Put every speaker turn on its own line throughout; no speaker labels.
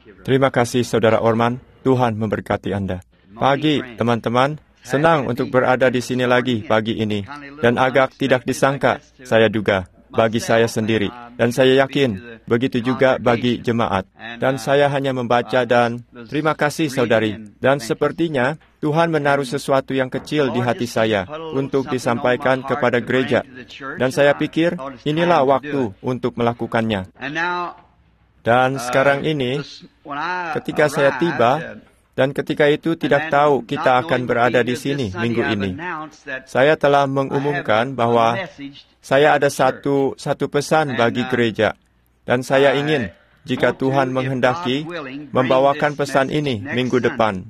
Terima kasih Saudara Orman, Tuhan memberkati Anda. Pagi, teman-teman, senang untuk berada di sini lagi pagi ini. Dan agak tidak disangka, saya duga, bagi saya sendiri. Dan saya yakin, begitu juga bagi jemaat. Dan saya hanya membaca dan terima kasih saudari. Dan sepertinya, Tuhan menaruh sesuatu yang kecil di hati saya untuk disampaikan kepada gereja. Dan saya pikir, inilah waktu untuk melakukannya. Dan sekarang ini, ketika saya tiba, dan ketika itu tidak tahu kita akan berada di sini minggu ini, saya telah mengumumkan bahwa saya ada satu pesan bagi gereja. Dan saya ingin, jika Tuhan menghendaki, membawakan pesan ini minggu depan.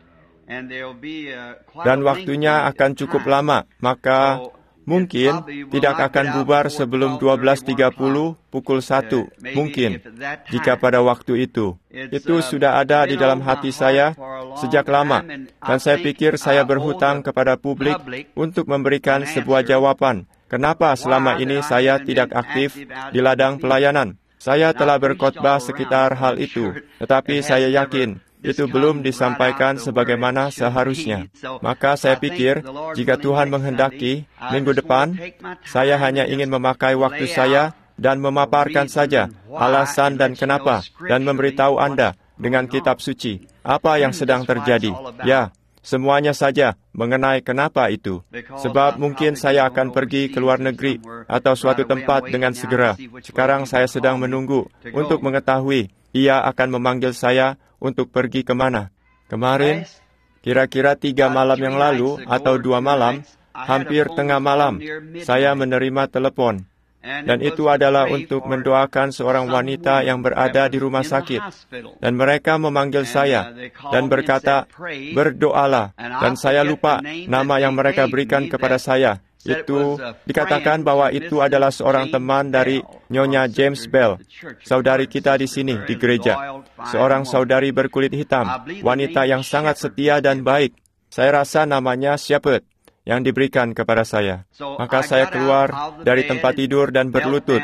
Dan waktunya akan cukup lama, maka mungkin tidak akan bubar sebelum 12.30 pukul 1, mungkin, jika pada waktu itu. Itu sudah ada di dalam hati saya sejak lama, dan saya pikir saya berhutang kepada publik untuk memberikan sebuah jawaban. Kenapa selama ini saya tidak aktif di ladang pelayanan? Saya telah berkhotbah sekitar hal itu, tetapi saya yakin itu belum disampaikan sebagaimana seharusnya. Maka saya pikir, jika Tuhan menghendaki, minggu depan, saya hanya ingin memakai waktu saya dan memaparkan saja alasan dan kenapa, dan memberitahu Anda dengan kitab suci, apa yang sedang terjadi. Ya, semuanya saja mengenai kenapa itu. Sebab mungkin saya akan pergi ke luar negeri atau suatu tempat dengan segera. Sekarang saya sedang menunggu untuk mengetahui Ia akan memanggil saya untuk pergi kemana. Kemarin, kira-kira 3 malam yang lalu, atau 2 malam, hampir tengah malam, saya menerima telepon. Dan itu adalah untuk mendoakan seorang wanita yang berada di rumah sakit. Dan mereka memanggil saya, dan berkata, berdoalah. Dan saya lupa nama yang mereka berikan kepada saya. Itu dikatakan bahwa itu adalah seorang teman dari Nyonya James Bell, saudari kita di sini, di gereja. Seorang saudari berkulit hitam, wanita yang sangat setia dan baik. Saya rasa namanya Shepherd, yang diberikan kepada saya. Maka saya keluar dari tempat tidur dan berlutut,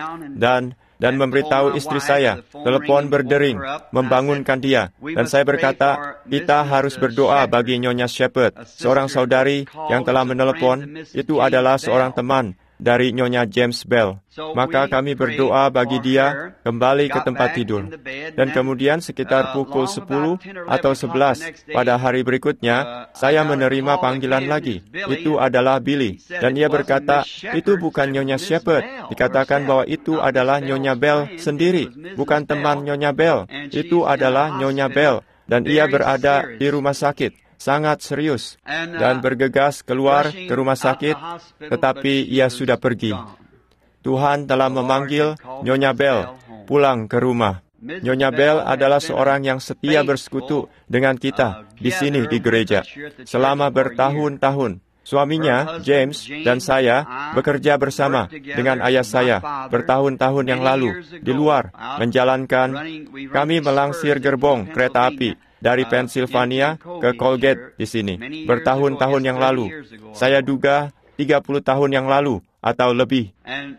dan memberitahu istri saya, telepon berdering, membangunkan dia. Dan saya berkata, kita harus berdoa bagi Nyonya Shepherd, seorang saudari yang telah menelepon. Itu adalah seorang teman dari Nyonya James Bell. Maka kami berdoa bagi dia kembali ke tempat tidur. Dan kemudian sekitar pukul 10 atau 11 pada hari berikutnya, saya menerima panggilan lagi. Itu adalah Billy. Dan ia berkata, itu bukan Nyonya Shepherd. Dikatakan bahwa itu adalah Nyonya Bell sendiri, bukan teman Nyonya Bell. Itu adalah Nyonya Bell. Dan ia berada di rumah sakit. Sangat serius, dan bergegas keluar ke rumah sakit, tetapi ia sudah pergi. Tuhan telah memanggil Nyonya Bell pulang ke rumah. Nyonya Bell adalah seorang yang setia bersekutu dengan kita di sini di gereja selama bertahun-tahun. Suaminya, James, dan saya bekerja bersama dengan ayah saya bertahun-tahun yang lalu di luar menjalankan. Kami melangsir gerbong kereta api dari Pennsylvania ke Colgate di sini, bertahun-tahun yang lalu. Saya duga 30 tahun yang lalu, atau lebih.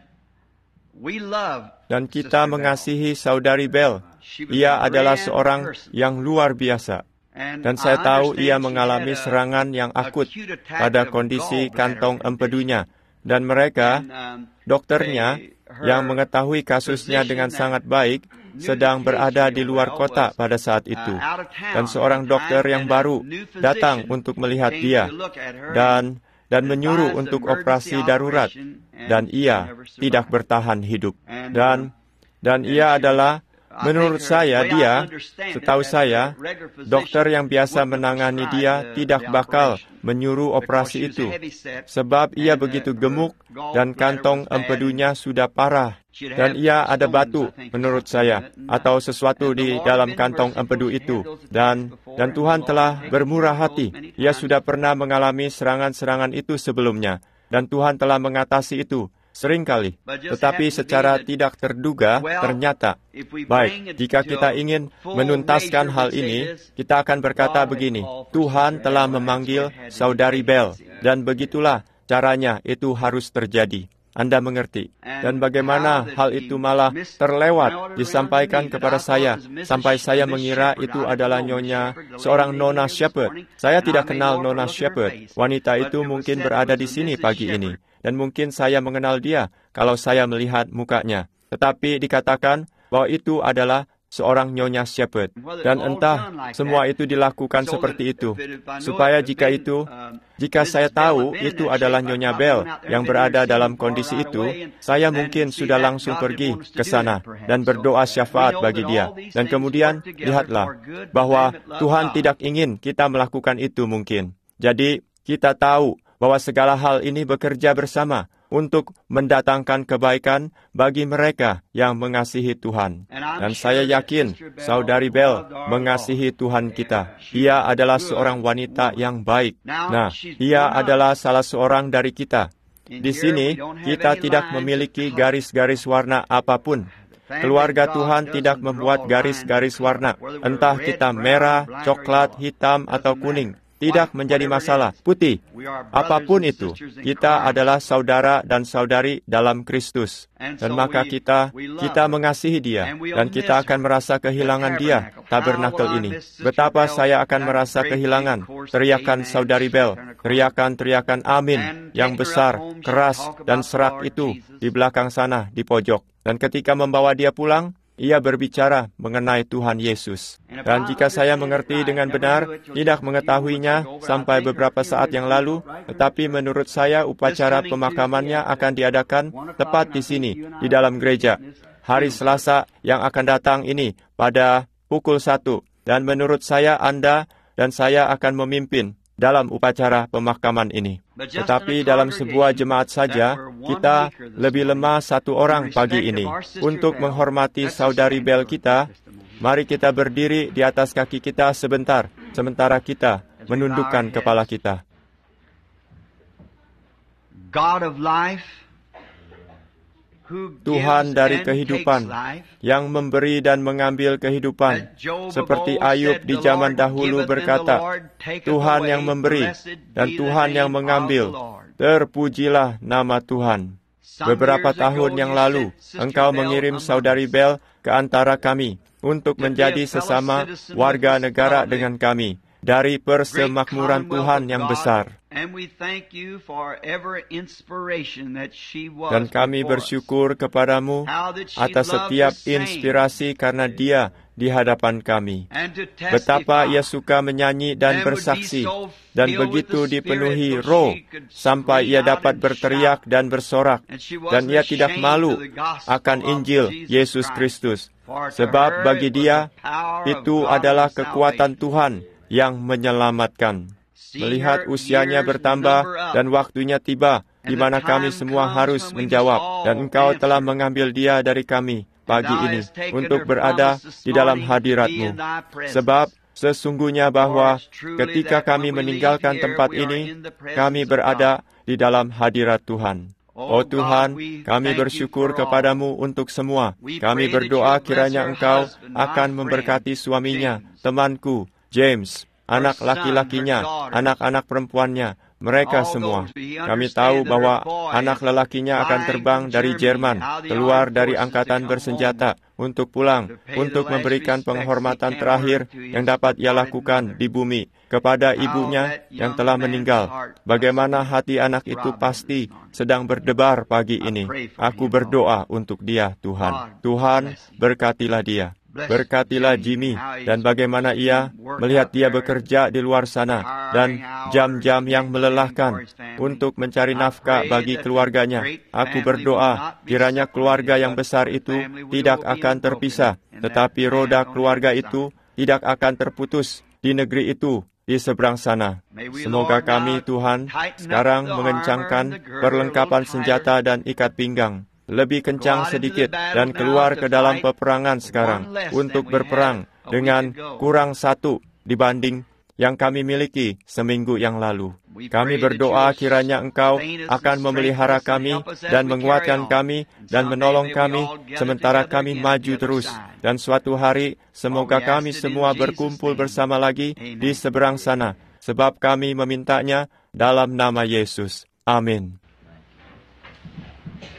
Dan kita mengasihi Saudari Bell. Ia adalah seorang yang luar biasa. Dan saya tahu ia mengalami serangan yang akut pada kondisi kantong empedunya. Dan mereka, dokternya, yang mengetahui kasusnya dengan sangat baik, sedang berada di luar kota pada saat itu. Dan seorang dokter yang baru datang untuk melihat dia dan menyuruh untuk operasi darurat. Dan ia tidak bertahan hidup. Dan ia adalah, menurut saya, setahu saya, dokter yang biasa menangani dia tidak bakal menyuruh operasi itu, sebab ia begitu gemuk dan kantong empedunya sudah parah. Dan ia ada batu, menurut saya, atau sesuatu di dalam kantong empedu itu. Dan Tuhan telah bermurah hati. Ia sudah pernah mengalami serangan-serangan itu sebelumnya. Dan Tuhan telah mengatasi itu seringkali. Tetapi secara tidak terduga, ternyata, baik, jika kita ingin menuntaskan hal ini, kita akan berkata begini, Tuhan telah memanggil Saudari Bell, dan begitulah caranya itu harus terjadi. Anda mengerti. Dan bagaimana hal itu malah terlewat disampaikan kepada saya, sampai saya mengira itu adalah nyonya seorang Nona Shepherd. Saya tidak kenal Nona Shepherd. Wanita itu mungkin berada di sini pagi ini, dan mungkin saya mengenal dia kalau saya melihat mukanya. Tetapi dikatakan bahwa itu adalah seorang Nyonya Shepherd. Dan entah semua itu dilakukan seperti itu, supaya jika saya tahu itu adalah Nyonya Bell yang berada dalam kondisi itu, saya mungkin sudah langsung pergi ke sana dan berdoa syafaat bagi dia. Dan kemudian, lihatlah, bahwa Tuhan tidak ingin kita melakukan itu mungkin. Jadi, kita tahu bahwa segala hal ini bekerja bersama untuk mendatangkan kebaikan bagi mereka yang mengasihi Tuhan. Dan saya yakin Saudari Bell mengasihi Tuhan kita. Ia adalah seorang wanita yang baik. Nah, ia adalah salah seorang dari kita. Di sini, kita tidak memiliki garis-garis warna apapun. Keluarga Tuhan tidak membuat garis-garis warna. Entah kita merah, coklat, hitam, atau kuning. Tidak menjadi masalah. Putih, apapun itu, kita adalah saudara dan saudari dalam Kristus. Dan maka kita mengasihi dia, dan kita akan merasa kehilangan dia, tabernakel ini. Betapa saya akan merasa kehilangan teriakan Saudari Bell, teriakan amin yang besar, keras, dan serak itu di belakang sana, di pojok. Dan ketika membawa dia pulang, ia berbicara mengenai Tuhan Yesus. Dan jika saya mengerti dengan benar, tidak mengetahuinya sampai beberapa saat yang lalu, tetapi menurut saya upacara pemakamannya akan diadakan tepat di sini, di dalam gereja, hari Selasa yang akan datang ini, pada pukul 1. Dan menurut saya, Anda dan saya akan memimpin dalam upacara pemakaman ini. Tetapi dalam sebuah jemaat saja, kita lebih lemah satu orang pagi ini. Untuk menghormati Saudari Bell kita, mari kita berdiri di atas kaki kita sebentar, sementara kita menundukkan kepala kita.
God of life,
Tuhan dari kehidupan, yang memberi dan mengambil kehidupan. Seperti Ayub di zaman dahulu berkata, Tuhan yang memberi dan Tuhan yang mengambil. Terpujilah nama Tuhan. Beberapa tahun yang lalu, Engkau mengirim Saudari Bell ke antara kami untuk menjadi sesama warga negara dengan kami dari persemakmuran Tuhan yang besar. Dan kami bersyukur kepadamu atas setiap inspirasi karena dia di hadapan kami. Betapa ia suka menyanyi dan bersaksi, dan begitu dipenuhi roh, sampai ia dapat berteriak dan bersorak, dan ia tidak malu akan Injil Yesus Kristus. Sebab bagi dia, itu adalah kekuatan Tuhan yang menyelamatkan. Melihat usianya bertambah dan waktunya tiba, di mana kami semua harus menjawab, dan Engkau telah mengambil dia dari kami pagi ini untuk berada di dalam hadirat-Mu. Sebab sesungguhnya bahwa ketika kami meninggalkan tempat ini, kami berada di dalam hadirat Tuhan. Oh Tuhan, kami bersyukur kepadamu untuk semua. Kami berdoa kiranya Engkau akan memberkati suaminya, temanku, James, anak laki-lakinya, anak-anak perempuannya, mereka semua. Kami tahu bahwa anak lelakinya akan terbang dari Jerman, keluar dari angkatan bersenjata, untuk pulang, untuk memberikan penghormatan terakhir yang dapat ia lakukan di bumi kepada ibunya yang telah meninggal. Bagaimana hati anak itu pasti sedang berdebar pagi ini. Aku berdoa untuk dia, Tuhan. Tuhan, berkatilah dia. Berkatilah Jimmy, dan bagaimana ia melihat dia bekerja di luar sana, dan jam-jam yang melelahkan untuk mencari nafkah bagi keluarganya. Aku berdoa, kiranya keluarga yang besar itu tidak akan terpisah, tetapi roda keluarga itu tidak akan terputus di negeri itu, di seberang sana. Semoga kami, Tuhan, sekarang mengencangkan perlengkapan senjata dan ikat pinggang. Lebih kencang sedikit dan keluar ke dalam peperangan sekarang untuk berperang dengan kurang satu dibanding yang kami miliki seminggu yang lalu. Kami berdoa kiranya Engkau akan memelihara kami dan menguatkan kami dan menolong kami sementara kami maju terus. Dan suatu hari semoga kami semua berkumpul bersama lagi di seberang sana, sebab kami memintanya dalam nama Yesus. Amin.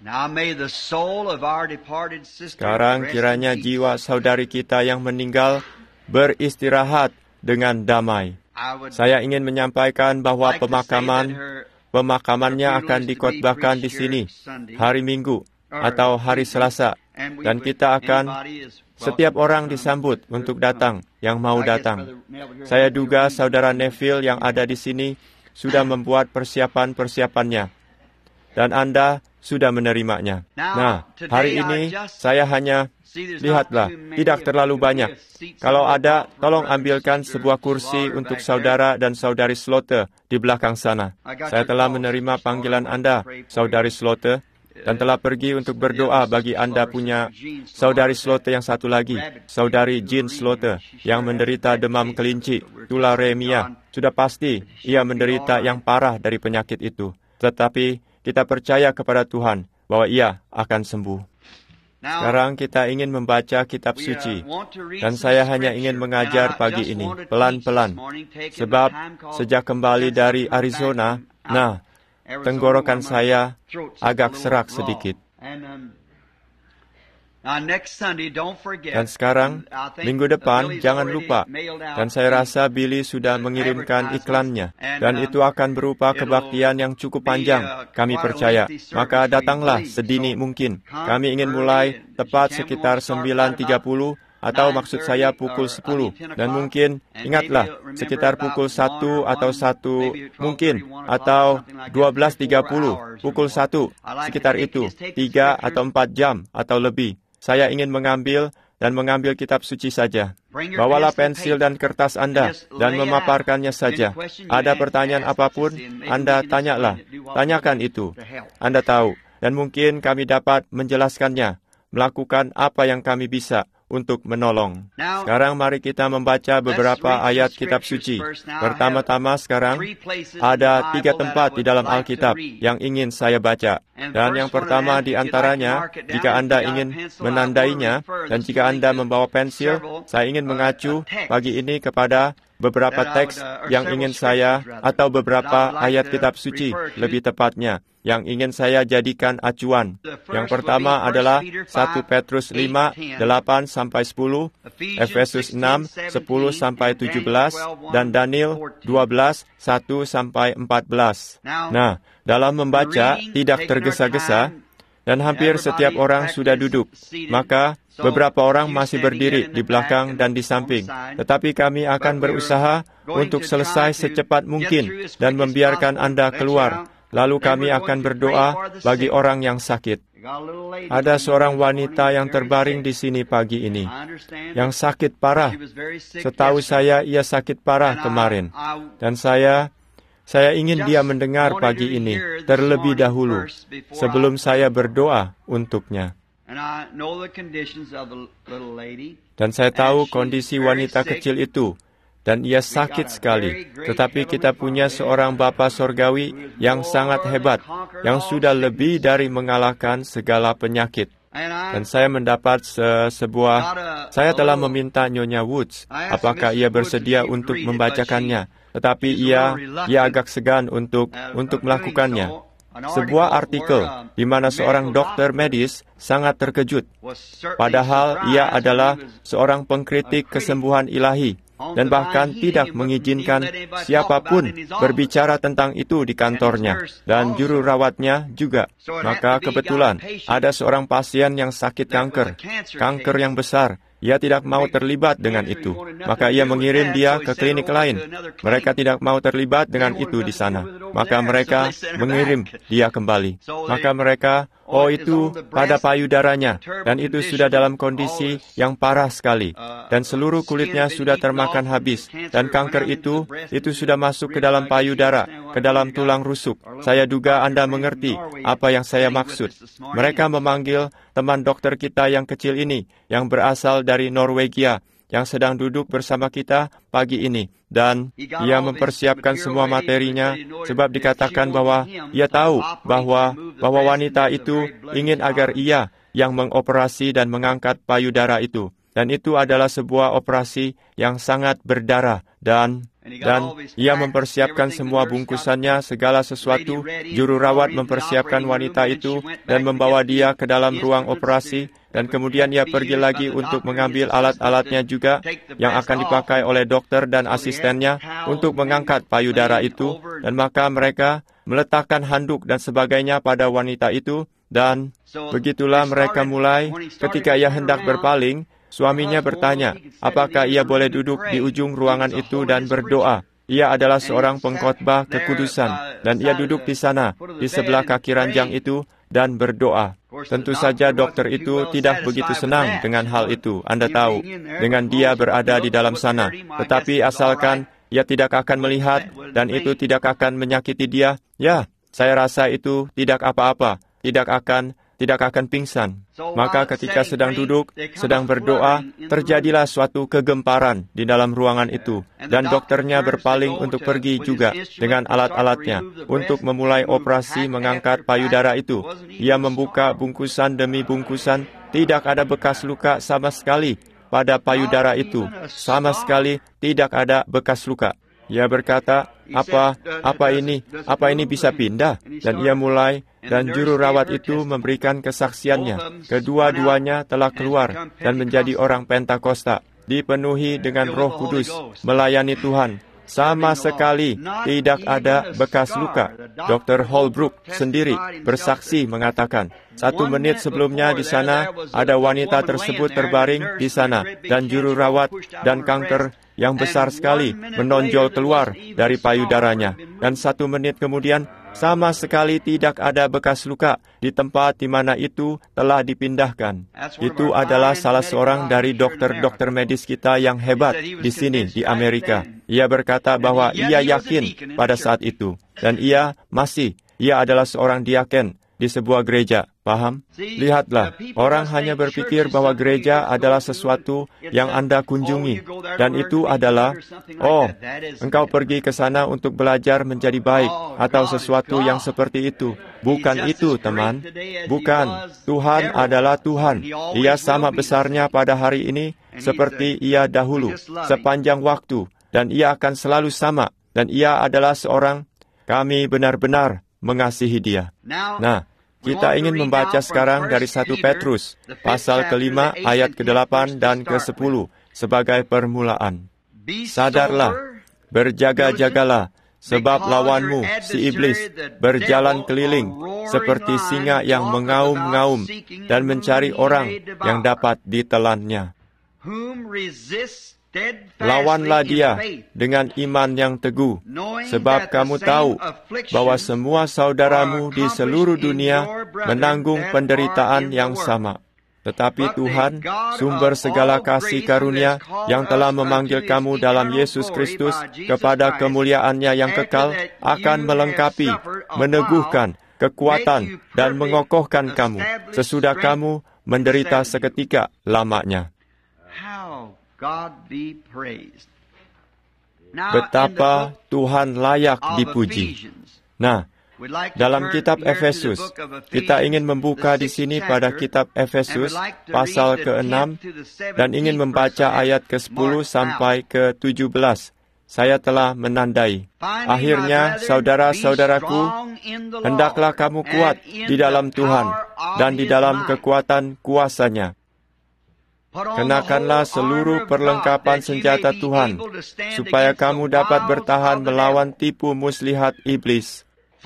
Now may the soul of our departed sister
Sekarang
rest
kiranya
in peace.
jiwa saudari kita yang meninggal beristirahat dengan damai.
I would
Saya ingin menyampaikan bahwa
like to say that her
pemakamannya
funeral
akan
is to be
dikotbahkan di
preached
sini
here Sunday,
hari Minggu
or
atau hari
Tuesday,
Selasa,
and we
dan
would-
kita akan
anybody is
setiap
welcome
orang
to come.
disambut untuk datang yang mau
I guess
datang.
Brother Neville here
Saya
has
duga
arranged
saudara
it.
Neville yang ada di sini sudah membuat persiapan-persiapannya, dan Anda sudah menerimanya. Nah, hari ini saya hanya lihatlah, tidak terlalu banyak. Kalau ada, tolong ambilkan sebuah kursi untuk saudara dan saudari Slaughter di belakang sana. Saya telah menerima panggilan Anda, saudari Slaughter, dan telah pergi untuk berdoa bagi Anda punya saudari Slaughter yang satu lagi, saudari Jean Slaughter, yang menderita demam kelinci, tularemia. Sudah pasti ia menderita yang parah dari penyakit itu. Tetapi kita percaya kepada Tuhan bahwa ia akan sembuh. Sekarang kita ingin membaca kitab suci, dan saya hanya ingin mengajar pagi ini, pelan-pelan. Sebab sejak kembali dari Arizona, tenggorokan saya agak serak sedikit. Dan sekarang, minggu depan, jangan lupa. Dan saya rasa Billy sudah mengirimkan iklannya. Dan itu akan berupa kebaktian yang cukup panjang, kami percaya. Maka datanglah sedini mungkin. Kami ingin mulai tepat sekitar 9:30, atau maksud saya pukul 10. Dan mungkin, ingatlah, sekitar pukul 1 atau 1 mungkin, atau 12:30, pukul 1, sekitar itu, 3 atau 4 jam, atau lebih. Saya ingin mengambil kitab suci saja. Bawalah pensil dan kertas Anda, dan memaparkannya saja. Ada pertanyaan apapun, Anda tanyakan itu. Anda tahu, dan mungkin kami dapat menjelaskannya, melakukan apa yang kami bisa untuk menolong. Sekarang mari kita membaca beberapa ayat kitab suci. Pertama-tama sekarang, ada 3 tempat di dalam Alkitab yang ingin saya baca. Dan yang pertama di antaranya, jika Anda ingin menandainya, dan jika Anda membawa pensil, saya ingin mengacu pagi ini kepada beberapa teks yang ingin saya, atau beberapa ayat kitab suci, lebih tepatnya, yang ingin saya jadikan acuan. Yang pertama adalah 1 Petrus 5, 8-10, Efesus 6, 10-17, dan Daniel 12, 1-14. Nah, dalam membaca tidak tergesa-gesa, dan hampir setiap orang sudah duduk. Maka beberapa orang masih berdiri di belakang dan di samping. Tetapi kami akan berusaha untuk selesai secepat mungkin dan membiarkan Anda keluar. Lalu kami akan berdoa bagi orang yang sakit. Ada seorang wanita yang terbaring di sini pagi ini, yang sakit parah. Setahu saya, ia sakit parah kemarin. Dan saya ingin dia mendengar pagi ini terlebih dahulu, sebelum saya berdoa untuknya. Dan saya tahu kondisi wanita kecil itu, dan ia sakit sekali. Tetapi kita punya seorang Bapa Sorgawi yang sangat hebat, yang sudah lebih dari mengalahkan segala penyakit. Dan saya mendapat saya telah meminta Nyonya Woods, apakah ia bersedia untuk membacakannya. Tetapi ia agak segan untuk melakukannya. Sebuah artikel di mana seorang dokter medis sangat terkejut. Padahal ia adalah seorang pengkritik kesembuhan ilahi, dan bahkan tidak mengizinkan siapapun berbicara tentang itu di kantornya, dan juru rawatnya juga. Maka kebetulan ada seorang pasien yang sakit kanker yang besar. Ia tidak mau terlibat dengan itu. Maka ia mengirim dia ke klinik lain. Mereka tidak mau terlibat dengan itu di sana. Maka mereka mengirim dia kembali. Maka mereka, itu pada payudaranya. Dan itu sudah dalam kondisi yang parah sekali. Dan seluruh kulitnya sudah termakan habis. Dan kanker itu sudah masuk ke dalam payudara, ke dalam tulang rusuk. Saya duga Anda mengerti apa yang saya maksud. Mereka memanggil teman dokter kita yang kecil ini, yang berasal dari Norwegia, yang sedang duduk bersama kita pagi ini. Dan ia mempersiapkan semua materinya, sebab dikatakan bahwa ia tahu bahwa wanita itu ingin agar ia yang mengoperasi dan mengangkat payudara itu. Dan itu adalah sebuah operasi yang sangat berdarah. Dan Dan ia mempersiapkan semua bungkusannya, segala sesuatu. Juru rawat mempersiapkan wanita itu dan membawa dia ke dalam ruang operasi. Dan kemudian ia pergi lagi untuk mengambil alat-alatnya juga yang akan dipakai oleh dokter dan asistennya untuk mengangkat payudara itu. Dan maka mereka meletakkan handuk dan sebagainya pada wanita itu. Dan begitulah mereka mulai. Ketika ia hendak berpaling, suaminya bertanya, apakah ia boleh duduk di ujung ruangan itu dan berdoa. Ia adalah seorang pengkhotbah kekudusan, dan ia duduk di sana, di sebelah kaki ranjang itu, dan berdoa. Tentu saja dokter itu tidak begitu senang dengan hal itu, Anda tahu, dengan dia berada di dalam sana. Tetapi asalkan ia tidak akan melihat, dan itu tidak akan menyakiti dia, ya, saya rasa itu tidak apa-apa, tidak akan pingsan. Maka ketika sedang duduk, sedang berdoa, terjadilah suatu kegemparan di dalam ruangan itu. Dan dokternya berpaling untuk pergi juga dengan alat-alatnya untuk memulai operasi mengangkat payudara itu. Ia membuka bungkusan demi bungkusan, tidak ada bekas luka sama sekali pada payudara itu. Sama sekali tidak ada bekas luka. Ia berkata, apa ini bisa pindah? Dan ia mulai, dan juru rawat itu memberikan kesaksiannya. Kedua-duanya telah keluar dan menjadi orang Pentakosta, dipenuhi dengan Roh Kudus, melayani Tuhan. Sama sekali tidak ada bekas luka. Dr. Holbrook sendiri bersaksi mengatakan, 1 menit sebelumnya di sana ada wanita tersebut terbaring di sana, dan juru rawat dan kanker yang besar sekali menonjol keluar dari payudaranya. Dan 1 menit kemudian, sama sekali tidak ada bekas luka di tempat di mana itu telah dipindahkan. Itu adalah salah seorang dari dokter-dokter medis kita yang hebat di sini, di Amerika. Ia berkata bahwa ia yakin pada saat itu. Dan ia adalah seorang diaken di sebuah gereja. Paham? Lihatlah, orang hanya berpikir bahwa gereja adalah sesuatu yang Anda kunjungi. Dan itu adalah, engkau pergi ke sana untuk belajar menjadi baik, atau sesuatu yang seperti itu. Bukan itu, teman. Bukan. Tuhan adalah Tuhan. Ia sama besarnya pada hari ini seperti ia dahulu, sepanjang waktu. Dan ia akan selalu sama. Dan ia adalah seorang, kami benar-benar mengasihi dia. Nah, kita ingin membaca sekarang dari 1 Petrus, pasal ke-5, ayat ke-8 dan ke-10, sebagai permulaan. Sadarlah, berjaga-jagalah, sebab lawanmu, si iblis, berjalan keliling, seperti singa yang mengaum-ngaum, dan mencari orang yang dapat ditelannya. Lawanlah dia dengan iman yang teguh, sebab kamu tahu bahwa semua saudaramu di seluruh dunia menanggung penderitaan yang sama. Tetapi Tuhan, sumber segala kasih karunia yang telah memanggil kamu dalam Yesus Kristus kepada kemuliaan-Nya yang kekal, akan melengkapi, meneguhkan, kekuatan, dan mengokohkan kamu, sesudah kamu menderita seketika lamanya. Betapa Tuhan layak dipuji. Nah, dalam kitab Efesus, kita ingin membuka di sini pada kitab Efesus pasal ke-6 dan ingin membaca ayat ke-10 sampai ke-17. Saya telah menandai. Akhirnya, saudara-saudaraku, hendaklah kamu kuat di dalam Tuhan dan di dalam kekuatan kuasa-Nya. Kenakanlah seluruh perlengkapan senjata Tuhan, supaya kamu dapat bertahan melawan tipu muslihat iblis.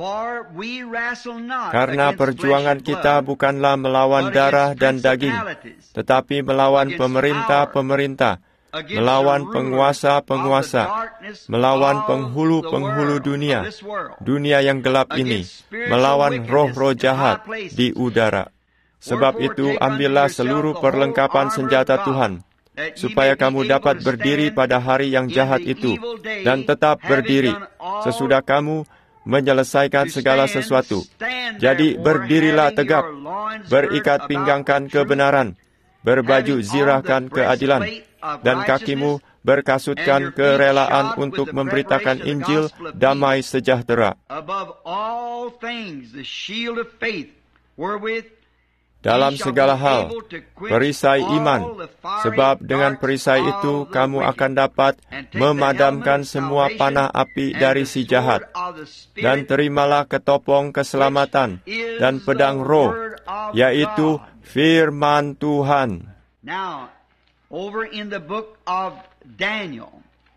Karena perjuangan kita bukanlah melawan darah dan daging, tetapi melawan pemerintah-pemerintah, melawan penguasa-penguasa, melawan penghulu-penghulu dunia yang gelap ini, melawan roh-roh jahat di udara. Sebab itu, ambillah seluruh perlengkapan senjata Tuhan, supaya kamu dapat berdiri pada hari yang jahat itu, dan tetap berdiri, sesudah kamu menyelesaikan segala sesuatu. Jadi, berdirilah tegap, berikat pinggangkan kebenaran, berbaju zirahkan keadilan, dan kakimu berkasutkan kerelaan untuk memberitakan Injil damai sejahtera. dalam segala hal, perisai iman, sebab dengan perisai itu kamu akan dapat memadamkan semua panah api dari si jahat. Dan terimalah ketopong keselamatan dan pedang roh, yaitu firman Tuhan.
Now, over in the book of Daniel.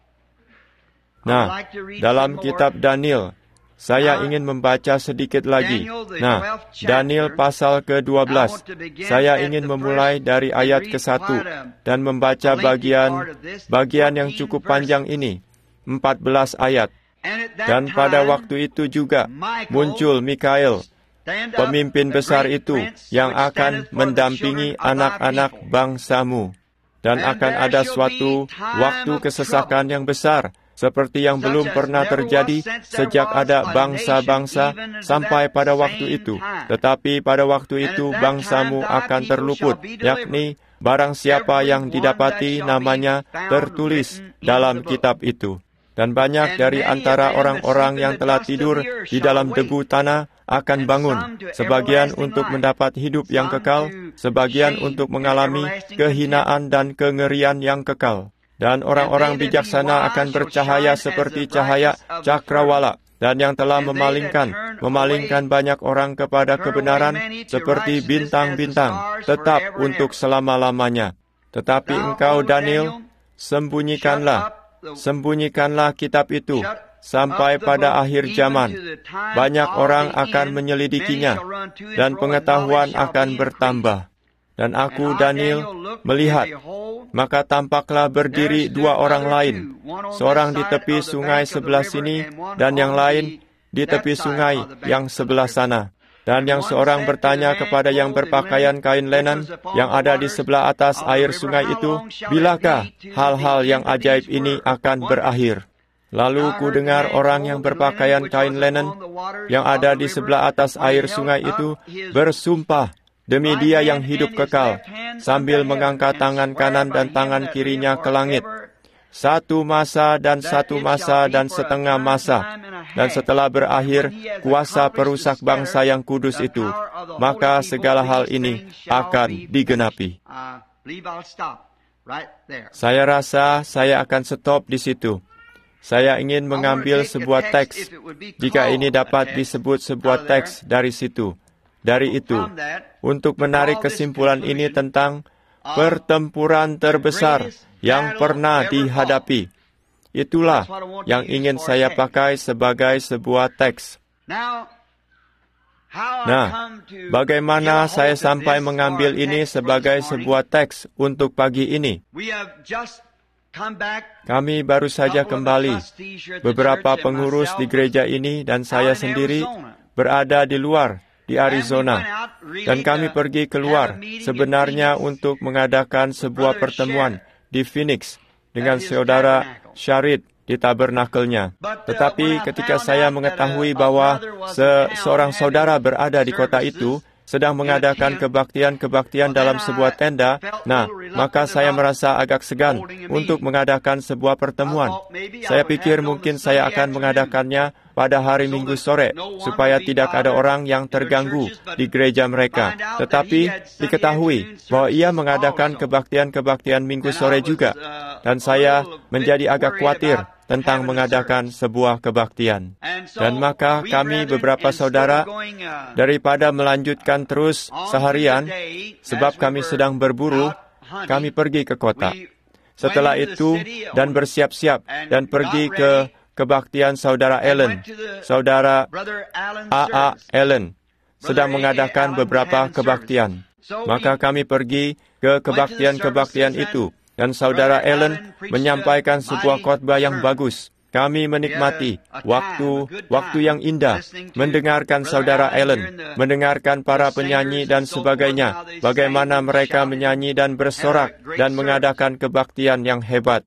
Nah, dalam kitab Daniel, saya ingin membaca sedikit lagi. Nah, Daniel pasal ke-12. Saya ingin memulai dari ayat ke-1 dan membaca bagian yang cukup panjang ini, 14 ayat. Dan pada waktu itu juga muncul Mikael, pemimpin besar itu, yang akan mendampingi anak-anak bangsamu. Dan akan ada suatu waktu kesesakan yang besar, seperti yang belum pernah terjadi sejak ada bangsa-bangsa sampai pada waktu itu. Tetapi pada waktu itu bangsamu akan terluput, yakni barang siapa yang didapati namanya tertulis dalam kitab itu. Dan banyak dari antara orang-orang yang telah tidur di dalam debu tanah akan bangun, sebagian untuk mendapat hidup yang kekal, sebagian untuk mengalami kehinaan dan kengerian yang kekal. Dan orang-orang bijaksana akan bercahaya seperti cahaya cakrawala, dan yang telah memalingkan banyak orang kepada kebenaran seperti bintang-bintang, tetap untuk selama-lamanya. Tetapi engkau, Daniel, sembunyikanlah kitab itu sampai pada akhir zaman. Banyak orang akan menyelidikinya, dan pengetahuan akan bertambah. Dan aku, Daniel, melihat, maka tampaklah berdiri dua orang lain, seorang di tepi sungai sebelah sini, dan yang lain di tepi sungai yang sebelah sana. Dan yang seorang bertanya kepada yang berpakaian kain linen yang ada di sebelah atas air sungai itu, bilakah hal-hal yang ajaib ini akan berakhir? Lalu ku dengar orang yang berpakaian kain linen yang ada di sebelah atas air sungai itu bersumpah demi Dia yang hidup kekal, sambil mengangkat tangan kanan dan tangan kirinya ke langit. Satu masa dan setengah masa. Dan setelah berakhir kuasa perusak bangsa yang kudus itu, maka segala hal ini akan digenapi. Saya rasa saya akan stop di situ. Saya ingin mengambil sebuah teks, jika ini dapat disebut sebuah teks dari situ. Dari itu, untuk menarik kesimpulan ini tentang pertempuran terbesar yang pernah dihadapi. Itulah yang ingin saya pakai sebagai sebuah teks. Nah, bagaimana saya sampai mengambil ini sebagai sebuah teks untuk pagi ini? Kami baru saja kembali. Beberapa pengurus di gereja ini dan saya sendiri berada di luar, di Arizona, dan kami pergi keluar sebenarnya untuk mengadakan sebuah pertemuan di Phoenix dengan saudara Syarid di tabernakelnya. Tetapi ketika saya mengetahui bahwa seorang saudara berada di kota itu, sedang mengadakan kebaktian dalam sebuah tenda, maka saya merasa agak segan untuk mengadakan sebuah pertemuan. Saya pikir mungkin saya akan mengadakannya pada hari Minggu sore, supaya tidak ada orang yang terganggu di gereja mereka. Tetapi diketahui bahwa ia mengadakan kebaktian Minggu sore juga, dan saya menjadi agak khawatir tentang mengadakan sebuah kebaktian. Dan maka kami beberapa saudara, daripada melanjutkan terus seharian, sebab kami sedang berburu, kami pergi ke kota. Setelah itu, dan bersiap-siap, dan pergi ke kebaktian saudara Allen. Saudara A.A. Allen sedang mengadakan beberapa kebaktian. Maka kami pergi ke kebaktian itu, dan saudara Allen menyampaikan sebuah khotbah yang bagus. Kami menikmati waktu yang indah, mendengarkan saudara Allen, mendengarkan para penyanyi dan sebagainya, bagaimana mereka menyanyi dan bersorak dan mengadakan kebaktian yang hebat.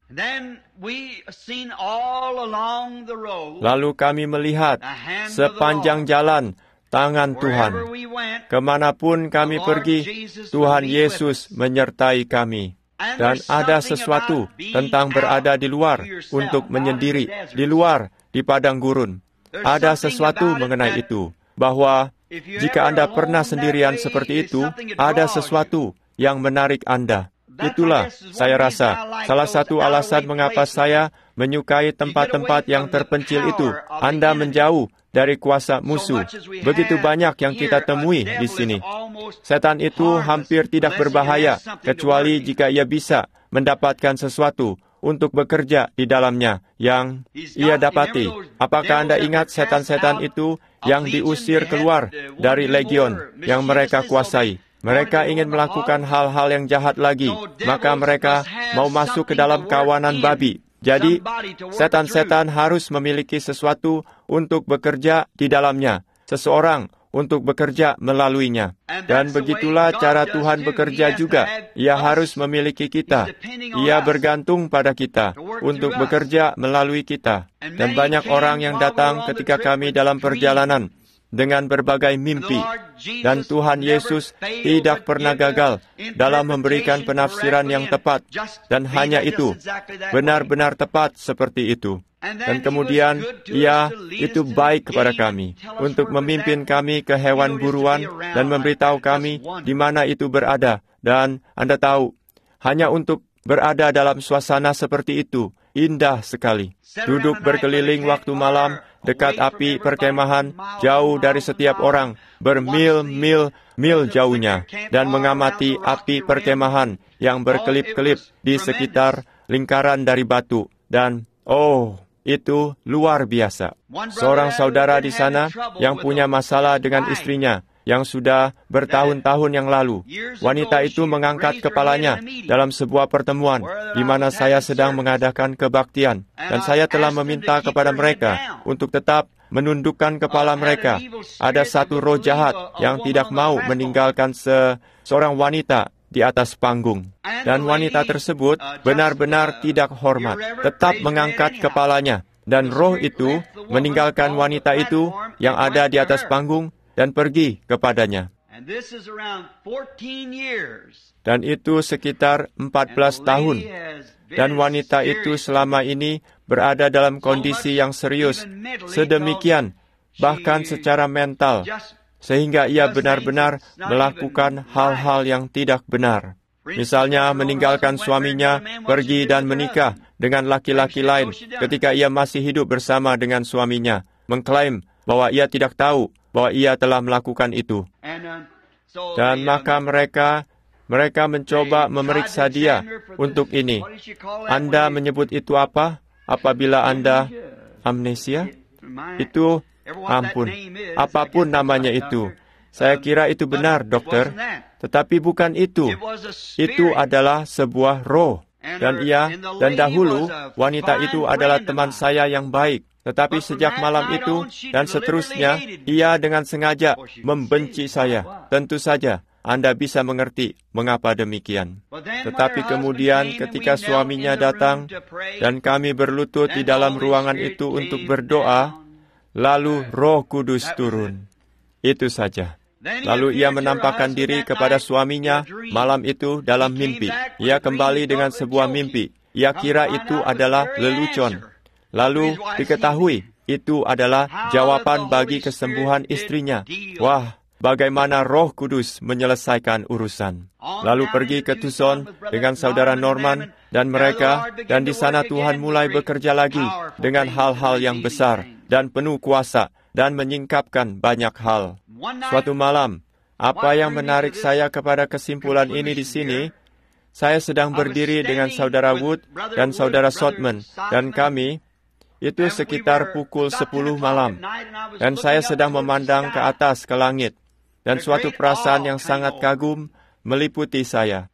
Lalu kami melihat sepanjang jalan tangan Tuhan. Kemanapun kami pergi, Tuhan Yesus menyertai kami. Dan ada sesuatu tentang berada di luar untuk menyendiri, di luar, di padang gurun. Ada sesuatu mengenai itu, bahwa Jika Anda pernah sendirian seperti itu, ada sesuatu yang menarik Anda. Itulah, saya rasa, salah satu alasan mengapa saya menyukai tempat-tempat yang terpencil itu. Anda menjauh dari kuasa musuh. Begitu banyak yang kita temui di sini. Setan itu hampir tidak berbahaya, kecuali jika ia bisa mendapatkan sesuatu untuk bekerja di dalamnya yang ia dapati. Apakah Anda ingat setan-setan itu yang diusir keluar dari legion yang mereka kuasai? Mereka ingin melakukan hal-hal yang jahat lagi, maka mereka mau masuk ke dalam kawanan babi. Jadi, setan-setan harus memiliki sesuatu untuk bekerja di dalamnya, seseorang untuk bekerja melaluinya. Dan begitulah cara Tuhan bekerja juga. Ia harus memiliki kita. Ia bergantung pada kita untuk bekerja melalui kita. Dan banyak orang yang datang ketika kami dalam perjalanan dengan berbagai mimpi. Dan Tuhan Yesus tidak pernah gagal dalam memberikan penafsiran yang tepat. Dan hanya itu, benar-benar tepat seperti itu. Dan kemudian, Ia itu baik kepada kami untuk memimpin kami ke hewan buruan dan memberitahu kami di mana itu berada. Dan Anda tahu, hanya untuk berada dalam suasana seperti itu, indah sekali. Duduk berkeliling waktu malam, dekat api perkemahan, jauh dari setiap orang, bermil-mil jauhnya, dan mengamati api perkemahan yang berkelip-kelip di sekitar lingkaran dari batu. Dan, itu luar biasa. Seorang saudara di sana yang punya masalah dengan istrinya, yang sudah bertahun-tahun yang lalu. Wanita itu mengangkat kepalanya dalam sebuah pertemuan di mana saya sedang mengadakan kebaktian. Dan saya telah meminta kepada mereka untuk tetap menundukkan kepala mereka. Ada satu roh jahat yang tidak mau meninggalkan seorang wanita di atas panggung. Dan wanita tersebut benar-benar tidak hormat, tetap mengangkat kepalanya. Dan roh itu meninggalkan wanita itu yang ada di atas panggung dan pergi kepadanya. Dan itu sekitar 14 tahun. Dan wanita itu selama ini berada dalam kondisi yang serius, sedemikian, bahkan secara mental, sehingga ia benar-benar melakukan hal-hal yang tidak benar. Misalnya meninggalkan suaminya, pergi dan menikah dengan laki-laki lain ketika ia masih hidup bersama dengan suaminya, mengklaim bahwa ia tidak tahu bahwa ia telah melakukan itu. Dan maka mereka mencoba memeriksa dia untuk ini. Anda menyebut itu apa? Apabila Anda amnesia? Itu, ampun, apapun namanya itu. Saya kira itu benar, dokter. Tetapi bukan itu. Itu adalah sebuah roh. Dan dahulu, wanita itu adalah teman saya yang baik. Tetapi sejak malam itu dan seterusnya, ia dengan sengaja membenci saya. Tentu saja, Anda bisa mengerti mengapa demikian. Tetapi kemudian ketika suaminya datang dan kami berlutut di dalam ruangan itu untuk berdoa, lalu Roh Kudus turun. Itu saja. Lalu ia menampakkan diri kepada suaminya malam itu dalam mimpi. Ia kembali dengan sebuah mimpi. Ia kira itu adalah lelucon. Lalu diketahui itu adalah jawaban bagi kesembuhan istrinya. Wah, bagaimana Roh Kudus menyelesaikan urusan. Lalu pergi ke Tucson dengan saudara Norman dan mereka, dan di sana Tuhan mulai bekerja lagi dengan hal-hal yang besar dan penuh kuasa dan menyingkapkan banyak hal. Suatu malam, apa yang menarik saya kepada kesimpulan ini di sini, saya sedang berdiri dengan saudara Wood dan saudara Sotman, dan kami, itu sekitar pukul 10 malam, dan saya sedang memandang ke atas ke langit, dan suatu perasaan yang sangat kagum meliputi saya.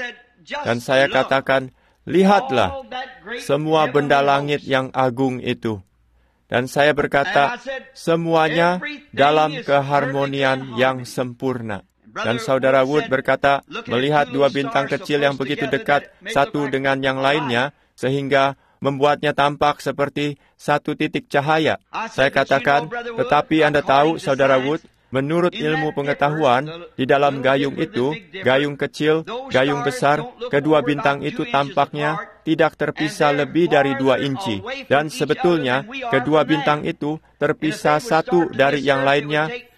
Dan saya katakan, lihatlah semua benda langit yang agung itu. Dan saya berkata, semuanya dalam keharmonian yang sempurna. Dan saudara Wood berkata, melihat dua bintang kecil yang begitu dekat satu dengan yang lainnya, sehingga membuatnya tampak seperti satu titik cahaya. Saya katakan, tetapi Anda tahu, saudara Wood, menurut ilmu pengetahuan, di dalam gayung itu, gayung kecil, gayung besar, kedua bintang itu tampaknya tidak terpisah lebih dari 2 inci. Dan sebetulnya, kedua bintang itu terpisah satu dari yang lainnya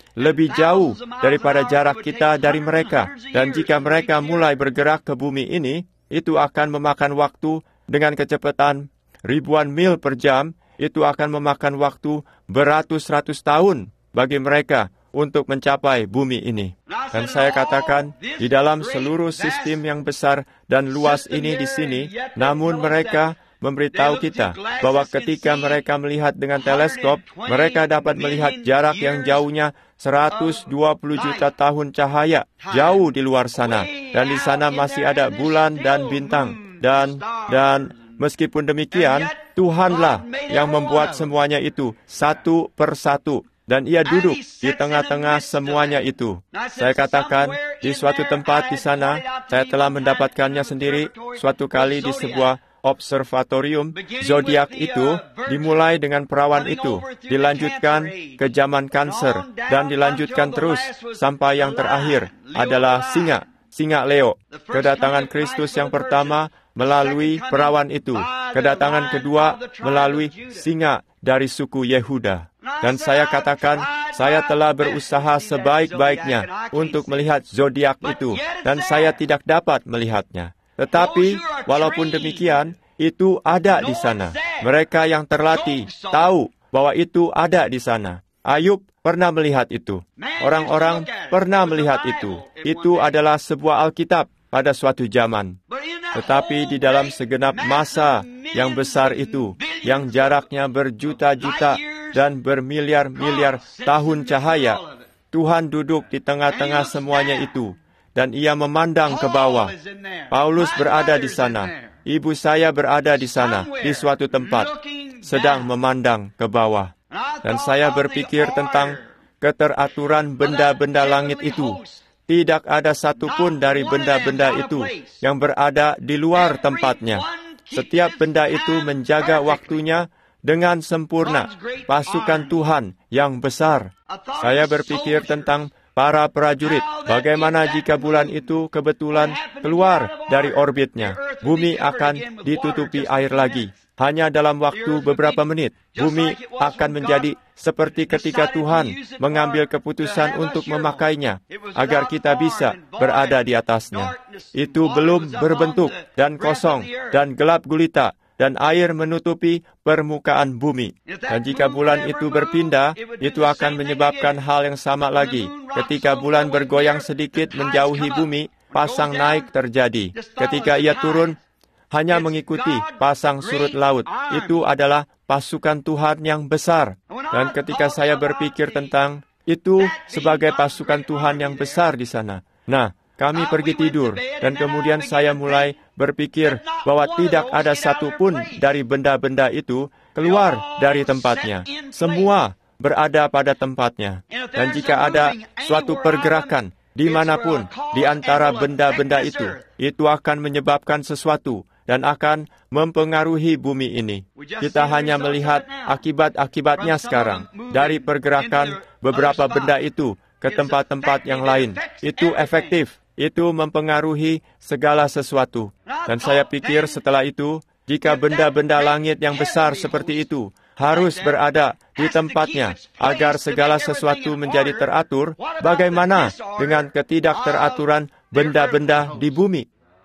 lebih jauh daripada jarak kita dari mereka. Dan jika mereka mulai bergerak ke bumi ini, itu akan memakan waktu dengan kecepatan ribuan mil per jam. Itu akan memakan waktu beratus-ratus tahun bagi mereka untuk mencapai bumi ini. Dan saya katakan, di dalam seluruh sistem yang besar dan luas ini di sini, namun mereka memberitahu kita bahwa ketika mereka melihat dengan teleskop, mereka dapat melihat jarak yang jauhnya 120 juta tahun cahaya jauh di luar sana. Dan di sana masih ada bulan dan bintang. Dan meskipun demikian, Tuhanlah yang membuat semuanya itu satu per satu. Dan ia duduk di tengah-tengah semuanya itu. Saya katakan, di suatu tempat di sana, saya telah mendapatkannya sendiri suatu kali di sebuah observatorium. Zodiak itu dimulai dengan perawan itu, dilanjutkan ke zaman Cancer, dan dilanjutkan terus sampai yang terakhir adalah singa Leo. Kedatangan Kristus yang pertama melalui perawan itu, kedatangan kedua melalui singa dari suku Yehuda. Dan saya katakan, saya telah berusaha sebaik-baiknya untuk melihat zodiak itu, dan saya tidak dapat melihatnya. Tetapi, walaupun demikian, itu ada di sana. Mereka yang terlatih tahu bahwa itu ada di sana. Ayub pernah melihat itu. Orang-orang pernah melihat itu. Itu adalah sebuah Alkitab pada suatu zaman. Tetapi di dalam segenap masa yang besar itu, yang jaraknya berjuta-juta dan bermiliar-miliar tahun cahaya, Tuhan duduk di tengah-tengah semuanya itu, dan ia memandang ke bawah. Paulus berada di sana. Ibu saya berada di sana, di suatu tempat, sedang memandang ke bawah. Dan saya berpikir tentang keteraturan benda-benda langit itu. Tidak ada satupun dari benda-benda itu yang berada di luar tempatnya. Setiap benda itu menjaga waktunya dengan sempurna. Pasukan Tuhan yang besar. Saya berpikir tentang para prajurit. Bagaimana jika bulan itu kebetulan keluar dari orbitnya? Bumi akan ditutupi air lagi. Hanya dalam waktu beberapa menit, bumi akan menjadi seperti ketika Tuhan mengambil keputusan untuk memakainya, agar kita bisa berada di atasnya. Itu belum berbentuk dan kosong dan gelap gulita, dan air menutupi permukaan bumi. Dan jika bulan itu berpindah, itu akan menyebabkan hal yang sama lagi. Ketika bulan bergoyang sedikit menjauhi bumi, pasang naik terjadi. Ketika ia turun, hanya mengikuti pasang surut laut. Itu adalah pasukan Tuhan yang besar. Dan ketika saya berpikir tentang itu sebagai pasukan Tuhan yang besar di sana, nah, kami pergi tidur, dan kemudian saya mulai berpikir bahwa tidak ada satupun dari benda-benda itu keluar dari tempatnya. Semua berada pada tempatnya. Dan jika ada suatu pergerakan dimanapun di antara benda-benda itu akan menyebabkan sesuatu dan akan mempengaruhi bumi ini. Kita hanya melihat akibat-akibatnya sekarang dari pergerakan beberapa benda itu ke tempat-tempat yang lain. Itu efektif. Itu mempengaruhi segala sesuatu. Dan saya pikir setelah itu, jika benda-benda langit yang besar seperti itu harus berada di tempatnya agar segala sesuatu menjadi teratur, bagaimana dengan ketidakteraturan benda-benda di bumi?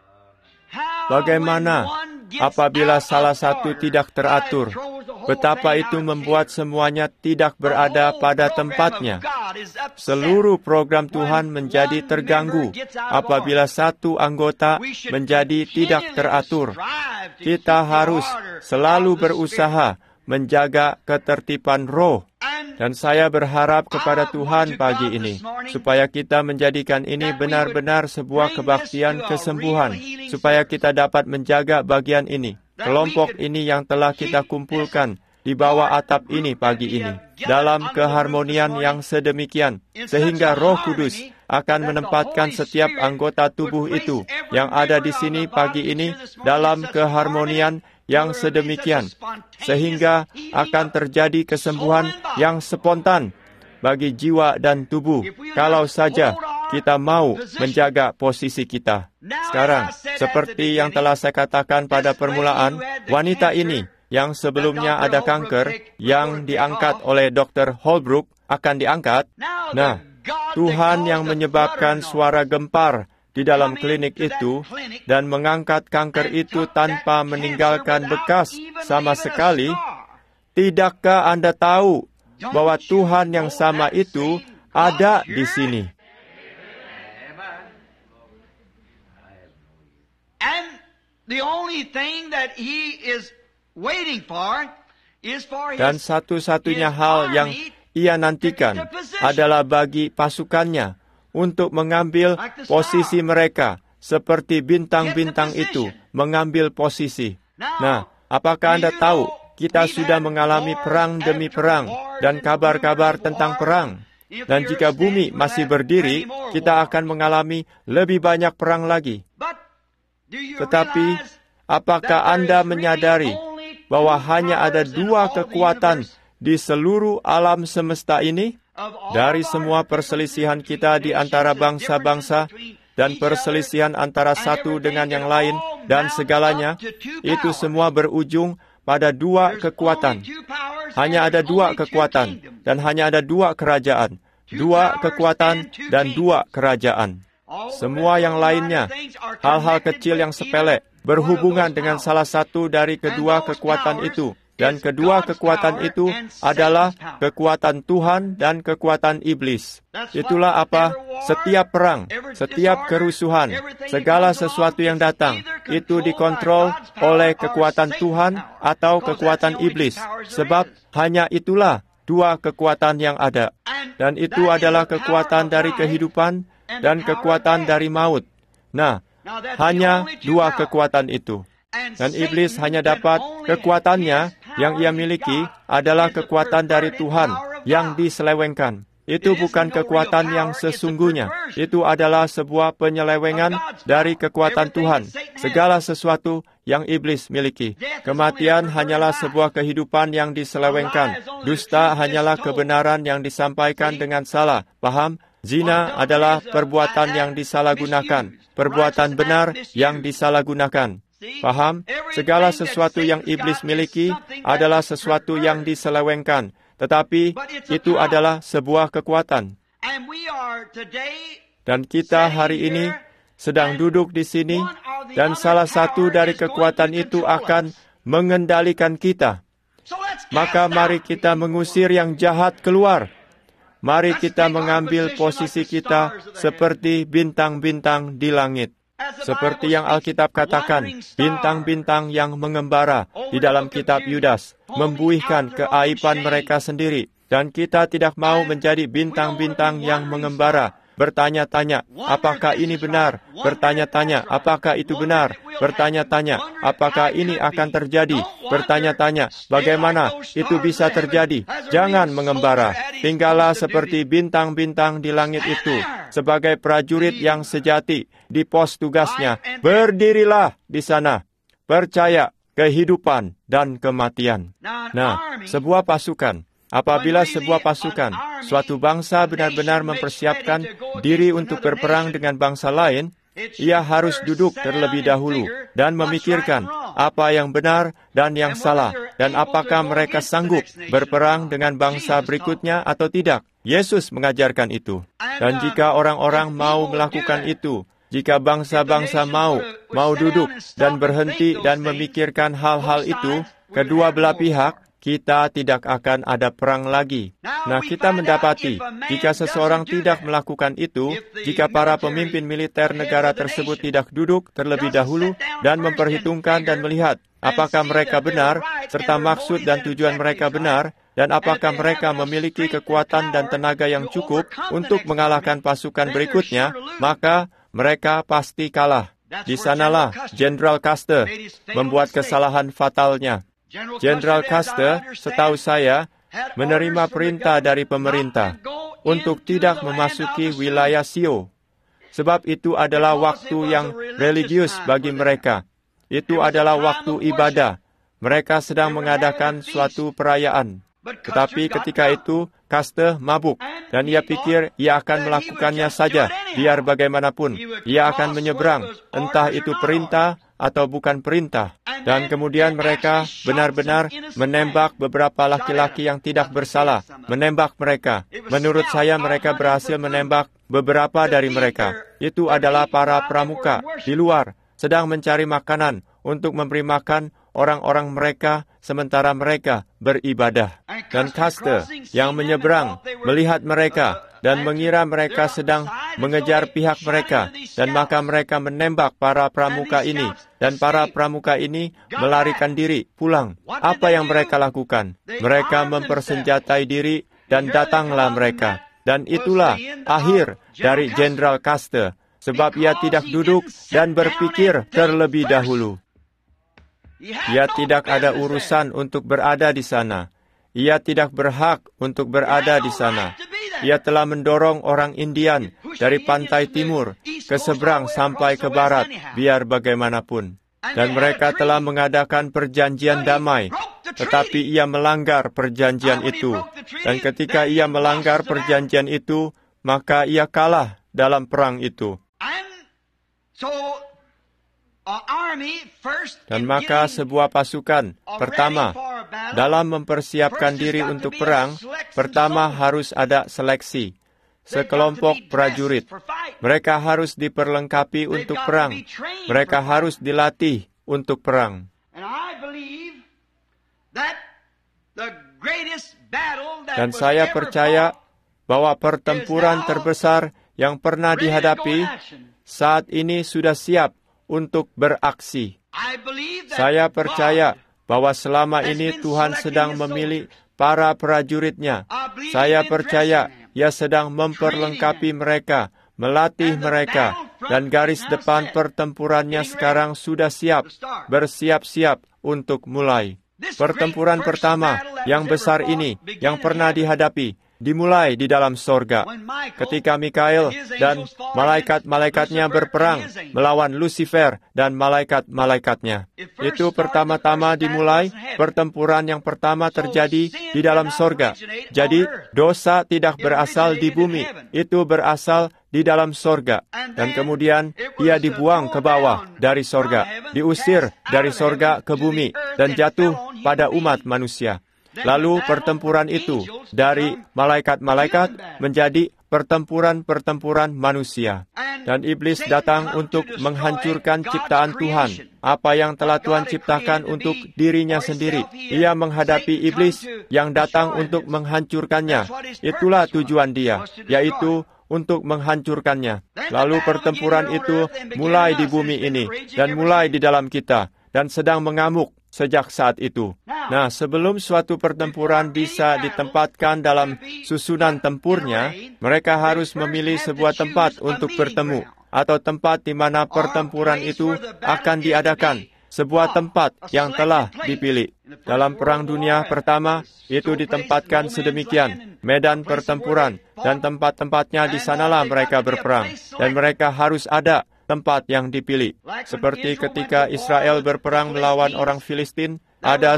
Bagaimana apabila salah satu tidak teratur? Betapa itu membuat semuanya tidak berada pada tempatnya. Seluruh program Tuhan menjadi terganggu apabila satu anggota menjadi tidak teratur. Kita harus selalu berusaha menjaga ketertiban roh. Dan saya berharap kepada Tuhan pagi ini, supaya kita menjadikan ini benar-benar sebuah kebaktian kesembuhan, supaya kita dapat menjaga bagian ini, kelompok ini yang telah kita kumpulkan di bawah atap ini pagi ini, dalam keharmonian yang sedemikian, sehingga Roh Kudus akan menempatkan setiap anggota tubuh itu yang ada di sini pagi ini dalam keharmonian yang sedemikian, sehingga akan terjadi kesembuhan yang spontan bagi jiwa dan tubuh, kalau saja kita mau menjaga posisi kita. Sekarang, seperti yang telah saya katakan pada permulaan, wanita ini yang sebelumnya ada kanker, yang diangkat oleh Dr. Holbrook, akan diangkat. Nah, Tuhan yang menyebabkan suara gempar di dalam klinik itu dan mengangkat kanker itu tanpa meninggalkan bekas sama sekali, tidakkah Anda tahu bahwa Tuhan yang sama itu ada di sini? Dan satu-satunya hal yang Ia nantikan adalah bagi pasukannya untuk mengambil posisi mereka, seperti bintang-bintang itu mengambil posisi. Nah, apakah Anda tahu, kita sudah mengalami perang demi perang dan kabar-kabar tentang perang. Dan jika bumi masih berdiri, kita akan mengalami lebih banyak perang lagi. Tetapi, apakah Anda menyadari bahwa hanya ada 2 kekuatan di seluruh alam semesta ini? Dari semua perselisihan kita di antara bangsa-bangsa dan perselisihan antara satu dengan yang lain dan segalanya, itu semua berujung pada 2 kekuatan. Hanya ada 2 kekuatan dan hanya ada 2 kerajaan. 2 kekuatan dan 2 kerajaan. Semua yang lainnya, hal-hal kecil yang sepele, berhubungan dengan salah satu dari kedua kekuatan itu. Dan kedua kekuatan itu adalah kekuatan Tuhan dan kekuatan iblis. Itulah apa? Setiap perang, setiap kerusuhan, segala sesuatu yang datang, itu dikontrol oleh kekuatan Tuhan atau kekuatan iblis. Sebab hanya itulah 2 kekuatan yang ada. Dan itu adalah kekuatan dari kehidupan dan kekuatan dari maut. Nah, hanya 2 kekuatan itu. Dan iblis hanya dapat kekuatannya yang ia miliki adalah kekuatan dari Tuhan yang diselewengkan. Itu bukan kekuatan yang sesungguhnya. Itu adalah sebuah penyelewengan dari kekuatan Tuhan. Segala sesuatu yang iblis miliki. Kematian hanyalah sebuah kehidupan yang diselewengkan. Dusta hanyalah kebenaran yang disampaikan dengan salah. Paham? Zina adalah perbuatan yang disalahgunakan. Perbuatan benar yang disalahgunakan. Paham? Segala sesuatu yang iblis miliki adalah sesuatu yang diselewengkan. Tetapi itu adalah sebuah kekuatan. Dan kita hari ini sedang duduk di sini, dan salah satu dari kekuatan itu akan mengendalikan kita. Maka mari kita mengusir yang jahat keluar. Mari kita mengambil posisi kita seperti bintang-bintang di langit. Seperti yang Alkitab katakan, bintang-bintang yang mengembara di dalam kitab Yudas, membuihkan keaiban mereka sendiri. Dan kita tidak mau menjadi bintang-bintang yang mengembara, bertanya-tanya, apakah ini benar? Bertanya-tanya, apakah itu benar? Bertanya-tanya, apakah ini akan terjadi? Bertanya-tanya, bagaimana itu bisa terjadi? Jangan mengembara. Tinggallah seperti bintang-bintang di langit itu, sebagai prajurit yang sejati di pos tugasnya. Berdirilah di sana. Percaya kehidupan dan kematian. Nah, sebuah pasukan. Apabila sebuah pasukan, suatu bangsa benar-benar mempersiapkan diri untuk berperang dengan bangsa lain, ia harus duduk terlebih dahulu dan memikirkan apa yang benar dan yang salah, dan apakah mereka sanggup berperang dengan bangsa berikutnya atau tidak. Yesus mengajarkan itu. Dan jika orang-orang mau melakukan itu, jika bangsa-bangsa mau duduk dan berhenti dan memikirkan hal-hal itu, kedua belah pihak, kita tidak akan ada perang lagi. Nah, kita mendapati, jika seseorang tidak melakukan itu, jika para pemimpin militer negara tersebut tidak duduk terlebih dahulu dan memperhitungkan dan melihat apakah mereka benar, serta maksud dan tujuan mereka benar, dan apakah mereka memiliki kekuatan dan tenaga yang cukup untuk mengalahkan pasukan berikutnya, maka mereka pasti kalah. Di sanalah Jenderal Custer membuat kesalahan fatalnya. Jenderal Custer, setahu saya, menerima perintah dari pemerintah untuk tidak memasuki wilayah Sio. Sebab itu adalah waktu yang religius bagi mereka. Itu adalah waktu ibadah. Mereka sedang mengadakan suatu perayaan. Tetapi ketika itu, Custer mabuk, dan ia pikir ia akan melakukannya saja, biar bagaimanapun. Ia akan menyeberang, entah itu perintah atau bukan perintah. Dan kemudian mereka benar-benar menembak beberapa laki-laki yang tidak bersalah, menembak mereka. Menurut saya mereka berhasil menembak beberapa dari mereka. Itu adalah para pramuka di luar, sedang mencari makanan untuk memberi makan orang-orang mereka sementara mereka beribadah. Dan Custer yang menyeberang melihat mereka dan mengira mereka sedang mengejar pihak mereka, dan maka mereka menembak para pramuka ini, dan para pramuka ini melarikan diri pulang. Apa yang mereka lakukan? Mereka mempersenjatai diri dan datanglah mereka. Dan itulah akhir dari Jenderal Custer, sebab ia tidak duduk dan berpikir terlebih dahulu. Ia tidak ada urusan untuk berada di sana. Ia tidak berhak untuk berada di sana. Ia telah mendorong orang Indian dari pantai timur ke seberang sampai ke barat, biar bagaimanapun. Dan mereka telah mengadakan perjanjian damai, tetapi ia melanggar perjanjian itu. Dan ketika ia melanggar perjanjian itu, maka ia kalah dalam perang itu. Dan maka sebuah pasukan, pertama, dalam mempersiapkan diri untuk perang, pertama harus ada seleksi. Sekelompok prajurit. Mereka harus diperlengkapi untuk perang. Mereka harus dilatih untuk perang. Dan saya percaya bahwa pertempuran terbesar yang pernah dihadapi saat ini sudah siap untuk beraksi. Saya percaya bahwa selama ini Tuhan sedang memilih para prajuritnya. Saya percaya Ia sedang memperlengkapi mereka, melatih mereka, dan garis depan pertempurannya sekarang sudah siap, bersiap-siap untuk mulai. Pertempuran pertama yang besar ini, yang pernah dihadapi, dimulai di dalam sorga. Ketika Mikael dan malaikat-malaikatnya berperang melawan Lucifer dan malaikat-malaikatnya. Itu pertama-tama dimulai, pertempuran yang pertama terjadi di dalam sorga. Jadi, dosa tidak berasal di bumi, itu berasal di dalam sorga. Dan kemudian, ia dibuang ke bawah dari sorga, diusir dari sorga ke bumi, dan jatuh pada umat manusia. Lalu pertempuran itu dari malaikat-malaikat menjadi pertempuran-pertempuran manusia. Dan iblis datang untuk menghancurkan ciptaan Tuhan. Apa yang telah Tuhan ciptakan untuk dirinya sendiri. Ia menghadapi iblis yang datang untuk menghancurkannya. Itulah tujuan dia, yaitu untuk menghancurkannya. Lalu pertempuran itu mulai di bumi ini dan mulai di dalam kita dan sedang mengamuk sejak saat itu. Nah, sebelum suatu pertempuran bisa ditempatkan dalam susunan tempurnya, mereka harus memilih sebuah tempat untuk bertemu, atau tempat di mana pertempuran itu akan diadakan, sebuah tempat yang telah dipilih. Dalam Perang Dunia Pertama, itu ditempatkan sedemikian, medan pertempuran, dan tempat-tempatnya di sanalah mereka berperang, dan mereka harus ada tempat yang dipilih. Seperti ketika Israel berperang melawan orang Filistin, ada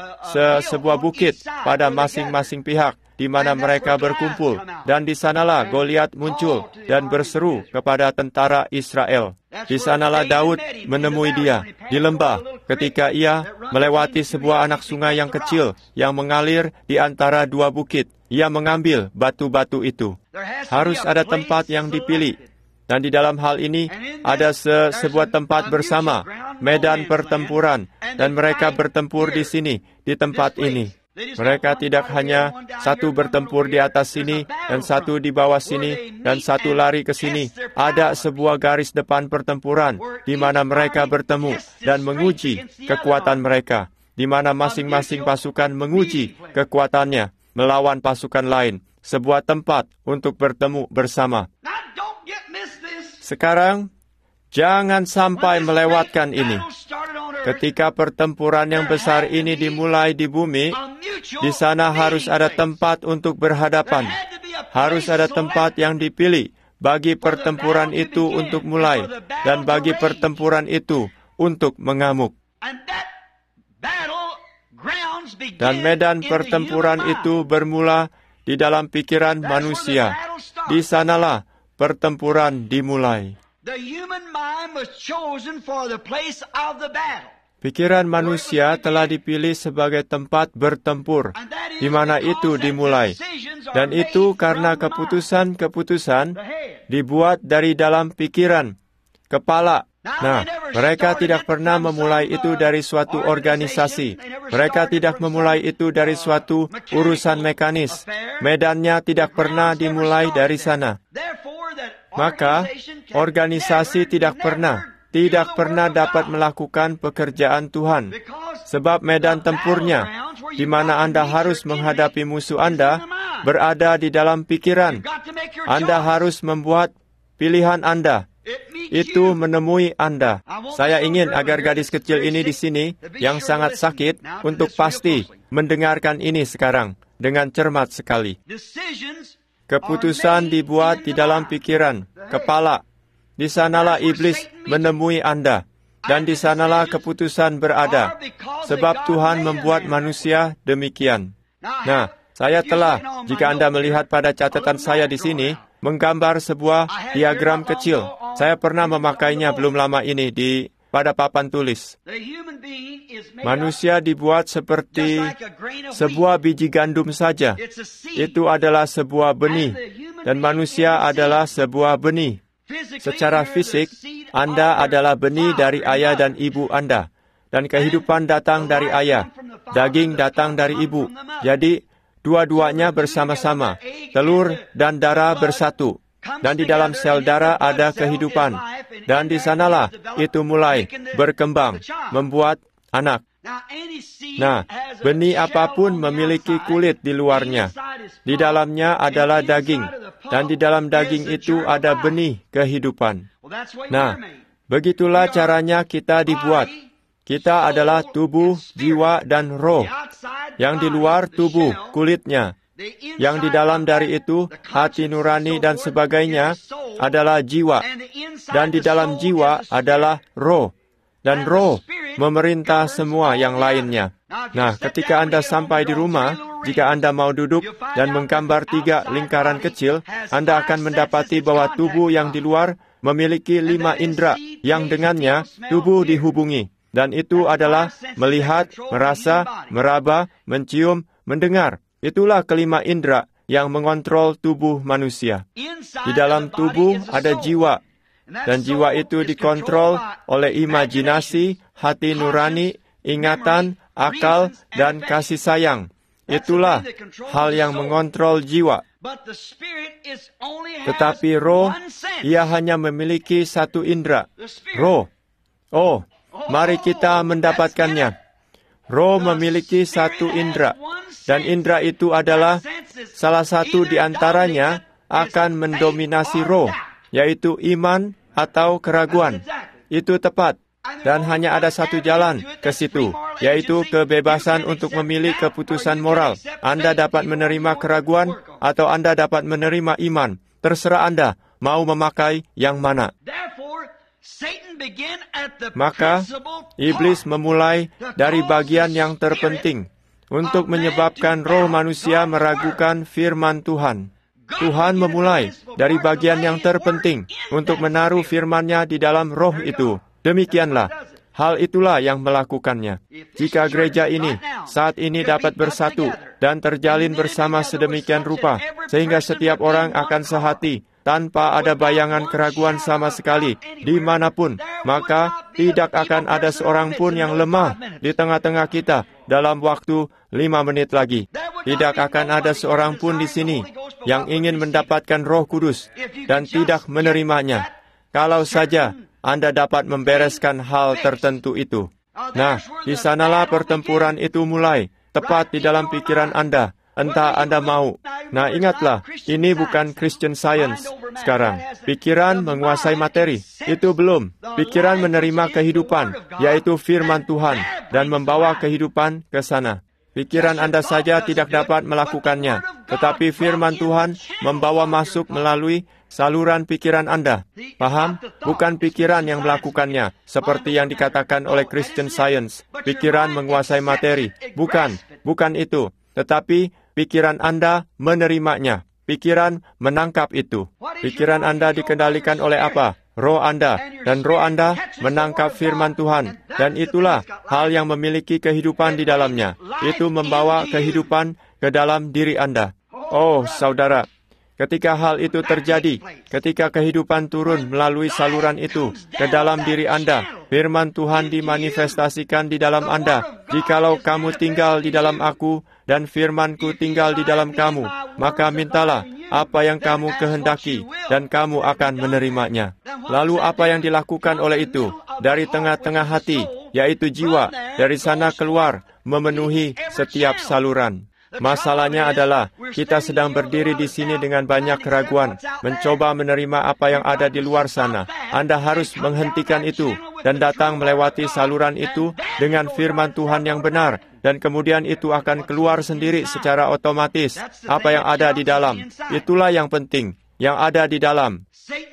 sebuah bukit pada masing-masing pihak di mana mereka berkumpul. Dan di sanalah Goliat muncul dan berseru kepada tentara Israel. Di sanalah Daud menemui dia di lembah ketika ia melewati sebuah anak sungai yang kecil yang mengalir di antara dua bukit. Ia mengambil batu-batu itu. Harus ada tempat yang dipilih. Dan di dalam hal ini ada sebuah tempat bersama, medan pertempuran, dan mereka bertempur di sini, di tempat ini. Mereka tidak hanya satu bertempur di atas sini, dan satu di bawah sini, dan satu lari ke sini. Ada sebuah garis depan pertempuran, di mana mereka bertemu dan menguji kekuatan mereka, di mana masing-masing pasukan menguji kekuatannya melawan pasukan lain. Sebuah tempat untuk bertemu bersama. Sekarang, jangan sampai melewatkan ini. Ketika pertempuran yang besar ini dimulai di bumi, di sana harus ada tempat untuk berhadapan. Harus ada tempat yang dipilih bagi pertempuran itu untuk mulai, dan bagi pertempuran itu untuk mengamuk. Dan medan pertempuran itu bermula di dalam pikiran manusia. Di sanalah pertempuran dimulai.
The human mind was chosen for the place of the battle.
Pikiran manusia telah dipilih sebagai tempat bertempur, di mana itu dimulai. Dan itu karena keputusan-keputusan dibuat dari dalam pikiran, kepala. Nah, mereka tidak pernah memulai itu dari suatu organisasi. Mereka tidak memulai itu dari suatu urusan mekanis. Medannya tidak pernah dimulai dari sana. Maka, organisasi tidak pernah dapat melakukan pekerjaan Tuhan. Sebab medan tempurnya, di mana Anda harus menghadapi musuh Anda, berada di dalam pikiran. Anda harus membuat pilihan Anda. Itu menemui Anda. Saya ingin agar gadis kecil ini di sini, yang sangat sakit, untuk pasti mendengarkan ini sekarang, dengan cermat sekali. Keputusan dibuat di dalam pikiran, kepala. Di sanalah iblis menemui Anda, dan di sanalah keputusan berada, sebab Tuhan membuat manusia demikian. Nah, saya telah, jika Anda melihat pada catatan saya di sini, menggambar sebuah diagram kecil. Saya pernah memakainya belum lama ini pada papan tulis. Manusia dibuat seperti sebuah biji gandum saja. Itu adalah sebuah benih, dan manusia adalah sebuah benih. Secara fisik, Anda adalah benih dari ayah dan ibu Anda, dan kehidupan datang dari ayah, daging datang dari ibu. Jadi, dua-duanya bersama-sama, telur dan darah bersatu. Dan di dalam sel darah ada kehidupan. Dan di sanalah itu mulai berkembang, membuat anak. Nah, benih apapun memiliki kulit di luarnya. Di dalamnya adalah daging. Dan di dalam daging itu ada benih kehidupan. Nah, begitulah caranya kita dibuat. Kita adalah tubuh, jiwa, dan roh. Yang di luar tubuh, kulitnya. Yang di dalam dari itu, hati nurani dan sebagainya, adalah jiwa. Dan di dalam jiwa adalah roh. Dan roh memerintah semua yang lainnya. Nah, ketika Anda sampai di rumah, jika Anda mau duduk dan menggambar 3 lingkaran kecil, Anda akan mendapati bahwa tubuh yang di luar memiliki 5 indera yang dengannya tubuh dihubungi. Dan itu adalah melihat, merasa, meraba, mencium, mendengar. Itulah kelima indera yang mengontrol tubuh manusia. Di dalam tubuh ada jiwa. Dan jiwa itu dikontrol oleh imajinasi, hati nurani, ingatan, akal, dan kasih sayang. Itulah hal yang mengontrol jiwa. Tetapi roh, ia hanya memiliki 1 indera. Roh. Oh, mari kita mendapatkannya. Roh memiliki 1 indera. Dan indera itu adalah salah satu di antaranya akan mendominasi roh, yaitu iman atau keraguan. Itu tepat. Dan hanya ada 1 jalan ke situ, yaitu kebebasan untuk memilih keputusan moral. Anda dapat menerima keraguan atau Anda dapat menerima iman. Terserah Anda mau memakai yang mana. Maka, iblis memulai dari bagian yang terpenting untuk menyebabkan roh manusia meragukan firman Tuhan. Tuhan memulai dari bagian yang terpenting untuk menaruh firman-Nya di dalam roh itu. Demikianlah, hal itulah yang melakukannya. Jika gereja ini saat ini dapat bersatu dan terjalin bersama sedemikian rupa, sehingga setiap orang akan sehati, tanpa ada bayangan keraguan sama sekali, dimanapun, maka tidak akan ada seorang pun yang lemah di tengah-tengah kita dalam waktu 5 menit lagi. Tidak akan ada seorang pun di sini yang ingin mendapatkan Roh Kudus dan tidak menerimanya. Kalau saja Anda dapat membereskan hal tertentu itu. Nah, di sanalah pertempuran itu mulai, tepat di dalam pikiran Anda. Entah Anda mau. Nah, ingatlah, ini bukan Christian Science sekarang. Pikiran menguasai materi. Itu belum. Pikiran menerima kehidupan, yaitu firman Tuhan, dan membawa kehidupan ke sana. Pikiran Anda saja tidak dapat melakukannya, tetapi firman Tuhan membawa masuk melalui saluran pikiran Anda. Paham? Bukan pikiran yang melakukannya, seperti yang dikatakan oleh Christian Science. Pikiran menguasai materi. Bukan itu. Tetapi pikiran Anda menerimanya. Pikiran menangkap itu. Pikiran Anda dikendalikan oleh apa? roh Anda, dan roh Anda menangkap firman Tuhan, dan itulah hal yang memiliki kehidupan di dalamnya. Itu membawa kehidupan ke dalam diri Anda. Oh, saudara, ketika hal itu terjadi, ketika kehidupan turun melalui saluran itu ke dalam diri Anda, firman Tuhan dimanifestasikan di dalam Anda. Jikalau kamu tinggal di dalam aku, dan firman-Ku tinggal di dalam kamu, maka mintalah apa yang kamu kehendaki, dan kamu akan menerimanya. Lalu apa yang dilakukan oleh itu? Dari tengah-tengah hati, yaitu jiwa, dari sana keluar, memenuhi setiap saluran. Masalahnya adalah, kita sedang berdiri di sini dengan banyak keraguan, mencoba menerima apa yang ada di luar sana. Anda harus menghentikan itu, dan datang melewati saluran itu dengan firman Tuhan yang benar, dan kemudian itu akan keluar sendiri secara otomatis. Apa yang ada di dalam, itulah yang penting, yang ada di dalam.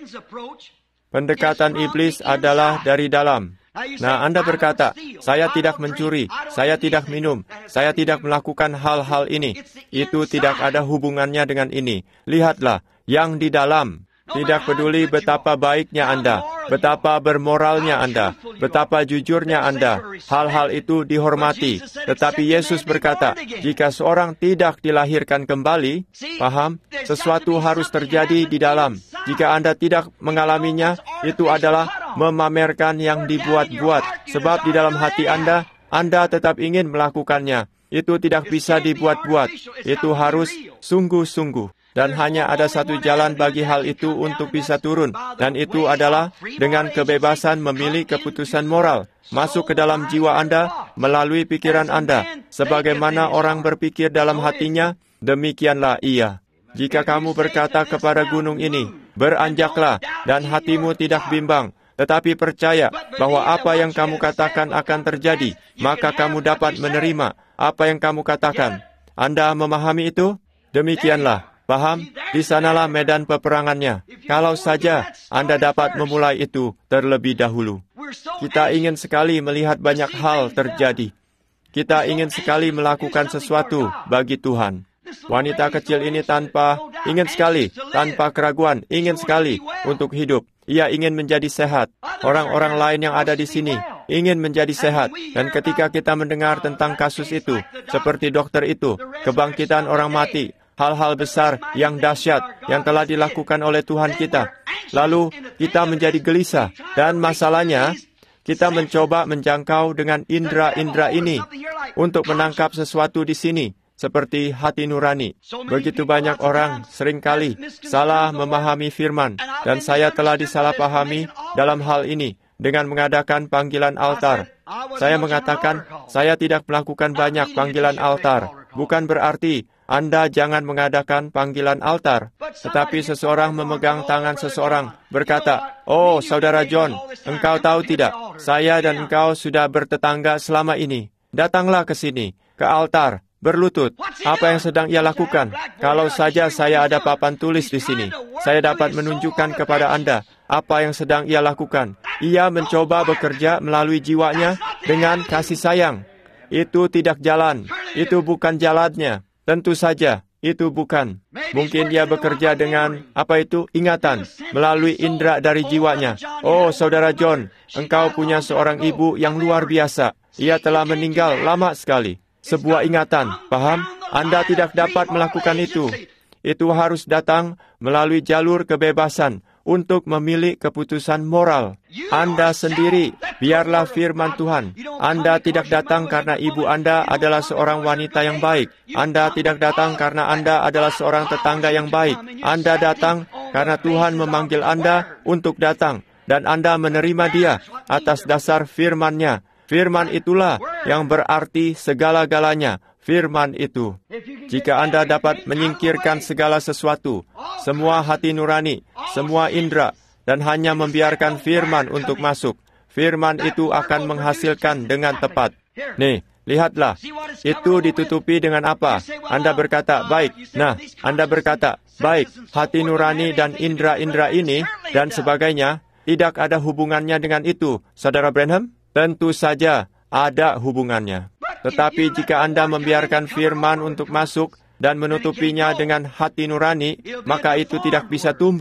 Pendekatan iblis adalah dari dalam. Nah, Anda berkata, saya tidak mencuri, saya tidak minum, saya tidak melakukan hal-hal ini. Itu tidak ada hubungannya dengan ini. Lihatlah, yang di dalam. Tidak peduli betapa baiknya Anda, betapa bermoralnya Anda, betapa jujurnya Anda, hal-hal itu dihormati. Tetapi Yesus berkata, jika seorang tidak dilahirkan kembali, paham, sesuatu harus terjadi di dalam. Jika Anda tidak mengalaminya, itu adalah memamerkan yang dibuat-buat. Sebab di dalam hati Anda tetap ingin melakukannya. Itu tidak bisa dibuat-buat. Itu harus sungguh-sungguh. Dan hanya ada satu jalan bagi hal itu untuk bisa turun, dan itu adalah dengan kebebasan memilih keputusan moral, masuk ke dalam jiwa Anda, melalui pikiran Anda. Sebagaimana orang berpikir dalam hatinya, demikianlah ia. Jika kamu berkata kepada gunung ini, beranjaklah, dan hatimu tidak bimbang, tetapi percaya bahwa apa yang kamu katakan akan terjadi, maka kamu dapat menerima apa yang kamu katakan. Anda memahami itu? Demikianlah. Paham? Di sanalah medan peperangannya. Kalau saja Anda dapat memulai itu terlebih dahulu. Kita ingin sekali melihat banyak hal terjadi. Kita ingin sekali melakukan sesuatu bagi Tuhan. Wanita kecil ini ingin sekali, tanpa keraguan, ingin sekali untuk hidup. Ia ingin menjadi sehat. Orang-orang lain yang ada di sini ingin menjadi sehat. Dan ketika kita mendengar tentang kasus itu, seperti dokter itu, kebangkitan orang mati, hal-hal besar yang dahsyat yang telah dilakukan oleh Tuhan kita. Lalu kita menjadi gelisah. Dan masalahnya, kita mencoba menjangkau dengan indera-indera ini untuk menangkap sesuatu di sini, seperti hati nurani. Begitu banyak orang seringkali salah memahami firman, dan saya telah disalahpahami dalam hal ini dengan mengadakan panggilan altar. Saya mengatakan, saya tidak melakukan banyak panggilan altar. Bukan berarti Anda jangan mengadakan panggilan altar. Tetapi seseorang memegang tangan seseorang, berkata, oh, Saudara John, engkau tahu tidak, saya dan engkau sudah bertetangga selama ini. Datanglah ke sini, ke altar, berlutut. Apa yang sedang ia lakukan? Kalau saja saya ada papan tulis di sini, saya dapat menunjukkan kepada Anda apa yang sedang ia lakukan. Ia mencoba bekerja melalui jiwanya dengan kasih sayang. Itu tidak jalan. Itu bukan jalannya. Tentu saja, itu bukan. Mungkin dia bekerja dengan, ingatan, melalui indera dari jiwanya. Oh, Saudara John, engkau punya seorang ibu yang luar biasa. Ia telah meninggal lama sekali. Sebuah ingatan, paham? Anda tidak dapat melakukan itu. Itu harus datang melalui jalur kebebasan untuk memilih keputusan moral. Anda sendiri, biarlah firman Tuhan. Anda tidak datang karena ibu Anda adalah seorang wanita yang baik. Anda tidak datang karena Anda adalah seorang tetangga yang baik. Anda datang karena Tuhan memanggil Anda untuk datang. Dan Anda menerima dia atas dasar firman-Nya. Firman itulah yang berarti segala-galanya. Firman itu. Jika Anda dapat menyingkirkan segala sesuatu, semua hati nurani, semua indera, dan hanya membiarkan firman untuk masuk, firman itu akan menghasilkan dengan tepat. Nih, lihatlah, itu ditutupi dengan apa? Anda berkata, baik. Nah, Anda berkata, baik, hati nurani dan indera-indera ini, dan sebagainya, tidak ada hubungannya dengan itu, Saudara Branham? Tentu saja ada hubungannya. Tetapi jika Anda membiarkan firman untuk masuk dan menutupinya dengan hati nurani, maka itu tidak bisa tumbuh.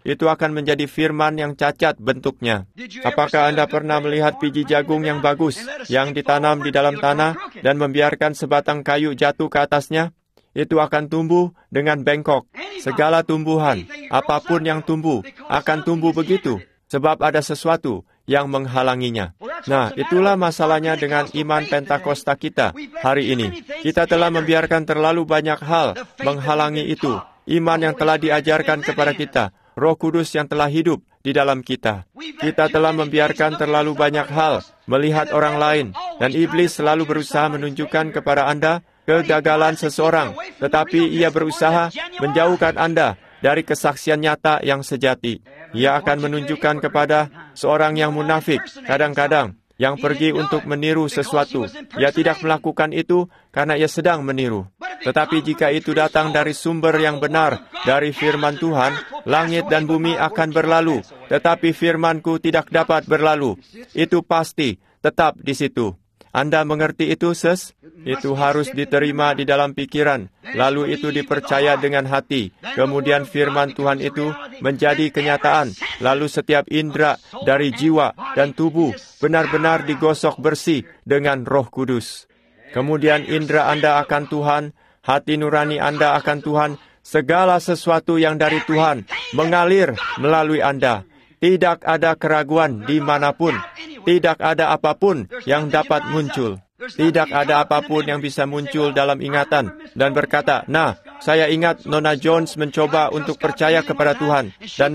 itu akan menjadi firman yang cacat bentuknya. Apakah Anda pernah melihat biji jagung yang bagus, yang ditanam di dalam tanah dan membiarkan sebatang kayu jatuh ke atasnya? Itu akan tumbuh dengan bengkok. Segala tumbuhan, apapun yang tumbuh, akan tumbuh begitu, sebab ada sesuatu yang menghalanginya. Nah, itulah masalahnya dengan iman Pentakosta kita hari ini. Kita telah membiarkan terlalu banyak hal menghalangi itu. Iman yang telah diajarkan kepada kita, Roh Kudus yang telah hidup di dalam kita. Kita telah membiarkan terlalu banyak hal melihat orang lain, dan iblis selalu berusaha menunjukkan kepada Anda kegagalan seseorang, tetapi ia berusaha menjauhkan Anda dari kesaksian nyata yang sejati. Ia akan menunjukkan kepada seorang yang munafik, kadang-kadang, yang pergi untuk meniru sesuatu. Ia tidak melakukan itu karena ia sedang meniru. Tetapi jika itu datang dari sumber yang benar, dari firman Tuhan, langit dan bumi akan berlalu, tetapi firman-Ku tidak dapat berlalu. Itu pasti, tetap di situ. Anda mengerti itu, Ses? Itu harus diterima di dalam pikiran, lalu itu dipercaya dengan hati. Kemudian firman Tuhan itu menjadi kenyataan, lalu setiap indera dari jiwa dan tubuh benar-benar digosok bersih dengan Roh Kudus. Kemudian indera Anda akan Tuhan, hati nurani Anda akan Tuhan, segala sesuatu yang dari Tuhan mengalir melalui Anda. Tidak ada keraguan dimanapun. Tidak ada apapun yang dapat muncul. Tidak ada apapun yang bisa muncul dalam ingatan dan berkata, nah, saya ingat Nona Jones mencoba untuk percaya kepada Tuhan, dan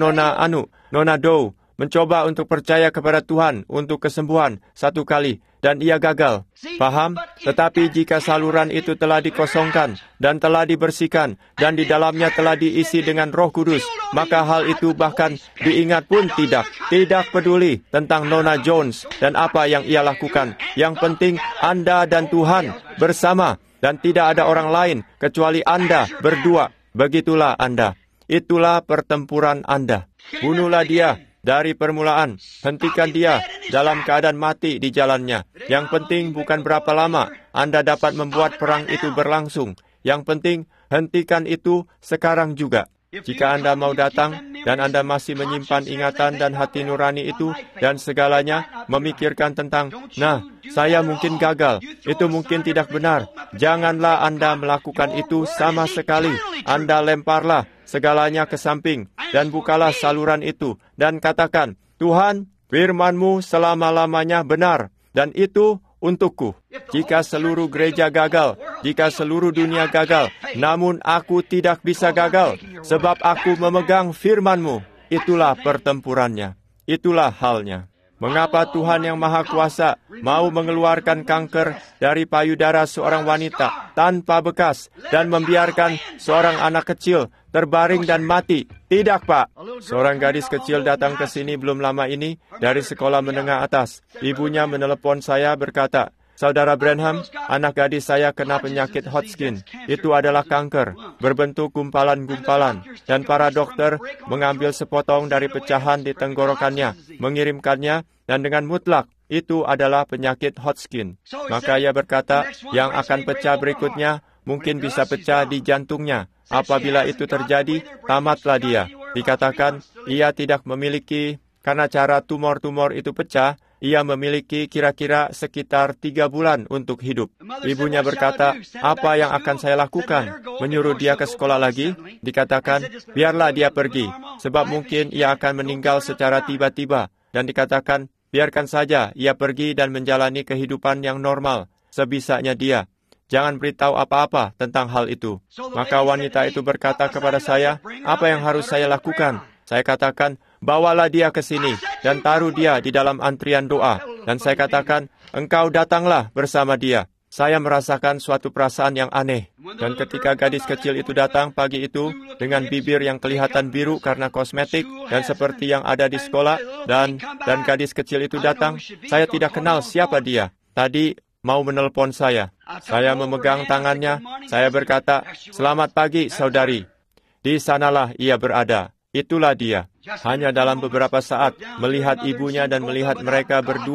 Nona Doe mencoba untuk percaya kepada Tuhan untuk kesembuhan satu kali, dan ia gagal. Paham? Tetapi jika saluran itu telah dikosongkan dan telah dibersihkan dan di dalamnya telah diisi dengan Roh Kudus, maka hal itu bahkan diingat pun tidak. Tidak peduli tentang Nona Jones dan apa yang ia lakukan. Yang penting Anda dan Tuhan bersama dan tidak ada orang lain kecuali Anda berdua. Begitulah Anda. Itulah pertempuran Anda. Bunuhlah dia dari permulaan, hentikan dia dalam keadaan mati di jalannya. Yang penting bukan berapa lama Anda dapat membuat perang itu berlangsung. Yang penting, hentikan itu sekarang juga. Jika Anda mau datang dan Anda masih menyimpan ingatan dan hati nurani itu dan segalanya, memikirkan tentang, nah, saya mungkin gagal, itu mungkin tidak benar. Janganlah Anda melakukan itu sama sekali. Anda lemparlah segalanya ke samping dan bukalah saluran itu dan katakan, Tuhan, firman-Mu selama-lamanya benar dan itu untukku. Jika seluruh gereja gagal, jika seluruh dunia gagal, namun aku tidak bisa gagal sebab aku memegang firman-Mu. Itulah pertempurannya. Itulah halnya. Mengapa Tuhan yang Maha Kuasa mau mengeluarkan kanker dari payudara seorang wanita tanpa bekas dan membiarkan seorang anak kecil terbaring dan mati? Tidak, Pak. Seorang gadis kecil datang ke sini belum lama ini dari sekolah menengah atas. Ibunya menelepon saya berkata, Saudara Branham, anak gadis saya kena penyakit Hodgkin. Itu adalah kanker, berbentuk gumpalan-gumpalan. Dan para dokter mengambil sepotong dari pecahan di tenggorokannya, mengirimkannya, dan dengan mutlak, itu adalah penyakit Hodgkin. Maka ia berkata, yang akan pecah berikutnya, mungkin bisa pecah di jantungnya. Apabila itu terjadi, tamatlah dia. Dikatakan, ia tidak memiliki, karena cara tumor-tumor itu pecah, ia memiliki kira-kira sekitar 3 bulan untuk hidup. Ibunya berkata, apa yang akan saya lakukan? Menyuruh dia ke sekolah lagi? Dikatakan, biarlah dia pergi, sebab mungkin ia akan meninggal secara tiba-tiba. Dan dikatakan, biarkan saja ia pergi dan menjalani kehidupan yang normal, sebisanya dia. Jangan beritahu apa-apa tentang hal itu. Maka wanita itu berkata kepada saya, apa yang harus saya lakukan? Saya katakan, bawalah dia ke sini dan taruh dia di dalam antrian doa. Dan saya katakan, engkau datanglah bersama dia. Saya merasakan suatu perasaan yang aneh. Dan ketika gadis kecil itu datang pagi itu dengan bibir yang kelihatan biru karena kosmetik dan seperti yang ada di sekolah, dan gadis kecil itu datang, saya tidak kenal siapa dia. Tadi mau menelpon saya. Saya memegang tangannya. Saya berkata, selamat pagi, saudari. Di sanalah ia berada. Itulah dia. Hanya dalam beberapa saat, melihat ibunya dan melihat mereka berdua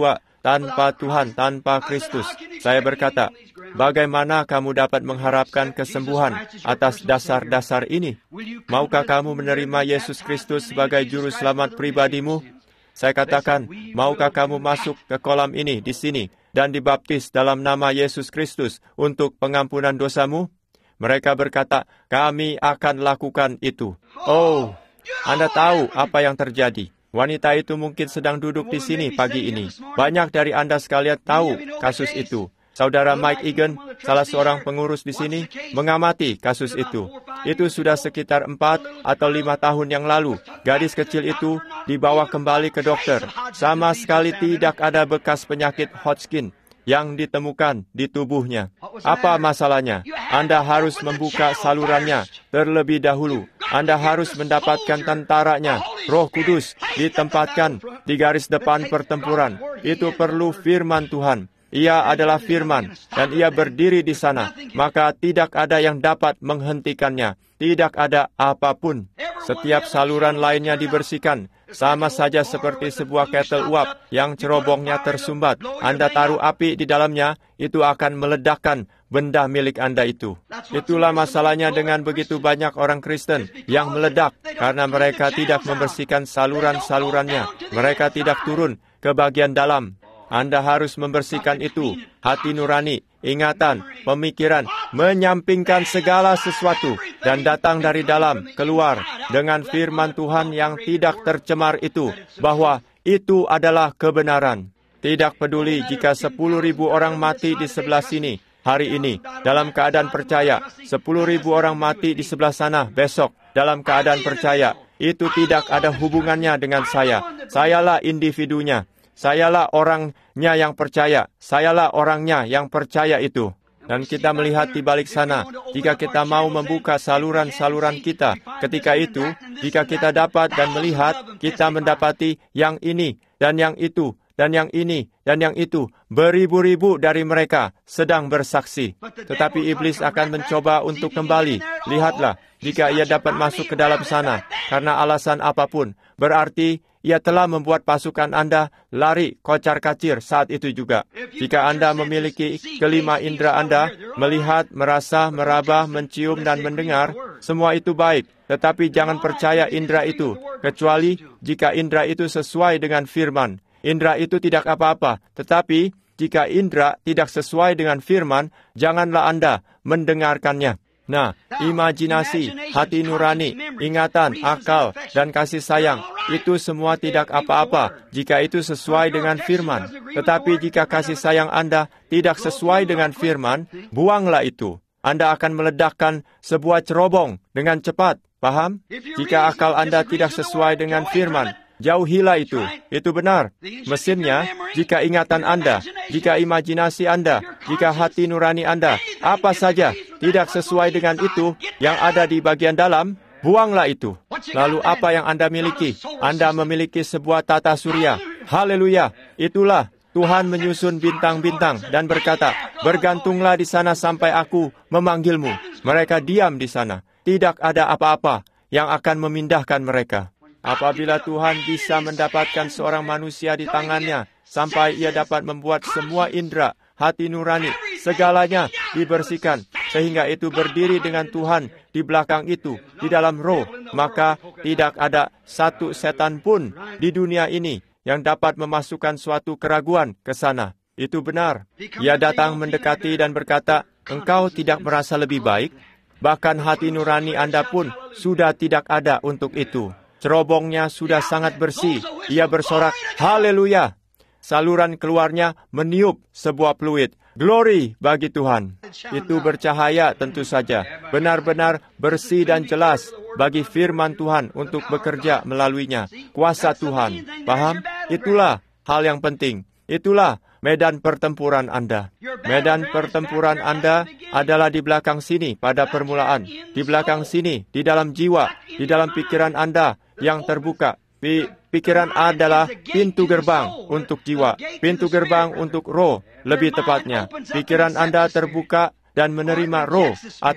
tanpa Tuhan, tanpa Kristus. Saya berkata, bagaimana kamu dapat mengharapkan kesembuhan atas dasar-dasar ini? Maukah kamu menerima Yesus Kristus sebagai juru selamat pribadimu? Saya katakan, maukah kamu masuk ke kolam ini di sini dan dibaptis dalam nama Yesus Kristus untuk pengampunan dosamu? Mereka berkata, kami akan lakukan itu. Oh, Anda tahu apa yang terjadi. Wanita itu mungkin sedang duduk di sini pagi ini. Banyak dari Anda sekalian tahu kasus itu. Saudara Mike Egan, salah seorang pengurus di sini, mengamati kasus itu. Itu sudah sekitar 4 atau 5 tahun yang lalu. Gadis kecil itu dibawa kembali ke dokter. Sama sekali tidak ada bekas penyakit Hodgkin yang ditemukan di tubuhnya. Apa masalahnya? Anda harus membuka salurannya terlebih dahulu. Anda harus mendapatkan tentaranya. Roh Kudus ditempatkan di garis depan pertempuran. Itu perlu firman Tuhan. Ia adalah firman, dan ia berdiri di sana. Maka tidak ada yang dapat menghentikannya. Tidak ada apapun. Setiap saluran lainnya dibersihkan. Sama saja seperti sebuah ketel uap yang cerobongnya tersumbat. Anda taruh api di dalamnya, itu akan meledakkan benda milik Anda itu. Itulah masalahnya dengan begitu banyak orang Kristen yang meledak karena mereka tidak membersihkan saluran-salurannya. Mereka tidak turun ke bagian dalam. Anda harus membersihkan itu. Hati nurani, ingatan, pemikiran, menyampingkan segala sesuatu dan datang dari dalam, keluar dengan firman Tuhan yang tidak tercemar itu, bahwa itu adalah kebenaran. Tidak peduli jika 10.000 orang mati di sebelah sini hari ini dalam keadaan percaya, 10.000 orang mati di sebelah sana besok dalam keadaan percaya. Itu tidak ada hubungannya dengan saya. Sayalah individunya. Sayalah orangnya yang percaya. Sayalah orangnya yang percaya itu. Dan kita melihat di balik sana, jika kita mau membuka saluran-saluran kita, ketika itu, jika kita dapat dan melihat, kita mendapati yang ini, dan yang itu, dan yang ini, dan yang itu. Beribu-ribu dari mereka sedang bersaksi. Tetapi iblis akan mencoba untuk kembali. Lihatlah, jika ia dapat masuk ke dalam sana, karena alasan apapun, berarti ia telah membuat pasukan Anda lari kocar-kacir saat itu juga. Jika Anda memiliki kelima indera Anda, melihat, merasa, meraba, mencium, dan mendengar, semua itu baik. Tetapi jangan percaya indera itu, kecuali jika indera itu sesuai dengan firman. Indera itu tidak apa-apa, tetapi jika indera tidak sesuai dengan firman, janganlah Anda mendengarkannya. Nah, imajinasi, hati nurani, ingatan, akal, dan kasih sayang, itu semua tidak apa-apa jika itu sesuai dengan firman. Tetapi jika kasih sayang Anda tidak sesuai dengan firman, buanglah itu. Anda akan meledakkan sebuah cerobong dengan cepat, paham? Jika akal Anda tidak sesuai dengan firman, jauhilah itu. Itu benar. Mesinnya, jika ingatan Anda, jika imajinasi Anda, jika hati nurani Anda, apa saja tidak sesuai dengan itu yang ada di bagian dalam, buanglah itu. Lalu apa yang Anda miliki? Anda memiliki sebuah tata surya. Haleluya. Itulah Tuhan menyusun bintang-bintang dan berkata, bergantunglah di sana sampai aku memanggilmu. Mereka diam di sana. Tidak ada apa-apa yang akan memindahkan mereka. Apabila Tuhan bisa mendapatkan seorang manusia di tangannya, sampai ia dapat membuat semua indera, hati nurani, segalanya dibersihkan, sehingga itu berdiri dengan Tuhan di belakang itu, di dalam roh, maka tidak ada satu setan pun di dunia ini yang dapat memasukkan suatu keraguan ke sana. Itu benar. Ia datang mendekati dan berkata, engkau tidak merasa lebih baik? Bahkan hati nurani Anda pun sudah tidak ada untuk itu. Cerobongnya sudah sangat bersih. Ia bersorak, haleluya. Saluran keluarnya meniup sebuah fluid. Glory bagi Tuhan. Itu bercahaya tentu saja. Benar-benar bersih dan jelas bagi firman Tuhan untuk bekerja melaluinya. Kuasa Tuhan. Paham? Itulah hal yang penting. Itulah medan pertempuran Anda. Medan pertempuran Anda adalah di belakang sini pada permulaan. Di belakang sini, di dalam jiwa, di dalam pikiran Anda yang terbuka. Pikiran adalah pintu gerbang untuk jiwa, pintu gerbang untuk roh, lebih tepatnya. Pikiran Anda terbuka dan menerima roh atau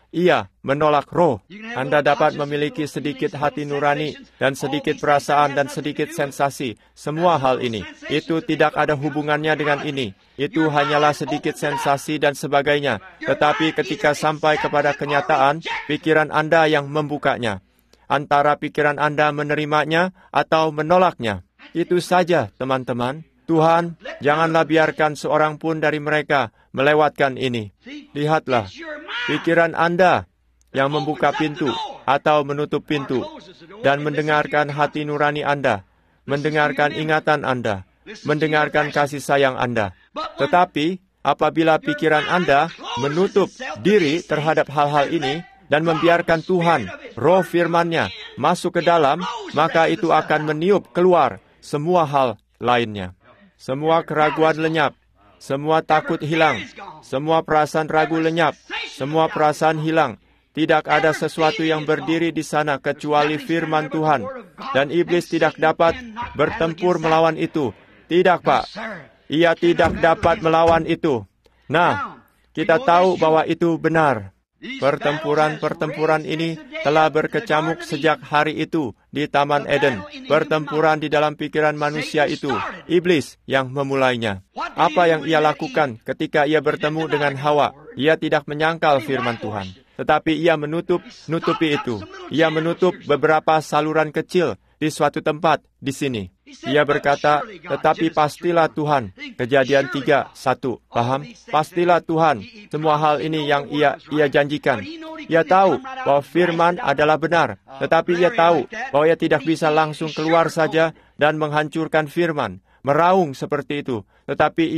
ia menolak roh. Anda dapat memiliki sedikit hati nurani dan sedikit perasaan dan sedikit sensasi. Semua hal ini, itu tidak ada hubungannya dengan ini. Itu hanyalah sedikit sensasi dan sebagainya. Tetapi ketika sampai kepada kenyataan, pikiran Anda yang membukanya. Antara pikiran Anda menerimanya atau menolaknya. Itu saja, teman-teman. Tuhan, janganlah biarkan seorang pun dari mereka melewatkan ini. Lihatlah, pikiran Anda yang membuka pintu atau menutup pintu dan mendengarkan hati nurani Anda, mendengarkan ingatan Anda, mendengarkan kasih sayang Anda. Tetapi, apabila pikiran Anda menutup diri terhadap hal-hal ini dan membiarkan Tuhan, roh firman-Nya, masuk ke dalam, maka itu akan meniup keluar semua hal lainnya. Semua keraguan lenyap, semua takut hilang, semua perasaan ragu lenyap, semua perasaan hilang. Tidak ada sesuatu yang berdiri di sana kecuali firman Tuhan. Dan iblis tidak dapat bertempur melawan itu. Tidak, Pak. Ia tidak dapat melawan itu. Nah, kita tahu bahwa itu benar. Pertempuran-pertempuran ini telah berkecamuk sejak hari itu di Taman Eden. Pertempuran di dalam pikiran manusia itu, iblis yang memulainya. Apa yang ia lakukan ketika ia bertemu dengan Hawa? Ia tidak menyangkal firman Tuhan, tetapi ia menutupi itu. Ia menutup beberapa saluran kecil di suatu tempat di sini. Ia berkata, tetapi pastilah Tuhan. Kejadian 3:1. Paham? Pastilah Tuhan. Semua hal ini yang ia janjikan. Ia tahu bahwa firman adalah benar. Tetapi ia tahu bahwa ia tidak bisa langsung keluar saja dan menghancurkan firman. Meraung seperti itu. Tetapi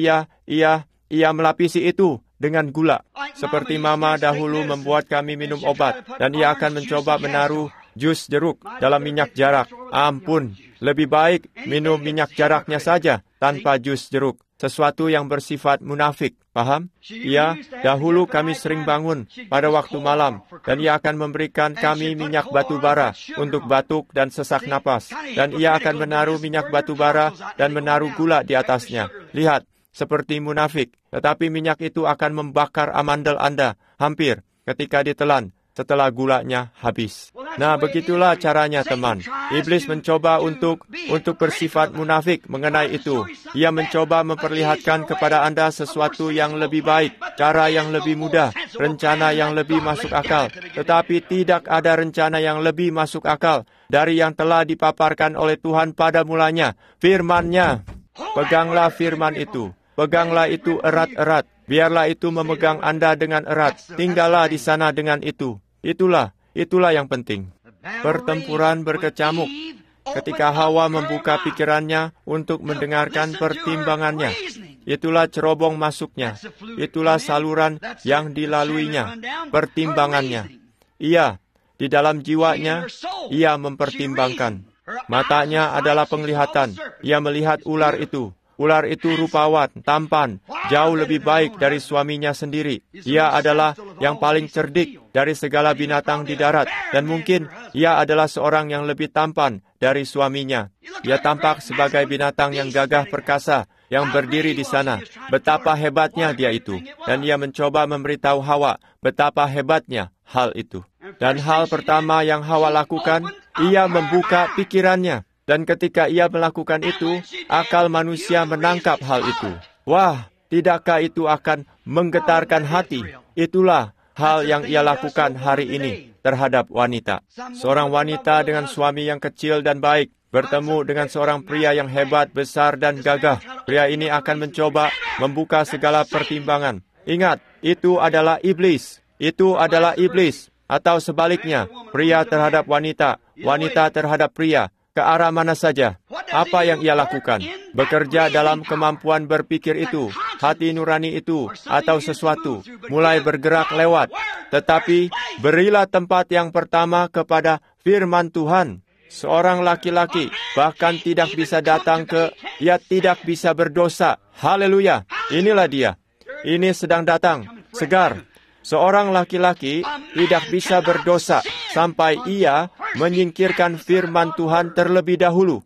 ia melapisi itu dengan gula. Seperti Mama dahulu membuat kami minum obat. Dan ia akan mencoba menaruh jus jeruk dalam minyak jarak. Ampun, lebih baik minum minyak jaraknya saja tanpa jus jeruk. Sesuatu yang bersifat munafik. Paham? Ia, dahulu kami sering bangun pada waktu malam. Dan ia akan memberikan kami minyak batu bara untuk batuk dan sesak napas. Dan ia akan menaruh minyak batu bara dan menaruh gula di atasnya. Lihat, seperti munafik. Tetapi minyak itu akan membakar amandel Anda hampir ketika ditelan setelah gulanya habis. Nah, begitulah caranya, teman. Iblis mencoba untuk bersifat munafik mengenai itu. Ia mencoba memperlihatkan kepada Anda sesuatu yang lebih baik, cara yang lebih mudah, rencana yang lebih masuk akal. Tetapi tidak ada rencana yang lebih masuk akal dari yang telah dipaparkan oleh Tuhan pada mulanya, firman-Nya. Peganglah firman itu. Peganglah itu erat-erat. Biarlah itu memegang Anda dengan erat. Tinggallah di sana dengan itu. Itulah yang penting. Pertempuran berkecamuk ketika Hawa membuka pikirannya untuk mendengarkan pertimbangannya. Itulah cerobong masuknya. Itulah saluran yang dilaluinya. Pertimbangannya. Ia, di dalam jiwanya, ia mempertimbangkan. Matanya adalah penglihatan. Ia melihat ular itu. Ular itu rupawan, tampan, jauh lebih baik dari suaminya sendiri. Ia adalah yang paling cerdik dari segala binatang di darat. Dan mungkin ia adalah seorang yang lebih tampan dari suaminya. Ia tampak sebagai binatang yang gagah perkasa, yang berdiri di sana. Betapa hebatnya dia itu. Dan ia mencoba memberitahu Hawa betapa hebatnya hal itu. Dan hal pertama yang Hawa lakukan, ia membuka pikirannya. Dan ketika ia melakukan itu, akal manusia menangkap hal itu. Wah, tidakkah itu akan menggetarkan hati? Itulah hal yang ia lakukan hari ini terhadap wanita. Seorang wanita dengan suami yang kecil dan baik, bertemu dengan seorang pria yang hebat, besar, dan gagah. Pria ini akan mencoba membuka segala pertimbangan. Ingat, itu adalah iblis. Itu adalah iblis. Atau sebaliknya, pria terhadap wanita, wanita terhadap pria. Ke arah mana saja. Apa yang ia lakukan? Bekerja dalam kemampuan berpikir itu, hati nurani itu, atau sesuatu, mulai bergerak lewat. Tetapi, berilah tempat yang pertama kepada firman Tuhan. Seorang laki-laki bahkan tidak bisa datang ia tidak bisa berdosa. Haleluya. Inilah dia. Ini sedang datang, segar. Seorang laki-laki tidak bisa berdosa sampai ia menyingkirkan firman Tuhan terlebih dahulu.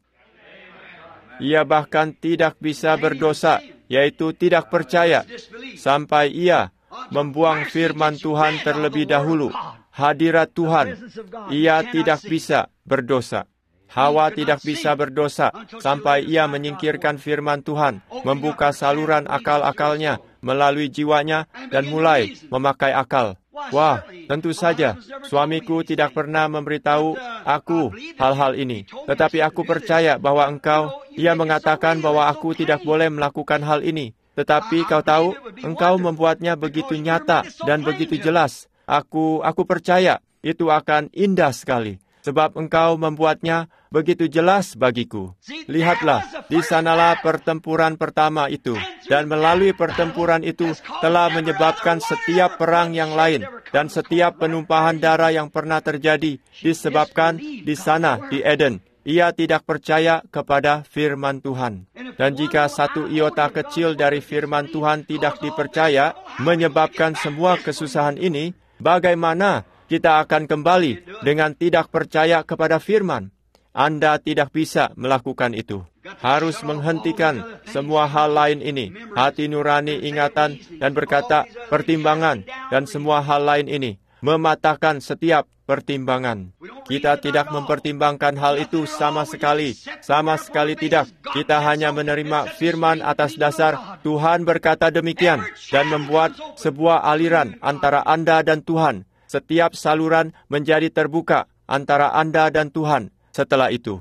Ia bahkan tidak bisa berdosa, yaitu tidak percaya, sampai ia membuang firman Tuhan terlebih dahulu. Hadirat Tuhan, ia tidak bisa berdosa. Hawa tidak bisa berdosa sampai ia menyingkirkan firman Tuhan, membuka saluran akal-akalnya melalui jiwanya dan mulai memakai akal. Wah, tentu saja, suamiku tidak pernah memberitahu aku hal-hal ini. Tetapi aku percaya bahwa ia mengatakan bahwa aku tidak boleh melakukan hal ini. Tetapi kau tahu, engkau membuatnya begitu nyata dan begitu jelas. Aku percaya itu akan indah sekali. Sebab engkau membuatnya begitu jelas bagiku. Lihatlah, di sanalah pertempuran pertama itu. Dan melalui pertempuran itu telah menyebabkan setiap perang yang lain. Dan setiap penumpahan darah yang pernah terjadi disebabkan di sana, di Eden. Ia tidak percaya kepada firman Tuhan. Dan jika satu iota kecil dari firman Tuhan tidak dipercaya, menyebabkan semua kesusahan ini, bagaimana kita akan kembali dengan tidak percaya kepada firman? Anda tidak bisa melakukan itu. Harus menghentikan semua hal lain ini. Hati nurani, ingatan, dan berkata, pertimbangan, dan semua hal lain ini. Mematahkan setiap pertimbangan. Kita tidak mempertimbangkan hal itu sama sekali. Sama sekali tidak. Kita hanya menerima firman atas dasar Tuhan berkata demikian. Dan membuat sebuah aliran antara Anda dan Tuhan. Setiap saluran menjadi terbuka antara Anda dan Tuhan. Setelah itu,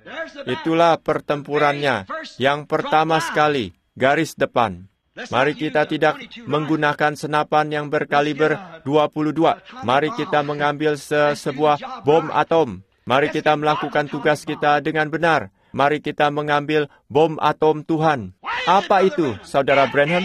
itulah pertempurannya. Yang pertama sekali, garis depan. Mari kita tidak menggunakan senapan yang berkaliber 22. Mari kita mengambil sebuah bom atom. Mari kita melakukan tugas kita dengan benar. Mari kita mengambil bom atom Tuhan. Apa itu, Saudara Branham?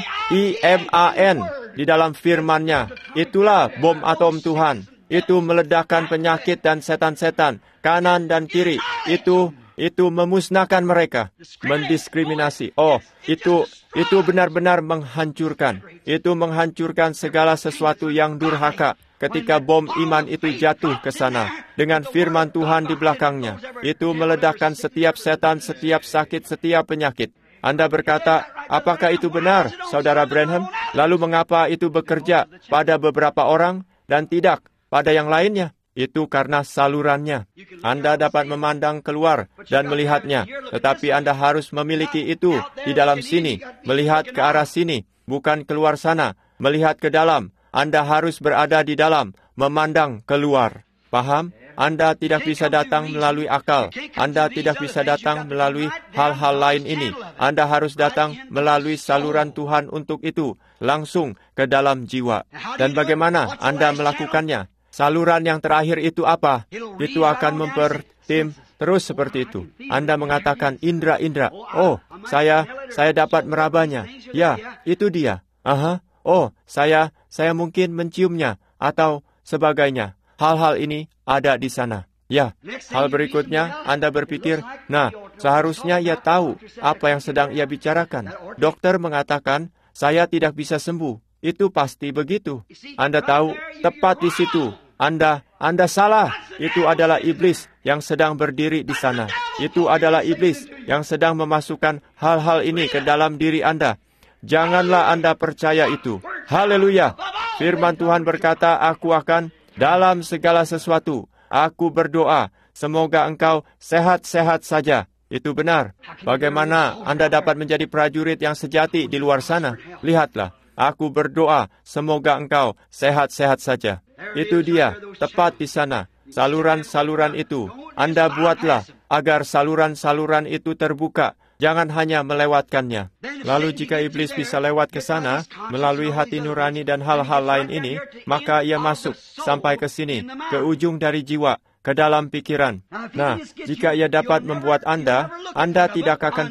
IMAN. Di dalam firman-Nya, itulah bom atom Tuhan. Itu meledakkan penyakit dan setan-setan, kanan dan kiri. Itu memusnahkan mereka, mendiskriminasi. Oh, itu benar-benar menghancurkan. Itu menghancurkan segala sesuatu yang durhaka. Ketika bom iman itu jatuh ke sana, dengan firman Tuhan di belakangnya, itu meledakkan setiap setan, setiap sakit, setiap penyakit. Anda berkata, apakah itu benar, Saudara Branham? Lalu mengapa itu bekerja pada beberapa orang dan tidak pada yang lainnya? Itu karena salurannya. Anda dapat memandang keluar dan melihatnya, tetapi Anda harus memiliki itu di dalam sini, melihat ke arah sini, bukan keluar sana, melihat ke dalam. Anda harus berada di dalam, memandang keluar. Paham? Anda tidak bisa datang melalui akal. Anda tidak bisa datang melalui hal-hal lain ini. Anda harus datang melalui saluran Tuhan untuk itu, langsung ke dalam jiwa. Dan bagaimana Anda melakukannya? Saluran yang terakhir itu apa? Itu akan mempertim terus seperti itu. Anda mengatakan indra-indra. Oh, saya dapat merabanya. Ya, itu dia. Aha. Oh, saya mungkin menciumnya atau sebagainya. Hal-hal ini ada di sana. Ya, hal berikutnya Anda berpikir, nah, seharusnya ia tahu apa yang sedang ia bicarakan. Dokter mengatakan, saya tidak bisa sembuh. Itu pasti begitu. Anda tahu, tepat di situ. Anda salah. Itu adalah iblis yang sedang berdiri di sana. Itu adalah iblis yang sedang memasukkan hal-hal ini ke dalam diri Anda. Janganlah Anda percaya itu. Haleluya. Firman Tuhan berkata, aku akan dalam segala sesuatu, aku berdoa, semoga engkau sehat-sehat saja. Itu benar. Bagaimana Anda dapat menjadi prajurit yang sejati di luar sana? Lihatlah, aku berdoa, semoga engkau sehat-sehat saja. Itu dia, tepat di sana. Saluran-saluran itu, Anda buatlah agar saluran-saluran itu terbuka. Jangan hanya melewatkannya. Lalu jika iblis bisa lewat ke sana, melalui hati nurani dan hal-hal lain ini, maka ia masuk sampai ke sini, ke ujung dari jiwa, ke dalam pikiran. Nah, jika ia dapat membuat Anda tidak akan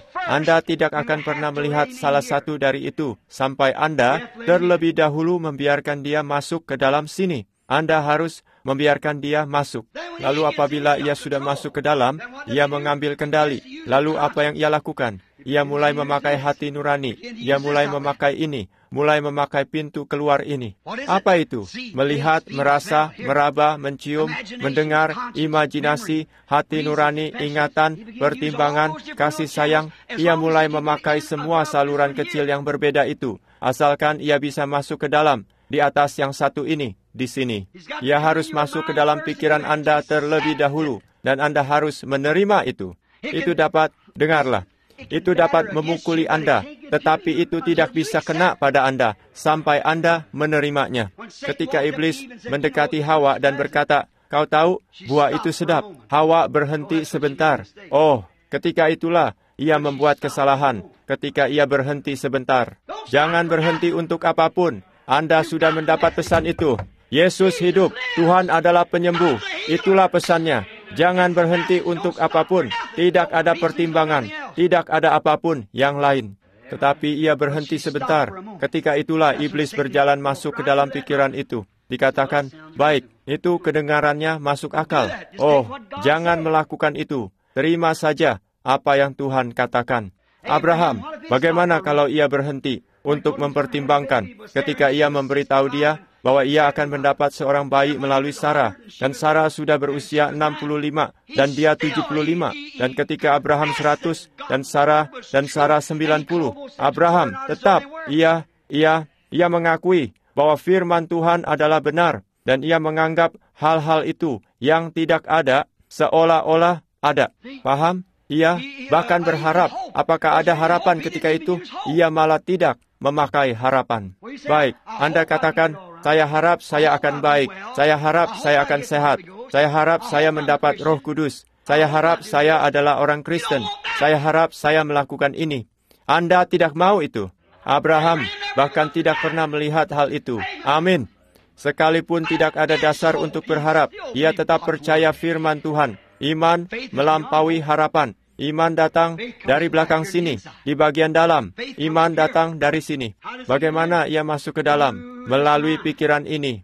pernah melihat salah satu dari itu, sampai Anda terlebih dahulu membiarkan dia masuk ke dalam sini. Anda harus membiarkan dia masuk. Lalu apabila ia sudah masuk ke dalam, ia mengambil kendali. Lalu apa yang ia lakukan? Ia mulai memakai hati nurani. Ia mulai memakai ini. Mulai memakai pintu keluar ini. Apa itu? Melihat, merasa, meraba, mencium, mendengar, imajinasi, hati nurani, ingatan, pertimbangan, kasih sayang. Ia mulai memakai semua saluran kecil yang berbeda itu. asalkan ia bisa masuk ke dalam, di atas yang satu ini, di sini. Ia harus masuk ke dalam pikiran Anda terlebih dahulu, dan Anda harus menerima itu. Itu dapat, dengarlah, itu dapat memukuli Anda, tetapi itu tidak bisa kena pada Anda, sampai Anda menerimanya. Ketika iblis mendekati Hawa dan berkata, "Kau tahu, buah itu sedap." Hawa berhenti sebentar. Oh, ketika itulah ia membuat kesalahan. Ketika ia berhenti sebentar. Jangan berhenti untuk apapun. Anda sudah mendapat pesan itu. Yesus hidup. Tuhan adalah penyembuh. Itulah pesannya. Jangan berhenti untuk apapun. Tidak ada pertimbangan. Tidak ada apapun yang lain. Tetapi ia berhenti sebentar. Ketika itulah iblis berjalan masuk ke dalam pikiran itu. Dikatakan, baik, itu kedengarannya masuk akal. Oh, jangan melakukan itu. Terima saja apa yang Tuhan katakan. Abraham, bagaimana kalau ia berhenti untuk mempertimbangkan ketika ia memberitahu dia bahwa ia akan mendapat seorang bayi melalui Sarah, dan Sarah sudah berusia 65 dan dia 75, dan ketika Abraham 100 dan Sarah 90, Abraham tetap ia mengakui bahwa firman Tuhan adalah benar, dan ia menganggap hal-hal itu yang tidak ada seolah-olah ada. Paham? Ia bahkan berharap. Apakah ada harapan ketika itu? Ia malah tidak memakai harapan. Baik, Anda katakan, saya harap saya akan baik. Saya harap saya akan sehat. Saya harap saya mendapat Roh Kudus. Saya harap saya adalah orang Kristen. Saya harap saya melakukan ini. Anda tidak mau itu. Abraham bahkan tidak pernah melihat hal itu. Amin. Sekalipun tidak ada dasar untuk berharap, ia tetap percaya firman Tuhan. Iman melampaui harapan. Iman datang dari belakang sini, di bagian dalam. Iman datang dari sini. Bagaimana ia masuk ke dalam? Melalui pikiran ini,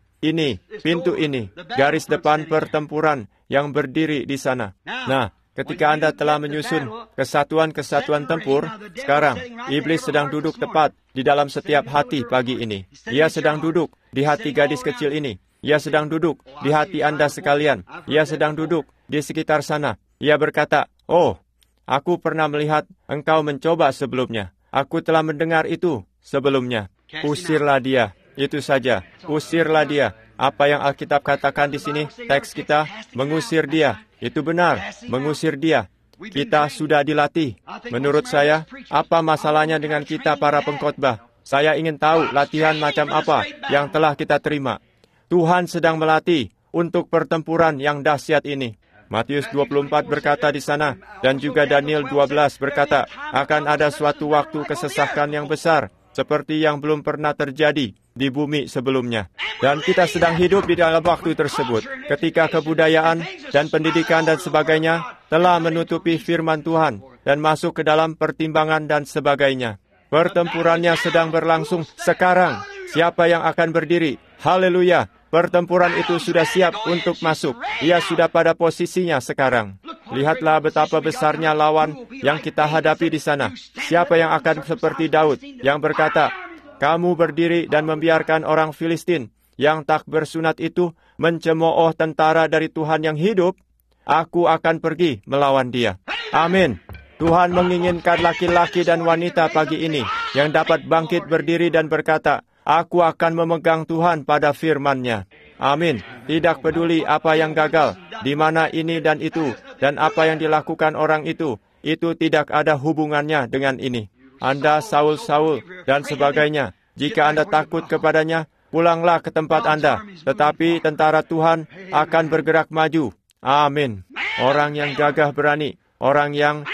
pintu ini, garis depan pertempuran yang berdiri di sana. Nah, ketika Anda telah menyusun kesatuan-kesatuan tempur, sekarang iblis sedang duduk tepat di dalam setiap hati pagi ini. Ia sedang duduk di hati gadis kecil ini. Ia sedang duduk di hati Anda sekalian. Ia sedang duduk di sekitar sana. Ia berkata, "Oh, aku pernah melihat engkau mencoba sebelumnya. Aku telah mendengar itu sebelumnya." Usirlah dia. Itu saja. Usirlah dia. Apa yang Alkitab katakan di sini, teks kita, mengusir dia. Itu benar, mengusir dia. Kita sudah dilatih. Menurut saya, apa masalahnya dengan kita para pengkhotbah? Saya ingin tahu latihan macam apa yang telah kita terima. Tuhan sedang melatih untuk pertempuran yang dahsyat ini. Matius 24 berkata di sana, dan juga Daniel 12 berkata, akan ada suatu waktu kesesakan yang besar, seperti yang belum pernah terjadi di bumi sebelumnya. Dan kita sedang hidup di dalam waktu tersebut, ketika kebudayaan dan pendidikan dan sebagainya telah menutupi firman Tuhan dan masuk ke dalam pertimbangan dan sebagainya. Pertempurannya sedang berlangsung sekarang. Siapa yang akan berdiri? Haleluya! Pertempuran itu sudah siap untuk masuk. Ia sudah pada posisinya sekarang. Lihatlah betapa besarnya lawan yang kita hadapi di sana. Siapa yang akan seperti Daud yang berkata, kamu berdiri dan membiarkan orang Filistin yang tak bersunat itu mencemooh tentara dari Tuhan yang hidup, aku akan pergi melawan dia. Amin. Tuhan menginginkan laki-laki dan wanita pagi ini yang dapat bangkit berdiri dan berkata, aku akan memegang Tuhan pada firman-Nya. Amin. Tidak peduli apa yang gagal, di mana ini dan itu, dan apa yang dilakukan orang itu tidak ada hubungannya dengan ini. Anda Saul-Saul dan sebagainya. Jika Anda takut kepadanya, pulanglah ke tempat Anda. Tetapi tentara Tuhan akan bergerak maju. Amin. Orang yang gagah berani, orang yang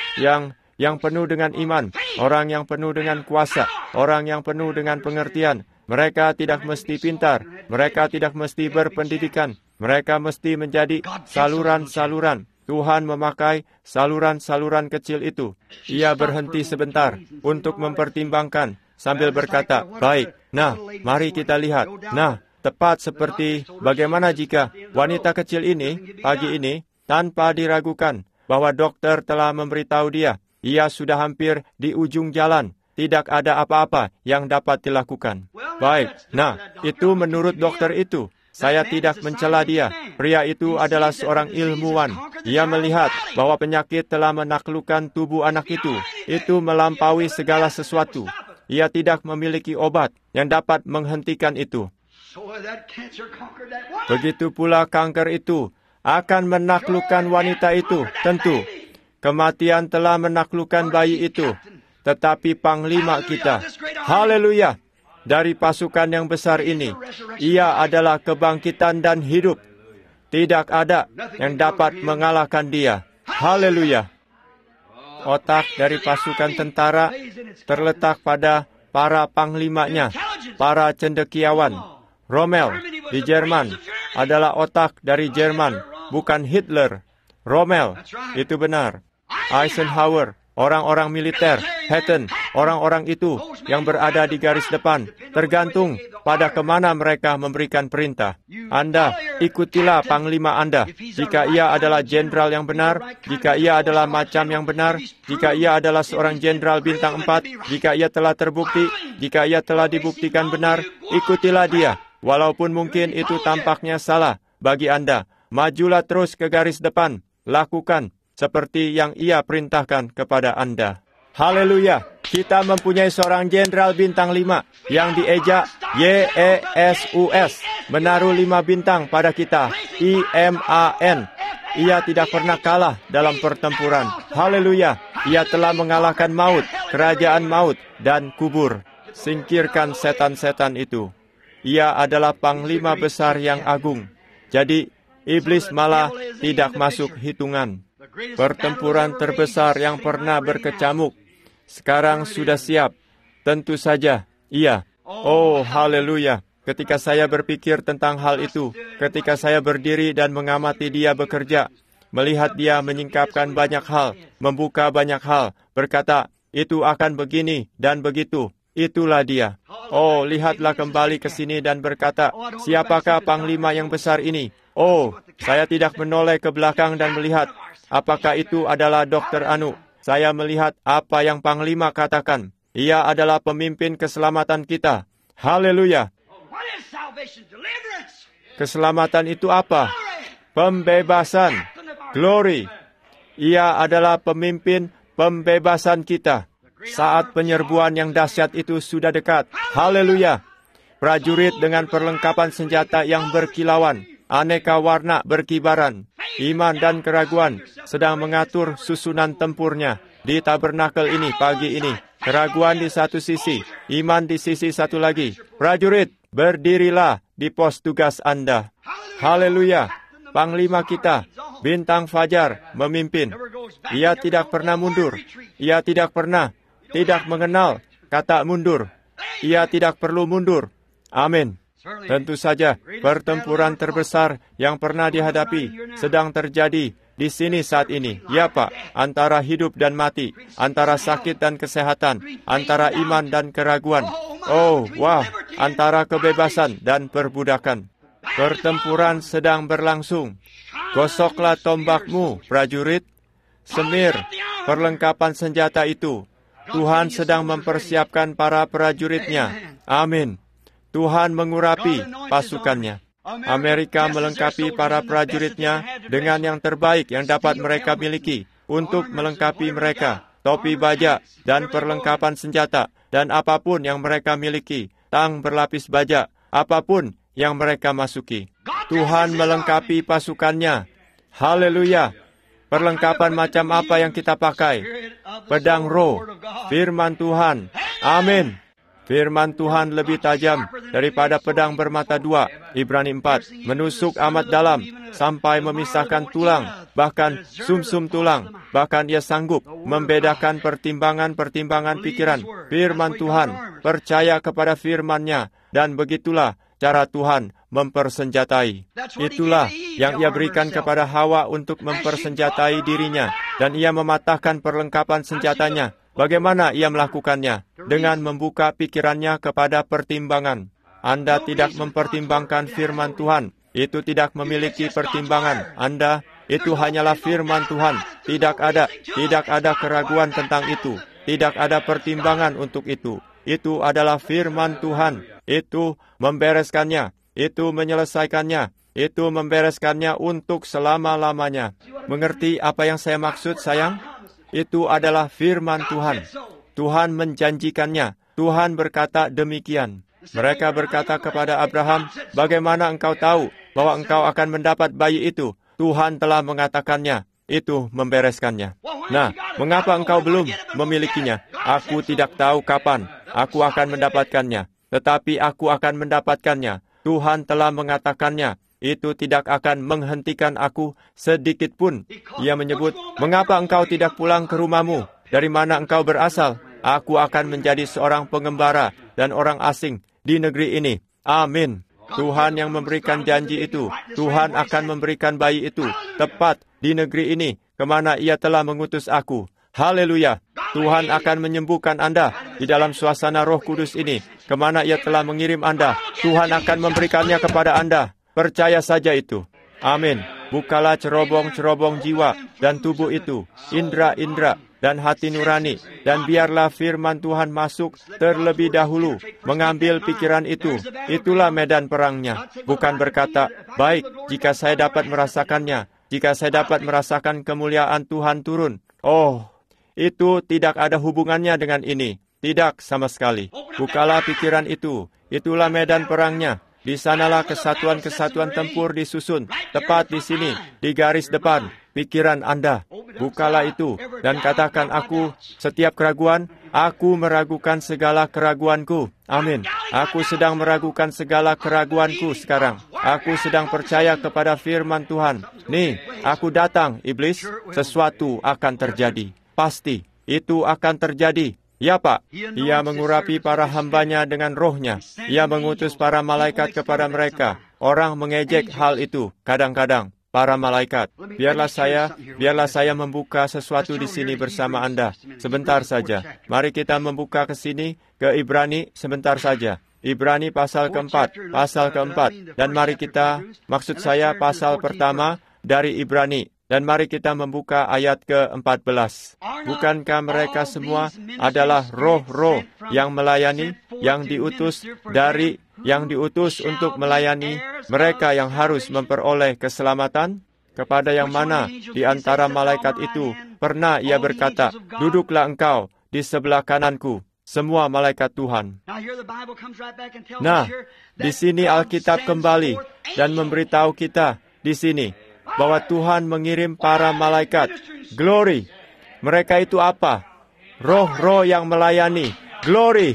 penuh dengan iman, orang yang penuh dengan kuasa, orang yang penuh dengan pengertian. Mereka tidak mesti pintar, mereka tidak mesti berpendidikan, mereka mesti menjadi saluran-saluran. Tuhan memakai saluran-saluran kecil itu. Ia berhenti sebentar untuk mempertimbangkan sambil berkata, baik, nah, mari kita lihat. Nah, tepat seperti bagaimana jika wanita kecil ini, pagi ini, tanpa diragukan bahwa dokter telah memberitahu dia, ia sudah hampir di ujung jalan. Tidak ada apa-apa yang dapat dilakukan. Baik, nah, itu menurut dokter itu. Saya tidak mencela dia. Pria itu adalah seorang ilmuwan. Ia melihat bahwa penyakit telah menaklukkan tubuh anak itu. Itu melampaui segala sesuatu. Ia tidak memiliki obat yang dapat menghentikan itu. Begitu pula kanker itu akan menaklukkan wanita itu, tentu. Kematian telah menaklukkan bayi itu, tetapi panglima kita, haleluya, dari pasukan yang besar ini, ia adalah kebangkitan dan hidup. Tidak ada yang dapat mengalahkan dia. Haleluya. Otak dari pasukan tentara terletak pada para panglimanya, para cendekiawan. Rommel di Jerman adalah otak dari Jerman, bukan Hitler. Rommel, itu benar. Eisenhower, orang-orang militer. Patton, orang-orang itu yang berada di garis depan, tergantung pada kemana mereka memberikan perintah. Anda, ikutilah panglima Anda. Jika ia adalah jenderal yang benar, jika ia adalah macam yang benar, jika ia adalah seorang jenderal bintang 4, jika ia telah terbukti, jika ia telah dibuktikan benar, ikutilah dia. Walaupun mungkin itu tampaknya salah bagi Anda, majulah terus ke garis depan. Lakukan seperti yang ia perintahkan kepada Anda. Haleluya. Kita mempunyai seorang jenderal bintang 5 yang dieja YESUS, menaruh 5 bintang pada kita, IMAN. Ia tidak pernah kalah dalam pertempuran. Haleluya. Ia telah mengalahkan maut, kerajaan maut, dan kubur. Singkirkan setan-setan itu. Ia adalah panglima besar yang agung. Jadi, iblis malah tidak masuk hitungan. Pertempuran terbesar yang pernah berkecamuk sekarang sudah siap. Tentu saja, iya. Oh, haleluya. Ketika saya berpikir tentang hal itu, ketika saya berdiri dan mengamati dia bekerja, melihat dia menyingkapkan banyak hal, membuka banyak hal, berkata, itu akan begini dan begitu. Itulah dia. Oh, lihatlah kembali ke sini dan berkata, siapakah panglima yang besar ini? Oh, saya tidak menoleh ke belakang dan melihat, apakah itu adalah Dr. Anu. Saya melihat apa yang panglima katakan. Ia adalah pemimpin keselamatan kita. Haleluya. Keselamatan itu apa? Pembebasan. Glory. Ia adalah pemimpin pembebasan kita. Saat penyerbuan yang dahsyat itu sudah dekat. Haleluya. Prajurit dengan perlengkapan senjata yang berkilauan, aneka warna berkibaran, iman dan keraguan sedang mengatur susunan tempurnya di tabernakel ini pagi ini. Keraguan di satu sisi, iman di sisi satu lagi. Prajurit, berdirilah di pos tugas Anda. Haleluya. Panglima kita, bintang fajar, memimpin. Ia tidak pernah mundur. Ia tidak mengenal kata mundur. Ia tidak perlu mundur. Amin. Tentu saja, pertempuran terbesar yang pernah dihadapi sedang terjadi di sini saat ini. Ya Pak, antara hidup dan mati, antara sakit dan kesehatan, antara iman dan keraguan. Oh, wah, antara kebebasan dan perbudakan. Pertempuran sedang berlangsung. Gosoklah tombakmu, prajurit. Semir perlengkapan senjata itu. Tuhan sedang mempersiapkan para prajuritnya. Amin. Tuhan mengurapi pasukannya. Amerika melengkapi para prajuritnya dengan yang terbaik yang dapat mereka miliki untuk melengkapi mereka. Topi baja dan perlengkapan senjata dan apapun yang mereka miliki. Tang berlapis baja, apapun yang mereka masuki. Tuhan melengkapi pasukannya. Haleluya. Perlengkapan macam apa yang kita pakai? Pedang roh, firman Tuhan. Amin. Firman Tuhan lebih tajam daripada pedang bermata dua. Ibrani 4. Menusuk amat dalam sampai memisahkan tulang, bahkan sumsum tulang. Bahkan ia sanggup membedakan pertimbangan-pertimbangan pikiran. Firman Tuhan, percaya kepada firman-Nya. Dan begitulah cara Tuhan mempersenjatai. Itulah yang ia berikan kepada Hawa untuk mempersenjatai dirinya. Dan ia mematahkan perlengkapan senjatanya. Bagaimana ia melakukannya? Dengan membuka pikirannya kepada pertimbangan. Anda tidak mempertimbangkan firman Tuhan. Itu tidak memiliki pertimbangan. Anda, itu hanyalah firman Tuhan. Tidak ada keraguan tentang itu. Tidak ada pertimbangan untuk itu. Itu adalah firman Tuhan. Itu membereskannya. Itu menyelesaikannya. Itu membereskannya untuk selama-lamanya. Mengerti apa yang saya maksud, sayang? Itu adalah firman Tuhan. Tuhan menjanjikannya Tuhan berkata demikian. Mereka berkata kepada Abraham, bagaimana engkau tahu bahwa engkau akan mendapat bayi itu? Tuhan telah mengatakannya, itu membereskannya. Nah, mengapa engkau belum memilikinya? Aku tidak tahu kapan aku akan mendapatkannya, tetapi aku akan mendapatkannya. Tuhan telah mengatakannya, itu tidak akan menghentikan aku sedikit pun. Ia menyebut, mengapa engkau tidak pulang ke rumahmu? Dari mana engkau berasal? Aku akan menjadi seorang pengembara dan orang asing di negeri ini. Amin. Tuhan yang memberikan janji itu. Tuhan akan memberikan bayi itu tepat di negeri ini, kemana Ia telah mengutus aku. Haleluya. Tuhan akan menyembuhkan Anda di dalam suasana Roh Kudus ini, kemana Ia telah mengirim Anda. Tuhan akan memberikannya kepada Anda. Percaya saja itu. Amin. Bukalah cerobong-cerobong jiwa dan tubuh itu, indera-indera dan hati nurani, dan biarlah firman Tuhan masuk terlebih dahulu, mengambil pikiran itu. Itulah medan perangnya. Bukan berkata, baik, jika saya dapat merasakannya, jika saya dapat merasakan kemuliaan Tuhan turun. Oh, itu tidak ada hubungannya dengan ini. Tidak sama sekali. Bukalah pikiran itu. Itulah medan perangnya. Di sanalah kesatuan-kesatuan tempur disusun, tepat di sini, di garis depan, pikiran Anda. Bukalah itu, dan katakan aku, setiap keraguan, aku meragukan segala keraguanku. Amin. Aku sedang meragukan segala keraguanku sekarang. Aku sedang percaya kepada firman Tuhan. Nih, aku datang, iblis, sesuatu akan terjadi. Pasti, itu akan terjadi. Ya Pak, Ia mengurapi para hambanya dengan rohnya. Ia mengutus para malaikat kepada mereka. Orang mengejek hal itu kadang-kadang. Para malaikat, biarlah saya membuka sesuatu di sini bersama Anda. Sebentar saja. Mari kita membuka ke sini, ke Ibrani sebentar saja. Ibrani pasal keempat. Dan mari kita, maksud saya pasal pertama dari Ibrani. Dan mari kita membuka ayat ke-14. Bukankah mereka semua adalah roh-roh yang melayani, yang diutus untuk melayani mereka yang harus memperoleh keselamatan? Kepada yang mana di antara malaikat itu pernah ia berkata, duduklah engkau di sebelah kananku, semua malaikat Tuhan. Nah, di sini Alkitab kembali dan memberitahu kita di sini bahwa Tuhan mengirim para malaikat. Glory. Mereka itu apa? Roh-roh yang melayani. Glory.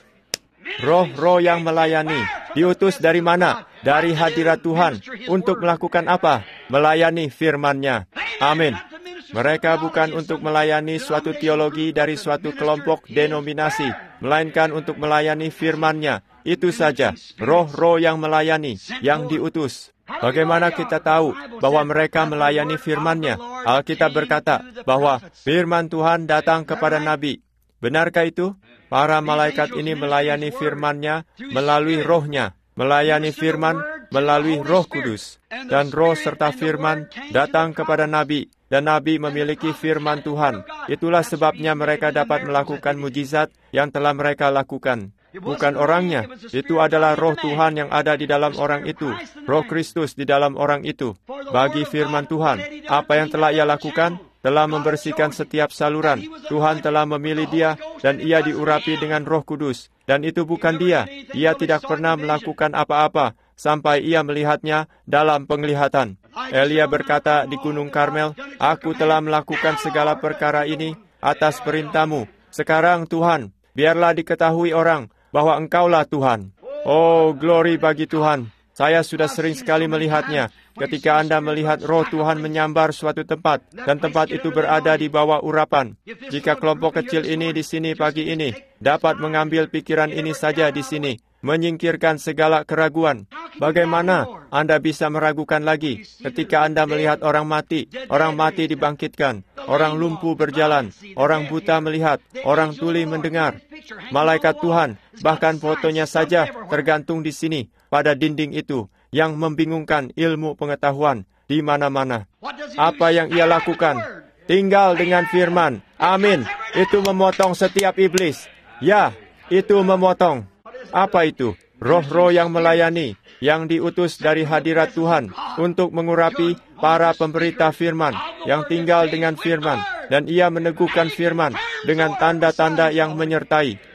Roh-roh yang melayani. Diutus dari mana? Dari hadirat Tuhan. Untuk melakukan apa? Melayani firman-Nya. Amin. Mereka bukan untuk melayani suatu teologi dari suatu kelompok denominasi, melainkan untuk melayani firman-Nya. Itu saja. Roh-roh yang melayani, yang diutus. Bagaimana kita tahu bahwa mereka melayani firman-Nya? Alkitab berkata bahwa firman Tuhan datang kepada Nabi. Benarkah itu? Para malaikat ini melayani firman-Nya melalui rohnya. Melayani firman melalui Roh Kudus. Dan roh serta firman datang kepada Nabi. Dan Nabi memiliki firman Tuhan. Itulah sebabnya mereka dapat melakukan mujizat yang telah mereka lakukan. Bukan orangnya, itu adalah roh Tuhan yang ada di dalam orang itu, roh Kristus di dalam orang itu. Bagi firman Tuhan, apa yang telah ia lakukan, telah membersihkan setiap saluran. Tuhan telah memilih dia, dan ia diurapi dengan Roh Kudus. Dan itu bukan dia, ia tidak pernah melakukan apa-apa, sampai ia melihatnya dalam penglihatan. Elia berkata di Gunung Karmel, aku telah melakukan segala perkara ini atas perintah-Mu. Sekarang Tuhan, biarlah diketahui orang, bahwa Engkaulah Tuhan. Oh, glory bagi Tuhan. Saya sudah sering sekali melihatnya. Ketika Anda melihat roh Tuhan menyambar suatu tempat, dan tempat itu berada di bawah urapan. Jika kelompok kecil ini di sini pagi ini, dapat mengambil pikiran ini saja di sini, menyingkirkan segala keraguan. Bagaimana Anda bisa meragukan lagi ketika Anda melihat orang mati dibangkitkan, orang lumpuh berjalan, orang buta melihat, orang tuli mendengar. Malaikat Tuhan, bahkan fotonya saja tergantung di sini, pada dinding itu, yang membingungkan ilmu pengetahuan di mana-mana. Apa yang ia lakukan? Tinggal dengan firman. Amin. Itu memotong setiap iblis. Ya, itu memotong. Apa itu? Roh-roh yang melayani, yang diutus dari hadirat Tuhan untuk mengurapi para pemberita firman, yang tinggal dengan firman, dan ia meneguhkan firman dengan tanda-tanda yang menyertai.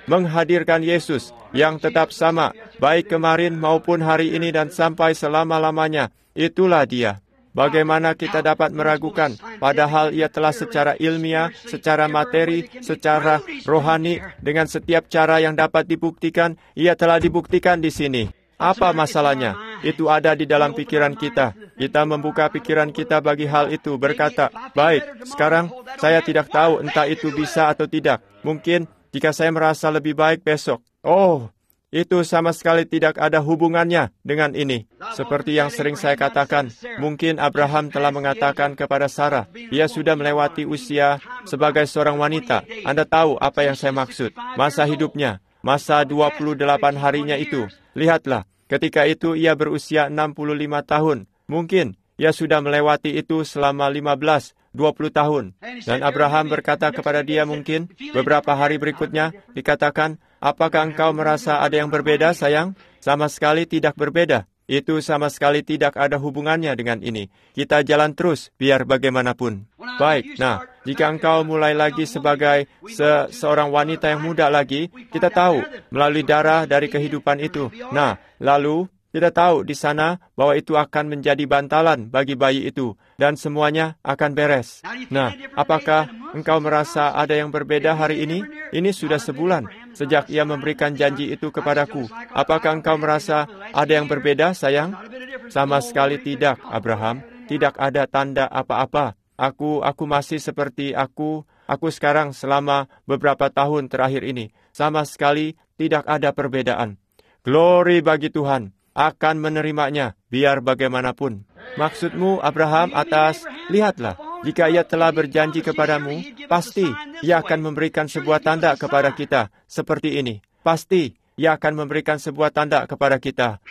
menghadirkan Yesus yang tetap sama, baik kemarin maupun hari ini dan sampai selama-lamanya. Itulah Dia. Bagaimana kita dapat meragukan, padahal Ia telah secara ilmiah, secara materi, secara rohani, dengan setiap cara yang dapat dibuktikan, Ia telah dibuktikan di sini. Apa masalahnya? Itu ada di dalam pikiran kita. Kita membuka pikiran kita bagi hal itu, berkata, baik, sekarang saya tidak tahu entah itu bisa atau tidak. Mungkin jika saya merasa lebih baik besok. Oh, itu sama sekali tidak ada hubungannya dengan ini. Seperti yang sering saya katakan, mungkin Abraham telah mengatakan kepada Sarah, ia sudah melewati usia sebagai seorang wanita. Anda tahu apa yang saya maksud. Masa hidupnya, masa 28 harinya itu. Lihatlah, ketika itu ia berusia 65 tahun. Mungkin ia sudah melewati itu selama 15-20 tahun. Dan Abraham berkata kepada dia mungkin beberapa hari berikutnya, dikatakan, apakah engkau merasa ada yang berbeda, sayang? Sama sekali tidak berbeda. Itu sama sekali tidak ada hubungannya dengan ini. Kita jalan terus, biar bagaimanapun. Baik, nah, jika engkau mulai lagi sebagai seorang wanita yang muda lagi, kita tahu melalui darah dari kehidupan itu. Nah, lalu kita tahu di sana bahwa itu akan menjadi bantalan bagi bayi itu, dan semuanya akan beres. Nah, apakah engkau merasa ada yang berbeda hari ini? Ini sudah sebulan sejak ia memberikan janji itu kepadaku. Apakah engkau merasa ada yang berbeda, sayang? Sama sekali tidak, Abraham. Tidak ada tanda apa-apa. Aku masih seperti aku sekarang selama beberapa tahun terakhir ini. Sama sekali tidak ada perbedaan. Glory bagi Tuhan. Akan menerimanya, biar bagaimanapun. Maksudmu, Abraham, lihatlah, jika ia telah berjanji kepadamu, pasti ia akan memberikan sebuah tanda kepada kita, seperti ini. Pasti ia akan memberikan sebuah tanda kepada kita.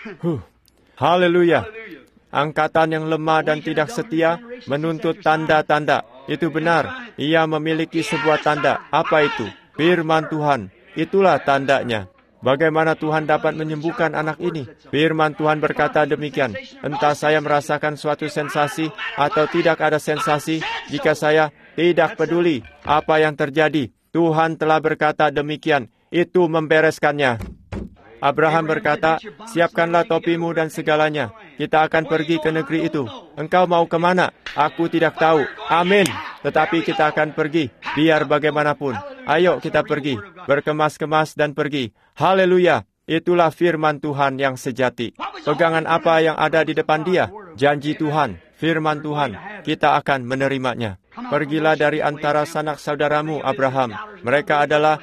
Haleluya. Angkatan yang lemah dan tidak setia menuntut tanda-tanda. Itu benar, ia memiliki sebuah tanda. Apa itu? Firman Tuhan. Itulah tandanya. Bagaimana Tuhan dapat menyembuhkan anak ini? Firman Tuhan berkata demikian, entah saya merasakan suatu sensasi atau tidak ada sensasi, jika saya tidak peduli apa yang terjadi. Tuhan telah berkata demikian, itu membereskannya. Abraham berkata, siapkanlah topimu dan segalanya. Kita akan pergi ke negeri itu. Engkau mau kemana? Aku tidak tahu. Amin. Tetapi kita akan pergi, biar bagaimanapun. Ayo kita pergi, berkemas-kemas dan pergi. Haleluya. Itulah firman Tuhan yang sejati. Pegangan apa yang ada di depan dia? Janji Tuhan, firman Tuhan. Kita akan menerimanya. Pergilah dari antara sanak saudaramu, Abraham. Mereka adalah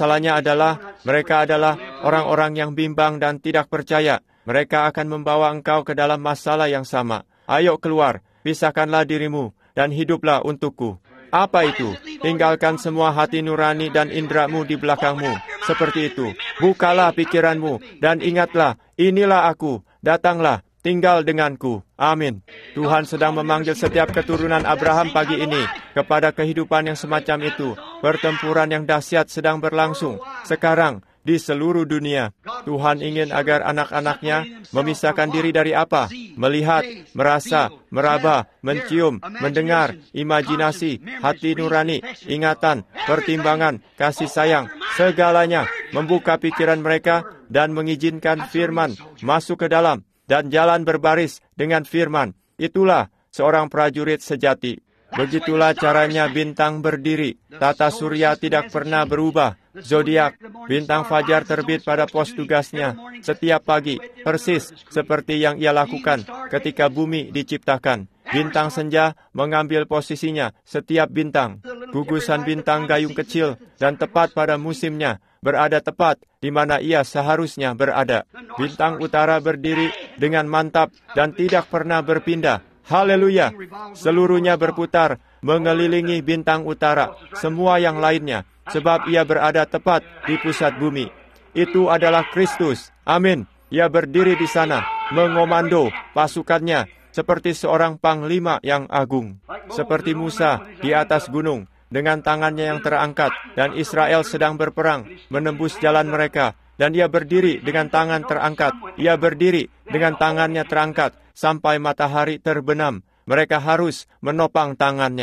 orang-orang yang bimbang dan tidak percaya. Mereka akan membawa engkau ke dalam masalah yang sama. Ayo keluar, pisahkanlah dirimu, dan hiduplah untukku. Apa itu? Tinggalkan semua hati nurani dan indramu di belakangmu. Seperti itu. Bukalah pikiranmu, dan ingatlah, inilah aku, datanglah, tinggal denganku. Amin. Tuhan sedang memanggil setiap keturunan Abraham pagi ini kepada kehidupan yang semacam itu. Pertempuran yang dahsyat sedang berlangsung sekarang di seluruh dunia. Tuhan ingin agar anak-anaknya memisahkan diri dari apa? Melihat, merasa, meraba, mencium, mendengar, imajinasi, hati nurani, ingatan, pertimbangan, kasih sayang, segalanya. Membuka pikiran mereka dan mengizinkan firman masuk ke dalam dan jalan berbaris dengan firman. Itulah seorang prajurit sejati. Begitulah caranya bintang berdiri. Tata surya tidak pernah berubah. Zodiak, bintang fajar terbit pada pos tugasnya setiap pagi, persis seperti yang ia lakukan ketika bumi diciptakan. Bintang senja mengambil posisinya setiap bintang. Gugusan bintang gayung kecil dan tepat pada musimnya berada tepat di mana ia seharusnya berada. Bintang utara berdiri dengan mantap dan tidak pernah berpindah. Haleluya. Seluruhnya berputar mengelilingi bintang utara, semua yang lainnya, sebab ia berada tepat di pusat bumi. Itu adalah Kristus. Amin. Ia berdiri di sana, mengomando pasukannya seperti seorang panglima yang agung. Seperti Musa di atas gunung, dengan tangannya yang terangkat, dan Israel sedang berperang, menembus jalan mereka. Dan ia berdiri dengan tangan terangkat. Ia berdiri dengan tangannya terangkat sampai matahari terbenam. Mereka harus menopang tangannya.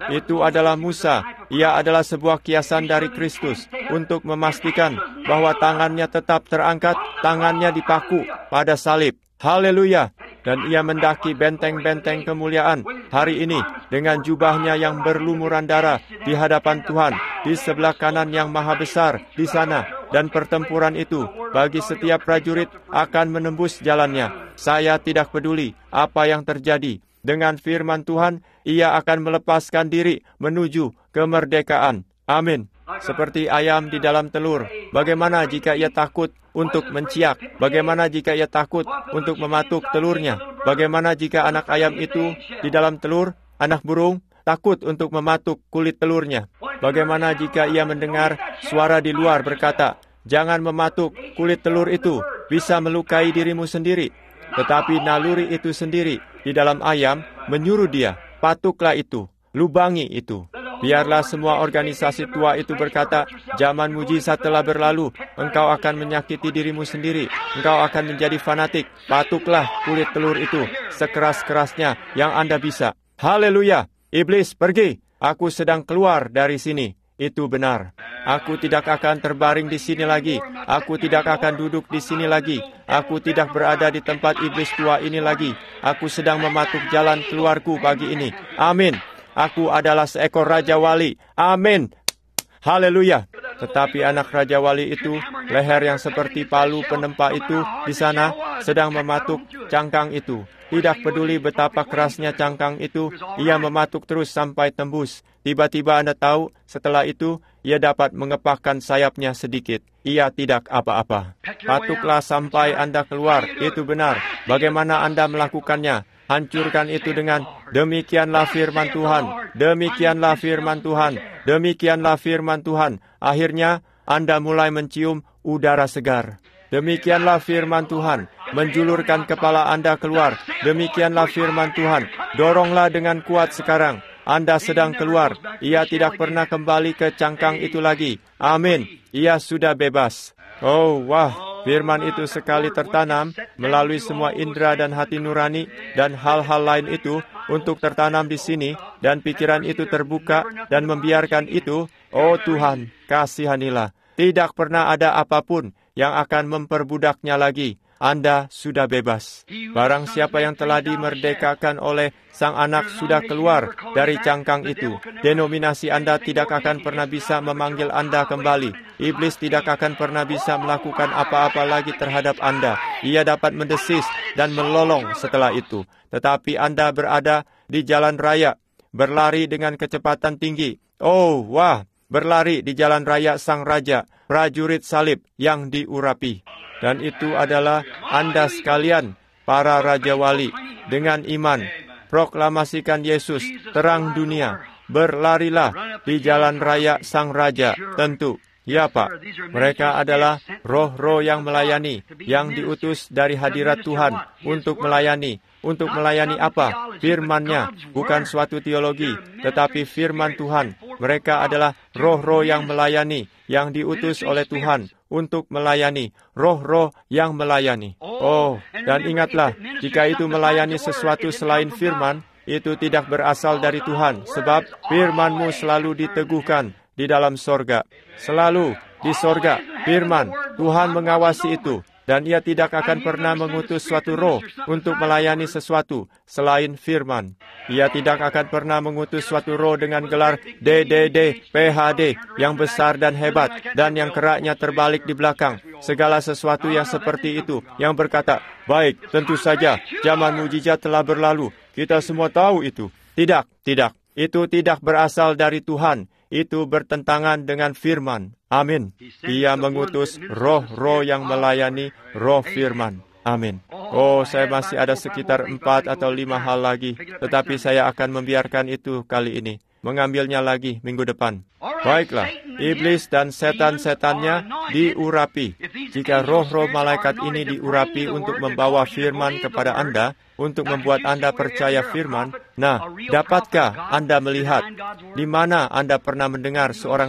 Itu adalah Musa. Ia adalah sebuah kiasan dari Kristus untuk memastikan bahwa tangannya tetap terangkat, tangannya dipaku pada salib. Haleluya! Dan ia mendaki benteng-benteng kemuliaan hari ini dengan jubahnya yang berlumuran darah di hadapan Tuhan, di sebelah kanan yang maha besar di sana. Dan pertempuran itu bagi setiap prajurit akan menembus jalannya. Saya tidak peduli apa yang terjadi. Dengan firman Tuhan, ia akan melepaskan diri menuju kemerdekaan. Amin. Seperti ayam di dalam telur. Bagaimana jika ia takut untuk menciak? Bagaimana jika ia takut untuk mematuk telurnya? Bagaimana jika anak ayam itu di dalam telur, anak burung, takut untuk mematuk kulit telurnya? Bagaimana jika ia mendengar suara di luar berkata, "Jangan mematuk kulit telur itu, bisa melukai dirimu sendiri." Tetapi naluri itu sendiri di dalam ayam menyuruh dia, "Patuklah itu, lubangi itu." Biarlah semua organisasi tua itu berkata, "Zaman mujizat telah berlalu, engkau akan menyakiti dirimu sendiri, engkau akan menjadi fanatik, patuklah kulit telur itu sekeras-kerasnya yang Anda bisa." Haleluya! Iblis, pergi, aku sedang keluar dari sini. Itu benar. Aku tidak akan terbaring di sini lagi. Aku tidak akan duduk di sini lagi. Aku tidak berada di tempat iblis tua ini lagi. Aku sedang mematuk jalan keluarku pagi ini. Amin. Aku adalah seekor Raja Wali. Amin. Haleluya. Tetapi anak Raja Wali itu, leher yang seperti palu penempa itu di sana, sedang mematuk cangkang itu. Tidak peduli betapa kerasnya cangkang itu, ia mematuk terus sampai tembus. Tiba-tiba Anda tahu, setelah itu, ia dapat mengepakkan sayapnya sedikit. Ia tidak apa-apa. Patuklah sampai Anda keluar, itu benar. Bagaimana Anda melakukannya? Hancurkan itu dengan, "Demikianlah firman Tuhan, demikianlah firman Tuhan, demikianlah firman Tuhan." Akhirnya, Anda mulai mencium udara segar. Demikianlah firman Tuhan, menjulurkan kepala Anda keluar. Demikianlah firman Tuhan, doronglah dengan kuat sekarang. Anda sedang keluar. Ia tidak pernah kembali ke cangkang itu lagi. Amin. Ia sudah bebas. Oh, wah. Firman itu sekali tertanam melalui semua indera dan hati nurani dan hal-hal lain itu untuk tertanam di sini, dan pikiran itu terbuka dan membiarkan itu. Oh Tuhan, kasihanilah. Tidak pernah ada apapun yang akan memperbudaknya lagi. Anda sudah bebas. Barang siapa yang telah dimerdekakan oleh Sang Anak sudah keluar dari cangkang itu. Denominasi Anda tidak akan pernah bisa memanggil Anda kembali. Iblis tidak akan pernah bisa melakukan apa-apa lagi terhadap Anda. Ia dapat mendesis dan melolong setelah itu. Tetapi Anda berada di jalan raya, berlari dengan kecepatan tinggi. Oh, wah, berlari di jalan raya Sang Raja, prajurit salib yang diurapi. Dan itu adalah Anda sekalian, para Raja Wali, dengan iman. Proklamasikan Yesus, terang dunia. Berlarilah di jalan raya Sang Raja, tentu. Ya Pak, mereka adalah roh-roh yang melayani, yang diutus dari hadirat Tuhan untuk melayani. Untuk melayani apa? Firman-Nya, bukan suatu teologi, tetapi firman Tuhan. Mereka adalah roh-roh yang melayani, yang diutus oleh Tuhan untuk melayani, roh-roh yang melayani. Oh, dan ingatlah, jika itu melayani sesuatu selain firman, itu tidak berasal dari Tuhan, sebab firman-Mu selalu diteguhkan di dalam sorga. Selalu di sorga, firman, Tuhan mengawasi itu. Dan ia tidak akan pernah mengutus suatu roh untuk melayani sesuatu selain firman. Ia tidak akan pernah mengutus suatu roh dengan gelar DDD, PhD, yang besar dan hebat, dan yang keraknya terbalik di belakang. Segala sesuatu yang seperti itu, yang berkata, "Baik, tentu saja, zaman mujizat telah berlalu. Kita semua tahu itu." Tidak, tidak. Itu tidak berasal dari Tuhan. Itu bertentangan dengan firman. Amin. Ia mengutus roh-roh yang melayani roh firman. Amin. Oh, saya masih ada sekitar 4 atau 5 hal lagi. Tetapi saya akan membiarkan itu kali ini. Mengambilnya lagi minggu depan. Baiklah, iblis dan setan-setannya diurapi. Jika roh-roh malaikat ini diurapi untuk membawa firman kepada Anda, untuk membuat Anda percaya firman, nah, dapatkah Anda melihat di mana Anda pernah mendengar seorang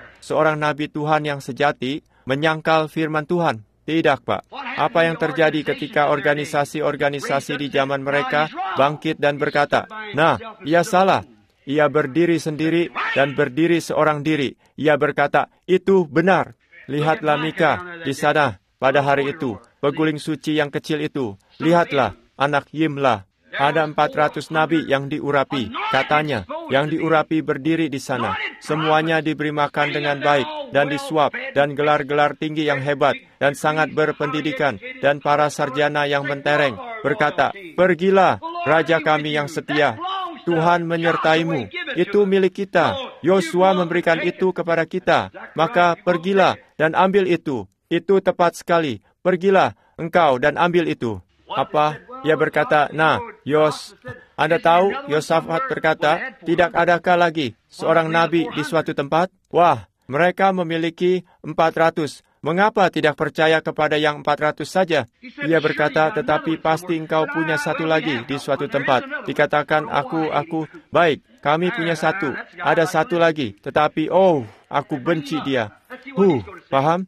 nabi Tuhan yang sejati, menyangkal firman Tuhan? Tidak, Pak. Apa yang terjadi ketika organisasi-organisasi di zaman mereka bangkit dan berkata, "Nah, ia salah. Ia berdiri sendiri dan berdiri seorang diri. Ia berkata, itu benar. Lihatlah Mika di sana pada hari itu, peguling suci yang kecil itu. Lihatlah, anak Yimlah. Ada 400 nabi yang diurapi, katanya, yang diurapi berdiri di sana. Semuanya diberi makan dengan baik, dan disuap, dan gelar-gelar tinggi yang hebat, dan sangat berpendidikan, dan para sarjana yang mentereng, berkata, pergilah, Raja kami yang setia, Tuhan menyertaimu, itu milik kita. Yosua memberikan itu kepada kita, maka pergilah dan ambil itu. Itu tepat sekali, pergilah engkau dan ambil itu. Apa? Ia berkata, nah, Anda tahu, Yosafat berkata, tidak adakah lagi seorang nabi di suatu tempat? Wah, mereka memiliki 400. Mengapa tidak percaya kepada yang 400 saja? Ia berkata, tetapi pasti engkau punya satu lagi di suatu tempat. Dikatakan, aku, baik, kami punya satu. Ada satu lagi, tetapi, aku benci dia. Paham?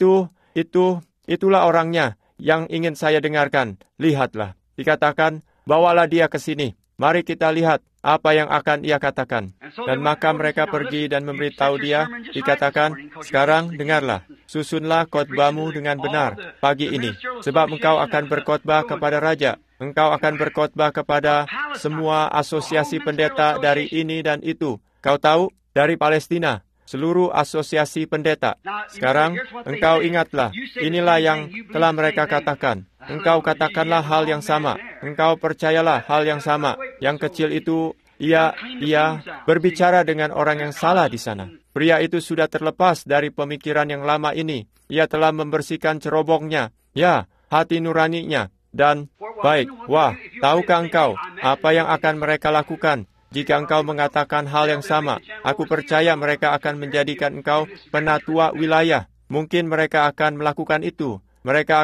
Itulah orangnya yang ingin saya dengarkan. Lihatlah. Dikatakan, bawalah dia ke sini. Mari kita lihat apa yang akan ia katakan. Dan maka mereka pergi dan memberitahu dia. Dikatakan, sekarang dengarlah. Susunlah khotbahmu dengan benar pagi ini. Sebab engkau akan berkhotbah kepada raja. Engkau akan berkhotbah kepada semua asosiasi pendeta dari ini dan itu. Kau tahu, dari Palestina. Seluruh asosiasi pendeta. Sekarang, engkau ingatlah, inilah yang telah mereka katakan. Engkau katakanlah hal yang sama. Engkau percayalah hal yang sama. Yang kecil itu, ia berbicara dengan orang yang salah di sana. Pria itu sudah terlepas dari pemikiran yang lama ini. Ia telah membersihkan cerobongnya. Ya, hati nuraninya. Dan, baik, tahukah engkau apa yang akan mereka lakukan? Jika engkau mengatakan hal yang sama, aku percaya mereka akan menjadikan engkau penatua wilayah. Mungkin mereka akan melakukan itu. Mereka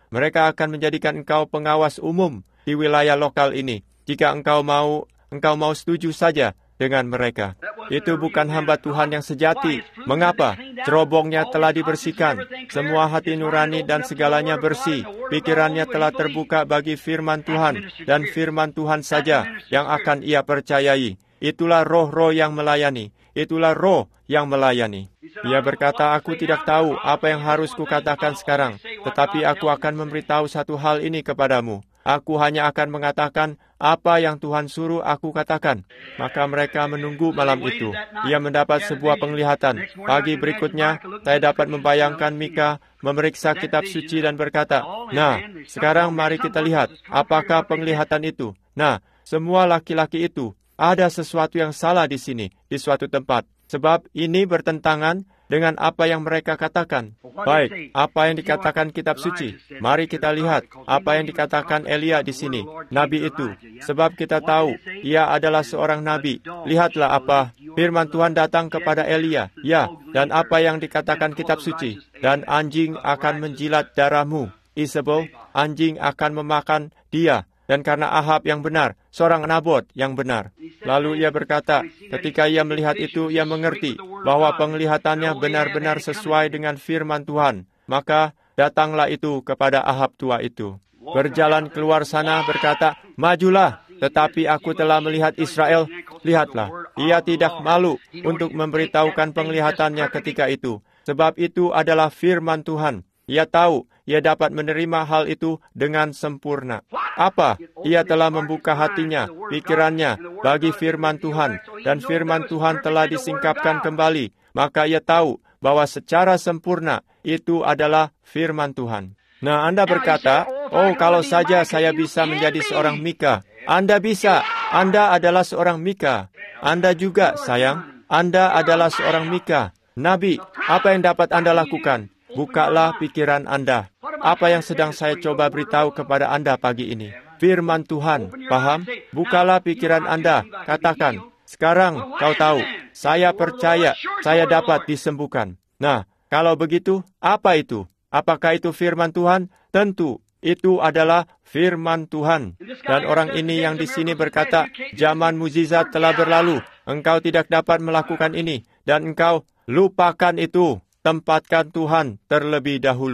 akan menjadikan engkau pengawas umum di wilayah lokal ini. Jika engkau mau setuju saja dengan mereka. Itu bukan hamba Tuhan yang sejati. Mengapa? Cerobongnya telah dibersihkan. Semua hati nurani dan segalanya bersih. Pikirannya telah terbuka bagi firman Tuhan. Dan firman Tuhan saja yang akan ia percayai. Itulah roh-roh yang melayani. Itulah roh yang melayani. Ia berkata, aku tidak tahu apa yang harus kukatakan sekarang. Tetapi aku akan memberitahu satu hal ini kepadamu. Aku hanya akan mengatakan apa yang Tuhan suruh aku katakan. Maka mereka menunggu malam itu. Ia mendapat sebuah penglihatan. Pagi berikutnya, saya dapat membayangkan Mika memeriksa kitab suci dan berkata, nah, sekarang mari kita lihat, apakah penglihatan itu? Nah, semua laki-laki itu, ada sesuatu yang salah di sini, di suatu tempat. Sebab ini bertentangan dengan apa yang mereka katakan. Baik, apa yang dikatakan kitab suci? Mari kita lihat apa yang dikatakan Elia di sini, nabi itu. Sebab kita tahu, ia adalah seorang nabi. Lihatlah apa firman Tuhan datang kepada Elia. Ya, dan apa yang dikatakan kitab suci. Dan anjing akan menjilat darahmu. Isabel, anjing akan memakan dia. Dan karena Ahab yang benar, seorang Nabot yang benar. Lalu ia berkata, ketika ia melihat itu, ia mengerti bahwa penglihatannya benar-benar sesuai dengan firman Tuhan. Maka datanglah itu kepada Ahab tua itu. Berjalan keluar sana berkata, majulah, tetapi aku telah melihat Israel. Lihatlah, ia tidak malu untuk memberitahukan penglihatannya ketika itu. Sebab itu adalah firman Tuhan. Ia tahu, ia dapat menerima hal itu dengan sempurna. Apa? Ia telah membuka hatinya, pikirannya, bagi firman Tuhan. Dan firman Tuhan telah disingkapkan kembali. Maka ia tahu bahwa secara sempurna itu adalah firman Tuhan. Nah, Anda berkata, kalau saja saya bisa menjadi seorang Mika. Anda bisa. Anda adalah seorang Mika. Anda juga, sayang. Anda adalah seorang Mika. Nabi, apa yang dapat Anda lakukan? Bukalah pikiran Anda. Apa yang sedang saya coba beritahu kepada Anda pagi ini? Firman Tuhan, paham? Bukalah pikiran Anda. Katakan, sekarang kau tahu, saya percaya, saya dapat disembuhkan. Nah, kalau begitu, apa itu? Apakah itu firman Tuhan? Tentu, itu adalah firman Tuhan. Dan orang ini yang di sini berkata, zaman mukjizat telah berlalu. Engkau tidak dapat melakukan ini. Dan engkau lupakan itu. Tempatkan Tuhan terlebih dahulu.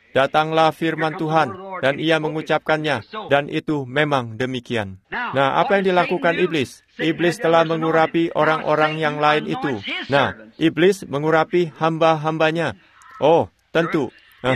datanglah firman Tuhan, dan ia mengucapkannya, dan itu memang demikian. Nah, apa yang dilakukan iblis? Iblis telah mengurapi orang-orang yang lain itu. Nah, iblis mengurapi hamba-hambanya. Oh, tentu.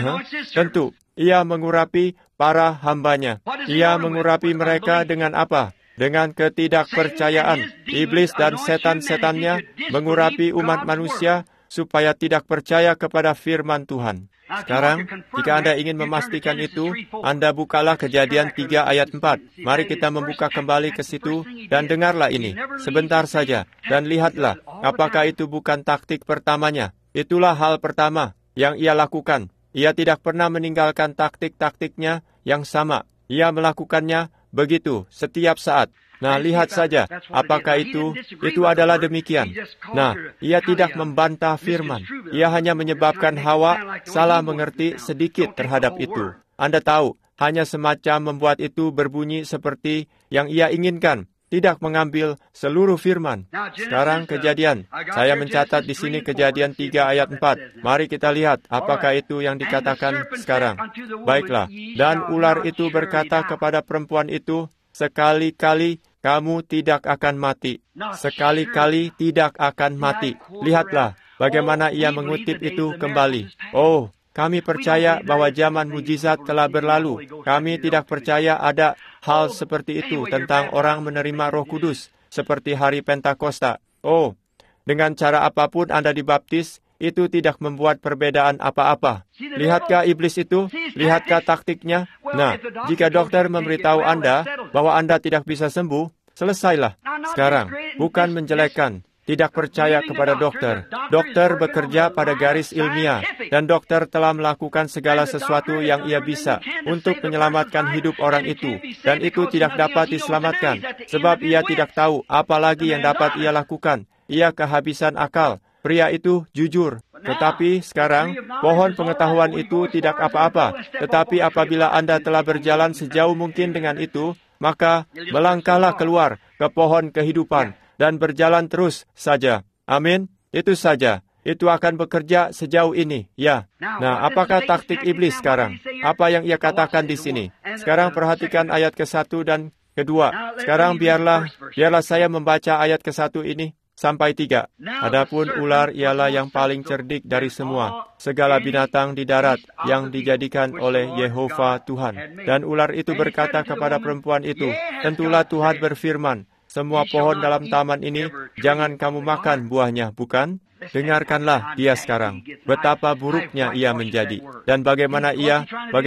Tentu. Ia mengurapi para hambanya. Ia mengurapi mereka dengan apa? Dengan ketidakpercayaan. Iblis dan setan-setannya mengurapi umat manusia supaya tidak percaya kepada firman Tuhan. Sekarang, jika Anda ingin memastikan itu, Anda bukalah Kejadian 3 ayat 4. Mari kita membuka kembali ke situ dan dengarlah ini. Sebentar saja dan lihatlah apakah itu bukan taktik pertamanya. Itulah hal pertama yang ia lakukan. Ia tidak pernah meninggalkan taktik-taktiknya yang sama. Ia melakukannya begitu setiap saat. Nah, lihat saja, apakah itu adalah demikian. Nah, ia tidak membantah firman. Ia hanya menyebabkan Hawa salah mengerti sedikit terhadap itu. Anda tahu, hanya semacam membuat itu berbunyi seperti yang ia inginkan. Tidak mengambil seluruh firman. Sekarang Kejadian. Saya mencatat di sini Kejadian 3 ayat 4. Mari kita lihat apakah itu yang dikatakan sekarang. Baiklah, dan ular itu berkata kepada perempuan itu, sekali-kali kamu tidak akan mati. Sekali-kali tidak akan mati. Lihatlah bagaimana ia mengutip itu kembali. Oh, kami percaya bahwa zaman mujizat telah berlalu. Kami tidak percaya ada hal seperti itu tentang orang menerima Roh Kudus, seperti hari Pentakosta. Oh, dengan cara apapun Anda dibaptis, itu tidak membuat perbedaan apa-apa. Lihatkah iblis itu? Lihatkah taktiknya? Nah, jika dokter memberitahu Anda bahwa Anda tidak bisa sembuh, selesailah. Sekarang, bukan menjelekkan, tidak percaya kepada dokter. Dokter bekerja pada garis ilmiah, dan dokter telah melakukan segala sesuatu yang ia bisa untuk menyelamatkan hidup orang itu, dan itu tidak dapat diselamatkan, sebab ia tidak tahu apa lagi yang dapat ia lakukan. Ia kehabisan akal. Pria itu jujur. Tetapi sekarang, pohon pengetahuan itu tidak apa-apa. Tetapi apabila Anda telah berjalan sejauh mungkin dengan itu, maka melangkahlah keluar ke pohon kehidupan dan berjalan terus saja. Amin. Itu saja. Itu akan bekerja sejauh ini. Ya. Nah, apakah taktik iblis sekarang? Apa yang ia katakan di sini? Sekarang perhatikan ayat ke-1 dan ke-2. Sekarang biarlah saya membaca ayat ke-1 ini sampai 3. Adapun ular ialah yang paling cerdik dari semua segala binatang di darat yang dijadikan oleh Yehova Tuhan. Dan ular itu berkata kepada perempuan itu, tentulah Tuhan berfirman, semua pohon dalam taman ini jangan kamu makan buahnya, bukan? Dengarkanlah dia sekarang, betapa buruknya ia menjadi, dan bagaimana ia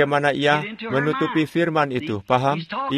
menutupi firman itu. Paham?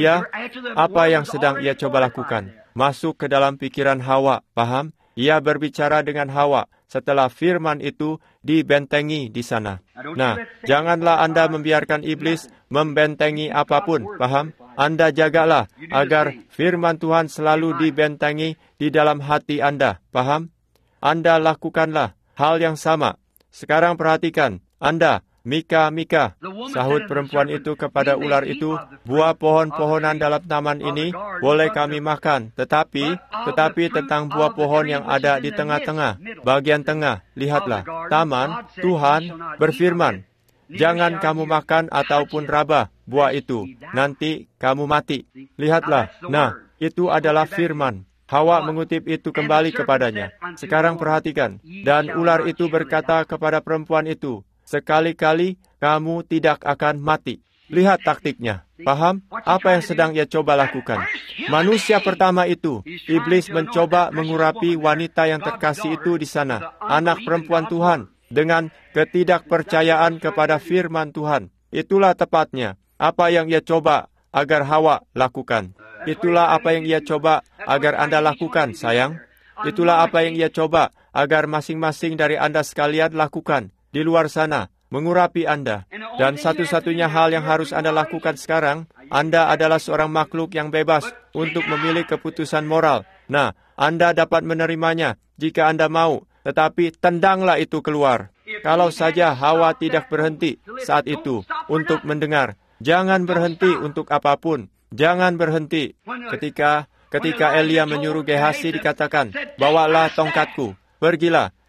Apa yang sedang ia coba lakukan? Masuk ke dalam pikiran Hawa, paham? Ia berbicara dengan Hawa setelah firman itu dibentengi di sana. Nah, janganlah Anda membiarkan iblis membentengi apapun, paham? Anda jagalah agar firman Tuhan selalu dibentengi di dalam hati Anda, paham? Anda lakukanlah hal yang sama. Sekarang perhatikan, Anda, Mika, sahut perempuan itu kepada ular itu, buah pohon-pohonan dalam taman ini boleh kami makan, tetapi tentang buah pohon yang ada di tengah-tengah, bagian tengah, lihatlah, taman, Tuhan berfirman, jangan kamu makan ataupun raba buah itu, nanti kamu mati. Lihatlah, nah, itu adalah firman. Hawa mengutip itu kembali kepadanya. Sekarang perhatikan, dan ular itu berkata kepada perempuan itu, sekali-kali kamu tidak akan mati. Lihat taktiknya. Paham? Apa yang sedang ia coba lakukan? Manusia pertama itu, iblis mencoba mengurapi wanita yang terkasih itu di sana, anak perempuan Tuhan, dengan ketidakpercayaan kepada firman Tuhan. Itulah tepatnya apa yang ia coba agar Hawa lakukan. Itulah apa yang ia coba agar Anda lakukan, sayang. Itulah apa yang ia coba agar masing-masing dari Anda sekalian lakukan di luar sana, mengurapi Anda. Dan satu-satunya hal yang harus Anda lakukan sekarang, Anda adalah seorang makhluk yang bebas untuk memilih keputusan moral. Nah, Anda dapat menerimanya jika Anda mau, tetapi tendanglah itu keluar. Kalau saja Hawa tidak berhenti saat itu untuk mendengar, jangan berhenti untuk apapun. Jangan berhenti. Ketika Elia menyuruh Gehasi dikatakan, bawalah tongkatku, pergilah,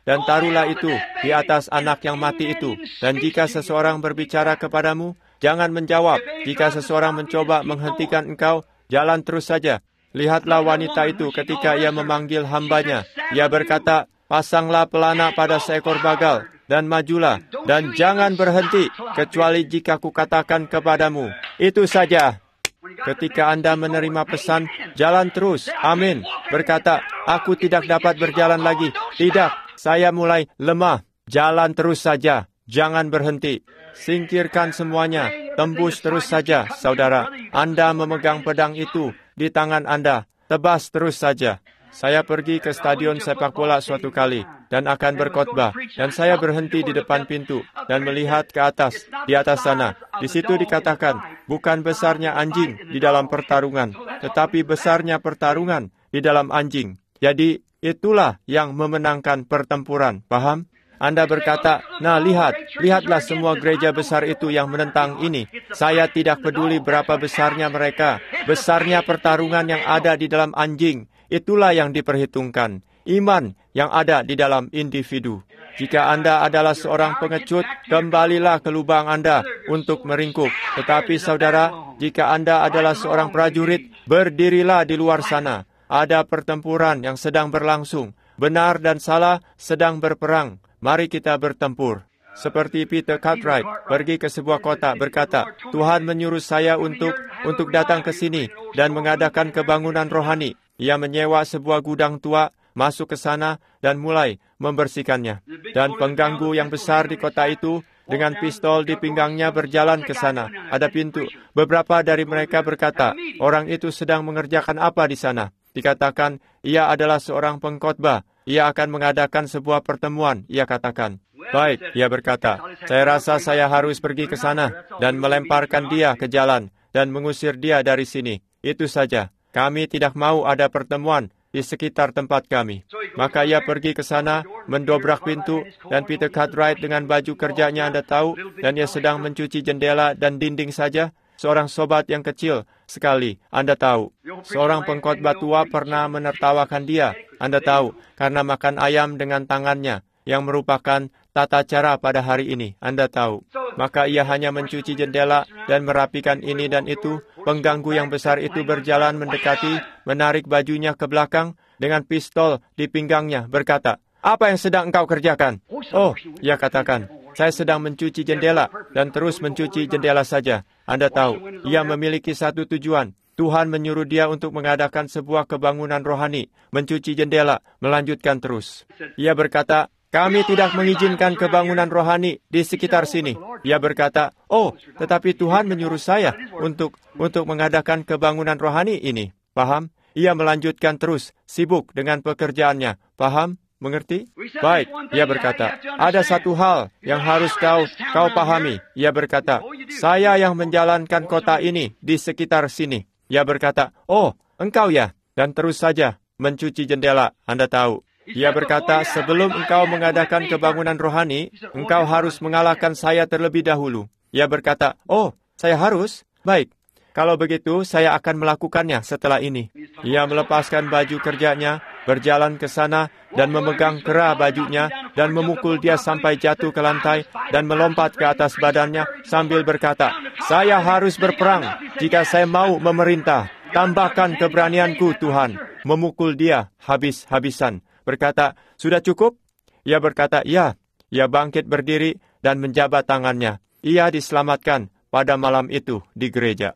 dan taruhlah itu di atas anak yang mati itu. Dan jika seseorang berbicara kepadamu, jangan menjawab. Jika seseorang mencoba menghentikan engkau, jalan terus saja. Lihatlah wanita itu ketika ia memanggil hambanya. Ia berkata, pasanglah pelana pada seekor bagal, dan majulah, dan jangan berhenti, kecuali jika kukatakan kepadamu. Itu saja. Ketika Anda menerima pesan, jalan terus. Amin. Berkata, aku tidak dapat berjalan lagi. Tidak, saya mulai lemah. Jalan terus saja. Jangan berhenti. Singkirkan semuanya. Tembus terus saja, saudara. Anda memegang pedang itu di tangan Anda. Tebas terus saja. Saya pergi ke stadion sepak bola suatu kali dan akan berkhotbah. Dan saya berhenti di depan pintu dan melihat ke atas, di atas sana. Di situ dikatakan, bukan besarnya anjing di dalam pertarungan, tetapi besarnya pertarungan di dalam anjing. Jadi, itulah yang memenangkan pertempuran. Paham? Anda berkata, nah lihatlah semua gereja besar itu yang menentang ini. Saya tidak peduli berapa besarnya mereka. Besarnya pertarungan yang ada di dalam anjing. Itulah yang diperhitungkan. Iman yang ada di dalam individu. Jika Anda adalah seorang pengecut, kembalilah ke lubang Anda untuk meringkuk. Tetapi saudara, jika Anda adalah seorang prajurit, berdirilah di luar sana. Ada pertempuran yang sedang berlangsung. Benar dan salah sedang berperang. Mari kita bertempur. Seperti Peter Cartwright pergi ke sebuah kota berkata, Tuhan menyuruh saya untuk datang ke sini dan mengadakan kebangunan rohani. Ia menyewa sebuah gudang tua, masuk ke sana dan mulai membersihkannya. Dan pengganggu yang besar di kota itu dengan pistol di pinggangnya berjalan ke sana. Ada pintu. Beberapa dari mereka berkata, orang itu sedang mengerjakan apa di sana? Dikatakan, ia adalah seorang pengkhotbah. Ia akan mengadakan sebuah pertemuan, ia katakan. Baik, ia berkata, saya rasa saya harus pergi ke sana dan melemparkan dia ke jalan dan mengusir dia dari sini. Itu saja. Kami tidak mau ada pertemuan di sekitar tempat kami. Maka ia pergi ke sana, mendobrak pintu, dan Peter Cartwright dengan baju kerjanya Anda tahu, dan ia sedang mencuci jendela dan dinding saja. Seorang sobat yang kecil sekali, Anda tahu. Seorang pengkhotbah tua pernah menertawakan dia, Anda tahu, karena makan ayam dengan tangannya, yang merupakan tata cara pada hari ini, Anda tahu. Maka ia hanya mencuci jendela dan merapikan ini dan itu. Pengganggu yang besar itu berjalan mendekati, menarik bajunya ke belakang dengan pistol di pinggangnya, berkata, apa yang sedang engkau kerjakan? Oh, ia katakan, saya sedang mencuci jendela dan terus mencuci jendela saja. Anda tahu, ia memiliki satu tujuan. Tuhan menyuruh dia untuk mengadakan sebuah kebangunan rohani, mencuci jendela, melanjutkan terus. Ia berkata, kami tidak mengizinkan kebangunan rohani di sekitar sini. Ia berkata, oh, tetapi Tuhan menyuruh saya untuk mengadakan kebangunan rohani ini. Paham? Ia melanjutkan terus, sibuk dengan pekerjaannya. Paham? Mengerti? Baik, ia berkata, ada satu hal yang harus kau pahami. Ia berkata, saya yang menjalankan kota ini di sekitar sini. Ia berkata, oh, engkau ya? Dan terus saja mencuci jendela, Anda tahu. Ia berkata, sebelum engkau mengadakan kebangunan rohani, engkau harus mengalahkan saya terlebih dahulu. Ia berkata, oh, saya harus? Baik, kalau begitu saya akan melakukannya setelah ini. Ia melepaskan baju kerjanya, berjalan ke sana, dan memegang kera bajunya, dan memukul dia sampai jatuh ke lantai, dan melompat ke atas badannya, sambil berkata, saya harus berperang jika saya mau memerintah. Tambahkan keberanianku, Tuhan. Memukul dia habis-habisan. Berkata, sudah cukup? Ia berkata, ya. Ia bangkit berdiri dan menjabat tangannya. Ia diselamatkan pada malam itu di gereja.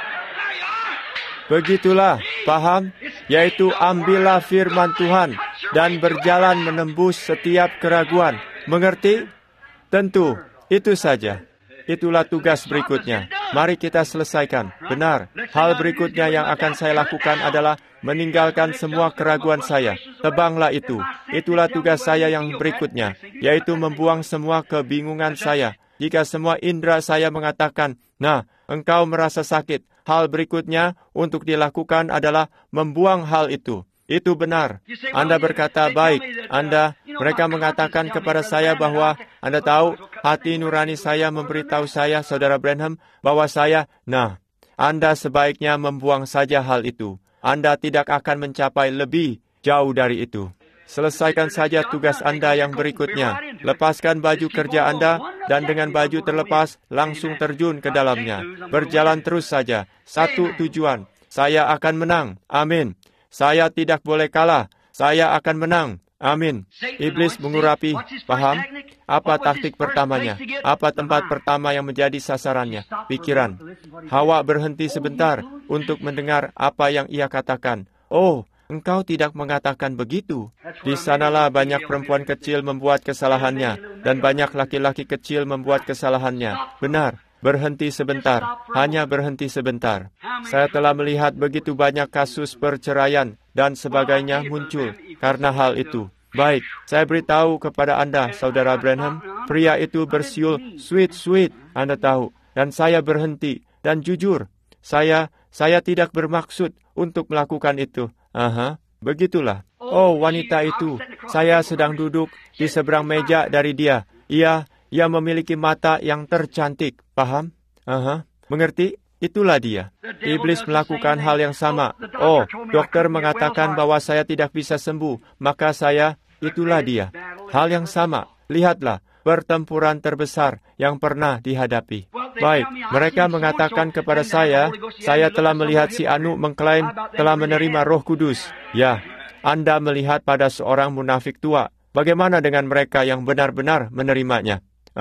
Begitulah, paham? Yaitu ambillah firman Tuhan dan berjalan menembus setiap keraguan. Mengerti? Tentu, itu saja. Itulah tugas berikutnya. Mari kita selesaikan. Benar, hal berikutnya yang akan saya lakukan adalah meninggalkan semua keraguan saya. Tebanglah itu. Itulah tugas saya yang berikutnya, yaitu membuang semua kebingungan saya. Jika semua indera saya mengatakan, nah, engkau merasa sakit, hal berikutnya untuk dilakukan adalah membuang hal itu. Itu benar. Anda berkata, baik. Mereka mengatakan kepada saya bahwa, Anda tahu, hati nurani saya memberitahu saya, Saudara Branham, bahwa Anda sebaiknya membuang saja hal itu. Anda tidak akan mencapai lebih jauh dari itu. selesaikan saja tugas Anda yang berikutnya. Lepaskan baju kerja Anda, dan dengan baju terlepas, langsung terjun ke dalamnya. Berjalan terus saja. Satu tujuan, saya akan menang. Amin. Saya tidak boleh kalah. Saya akan menang. Amin. Iblis mengurapi, paham? Apa taktik pertamanya? Apa tempat pertama yang menjadi sasarannya? Pikiran. Hawa berhenti sebentar untuk mendengar apa yang ia katakan. Oh, engkau tidak mengatakan begitu. Di sanalah banyak perempuan kecil membuat kesalahannya, dan banyak laki-laki kecil membuat kesalahannya. Benar, berhenti sebentar, hanya berhenti sebentar. Saya telah melihat begitu banyak kasus perceraian dan sebagainya muncul karena hal itu. Baik, saya beritahu kepada Anda, Saudara Branham, pria itu bersiul sweet, Anda tahu, dan saya berhenti, dan jujur, saya tidak bermaksud untuk melakukan itu. Begitulah. Oh, wanita itu, saya sedang duduk di seberang meja dari dia. Ia memiliki mata yang tercantik, paham? Mengerti? Itulah dia. Iblis melakukan hal yang sama. Oh, dokter mengatakan bahwa saya tidak bisa sembuh, maka itulah dia. Hal yang sama. Lihatlah, pertempuran terbesar yang pernah dihadapi. Baik, mereka mengatakan kepada saya telah melihat si Anu mengklaim telah menerima Roh Kudus. Ya, Anda melihat pada seorang munafik tua. Bagaimana dengan mereka yang benar-benar menerimanya?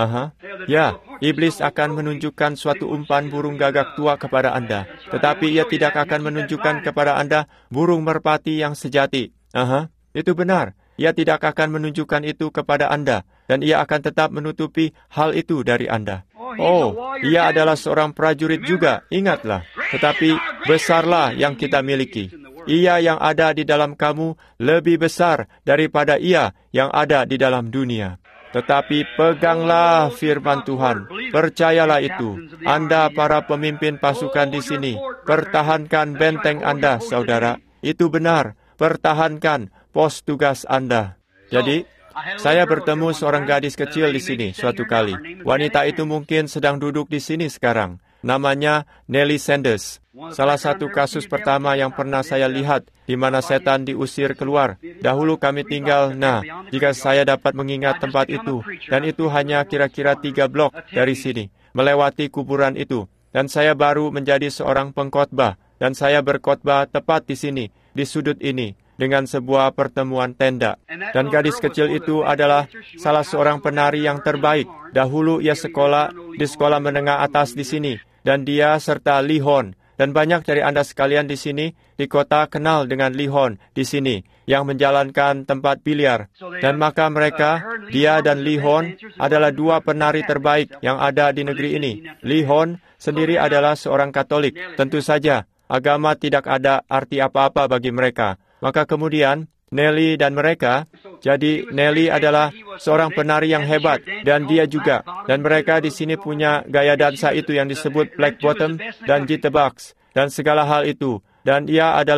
Ya, iblis akan menunjukkan suatu umpan burung gagak tua kepada Anda. Tetapi ia tidak akan menunjukkan kepada Anda burung merpati yang sejati. Itu benar. Ia tidak akan menunjukkan itu kepada Anda. Dan ia akan tetap menutupi hal itu dari Anda. Oh, ia adalah seorang prajurit juga, ingatlah. Tetapi besarlah yang kita miliki. Ia yang ada di dalam kamu lebih besar daripada ia yang ada di dalam dunia. Tetapi peganglah firman Tuhan. Percayalah itu. Anda para pemimpin pasukan di sini, pertahankan benteng Anda, saudara. Itu benar. Pertahankan pos tugas Anda. Jadi, saya bertemu seorang gadis kecil di sini suatu kali. Wanita itu mungkin sedang duduk di sini sekarang. Namanya Nellie Sanders. Salah satu kasus pertama yang pernah saya lihat, di mana setan diusir keluar. Dahulu kami tinggal, jika saya dapat mengingat tempat itu, dan itu hanya kira-kira 3 blok dari sini, melewati kuburan itu. Dan saya baru menjadi seorang pengkhotbah, dan saya berkhotbah tepat di sini, di sudut ini, dengan sebuah pertemuan tenda. Dan gadis kecil itu adalah salah seorang penari yang terbaik. Dahulu ia sekolah di sekolah menengah atas di sini, dan dia serta Lee Hon. Dan banyak dari Anda sekalian di sini, di kota kenal dengan Lee Hon di sini, yang menjalankan tempat biliar. Dan maka mereka, dia dan Lee Hon, adalah 2 penari terbaik yang ada di negeri ini. Lee Hon sendiri adalah seorang Katolik. Tentu saja, agama tidak ada arti apa-apa bagi mereka. Maka kemudian, Nellie dan mereka, jadi Nellie adalah seorang penari yang hebat, dan dia juga. Dan mereka di sini punya gaya dansa itu yang disebut black bottom dan jitterbugs, dan segala hal itu. Dan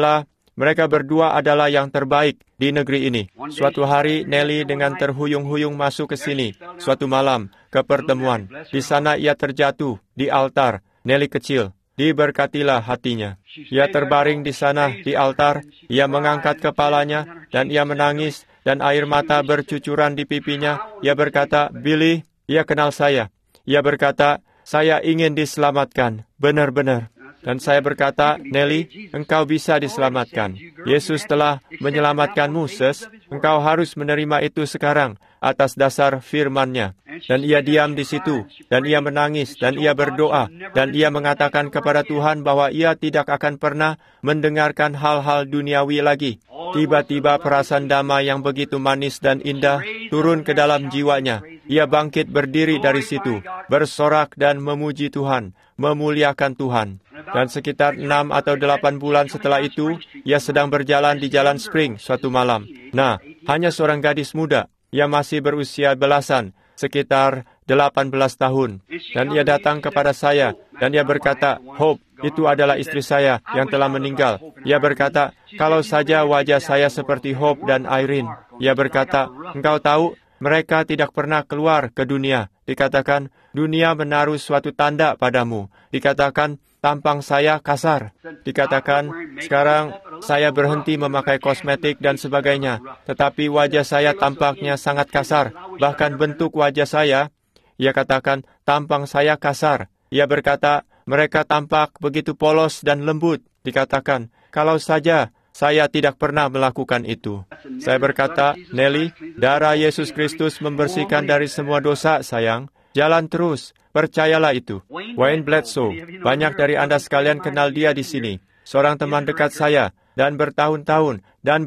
mereka berdua adalah yang terbaik di negeri ini. Suatu hari, Nellie dengan terhuyung-huyung masuk ke sini, suatu malam, ke pertemuan. Di sana ia terjatuh, di altar, Nellie kecil. Diberkatilah hatinya. Ia terbaring di sana, di altar. Ia mengangkat kepalanya, dan ia menangis, dan air mata bercucuran di pipinya. Ia berkata, Billy, ia kenal saya. Ia berkata, saya ingin diselamatkan, benar-benar. Dan saya berkata, Nellie, engkau bisa diselamatkan. Yesus telah menyelamatkanmu, sis. Engkau harus menerima itu sekarang, atas dasar firman-Nya. Dan ia diam di situ, dan ia menangis, dan ia berdoa, dan ia mengatakan kepada Tuhan bahwa ia tidak akan pernah mendengarkan hal-hal duniawi lagi. Tiba-tiba perasaan damai yang begitu manis dan indah turun ke dalam jiwanya. Ia bangkit berdiri dari situ, bersorak dan memuji Tuhan, memuliakan Tuhan. Dan sekitar 6 atau 8 bulan setelah itu, ia sedang berjalan di Jalan Spring suatu malam. Hanya seorang gadis muda. Ia masih berusia belasan, sekitar 18 tahun. Dan ia datang kepada saya, dan ia berkata, Hope, itu adalah istri saya yang telah meninggal. Ia berkata, kalau saja wajah saya seperti Hope dan Irene. Ia berkata, engkau tahu, mereka tidak pernah keluar ke dunia. Dikatakan, dunia menaruh suatu tanda padamu. Dikatakan, tampang saya kasar. Dikatakan, sekarang saya berhenti memakai kosmetik dan sebagainya. Tetapi wajah saya tampaknya sangat kasar. Bahkan bentuk wajah saya, ia katakan, tampang saya kasar. Ia berkata, mereka tampak begitu polos dan lembut. Dikatakan, kalau saja saya tidak pernah melakukan itu. Saya berkata, Nelly, darah Yesus Kristus membersihkan dari semua dosa, sayang. Jalan terus, percayalah itu. Wayne Bledsoe, banyak dari Anda sekalian kenal dia di sini. Seorang teman dekat saya, dan bertahun-tahun.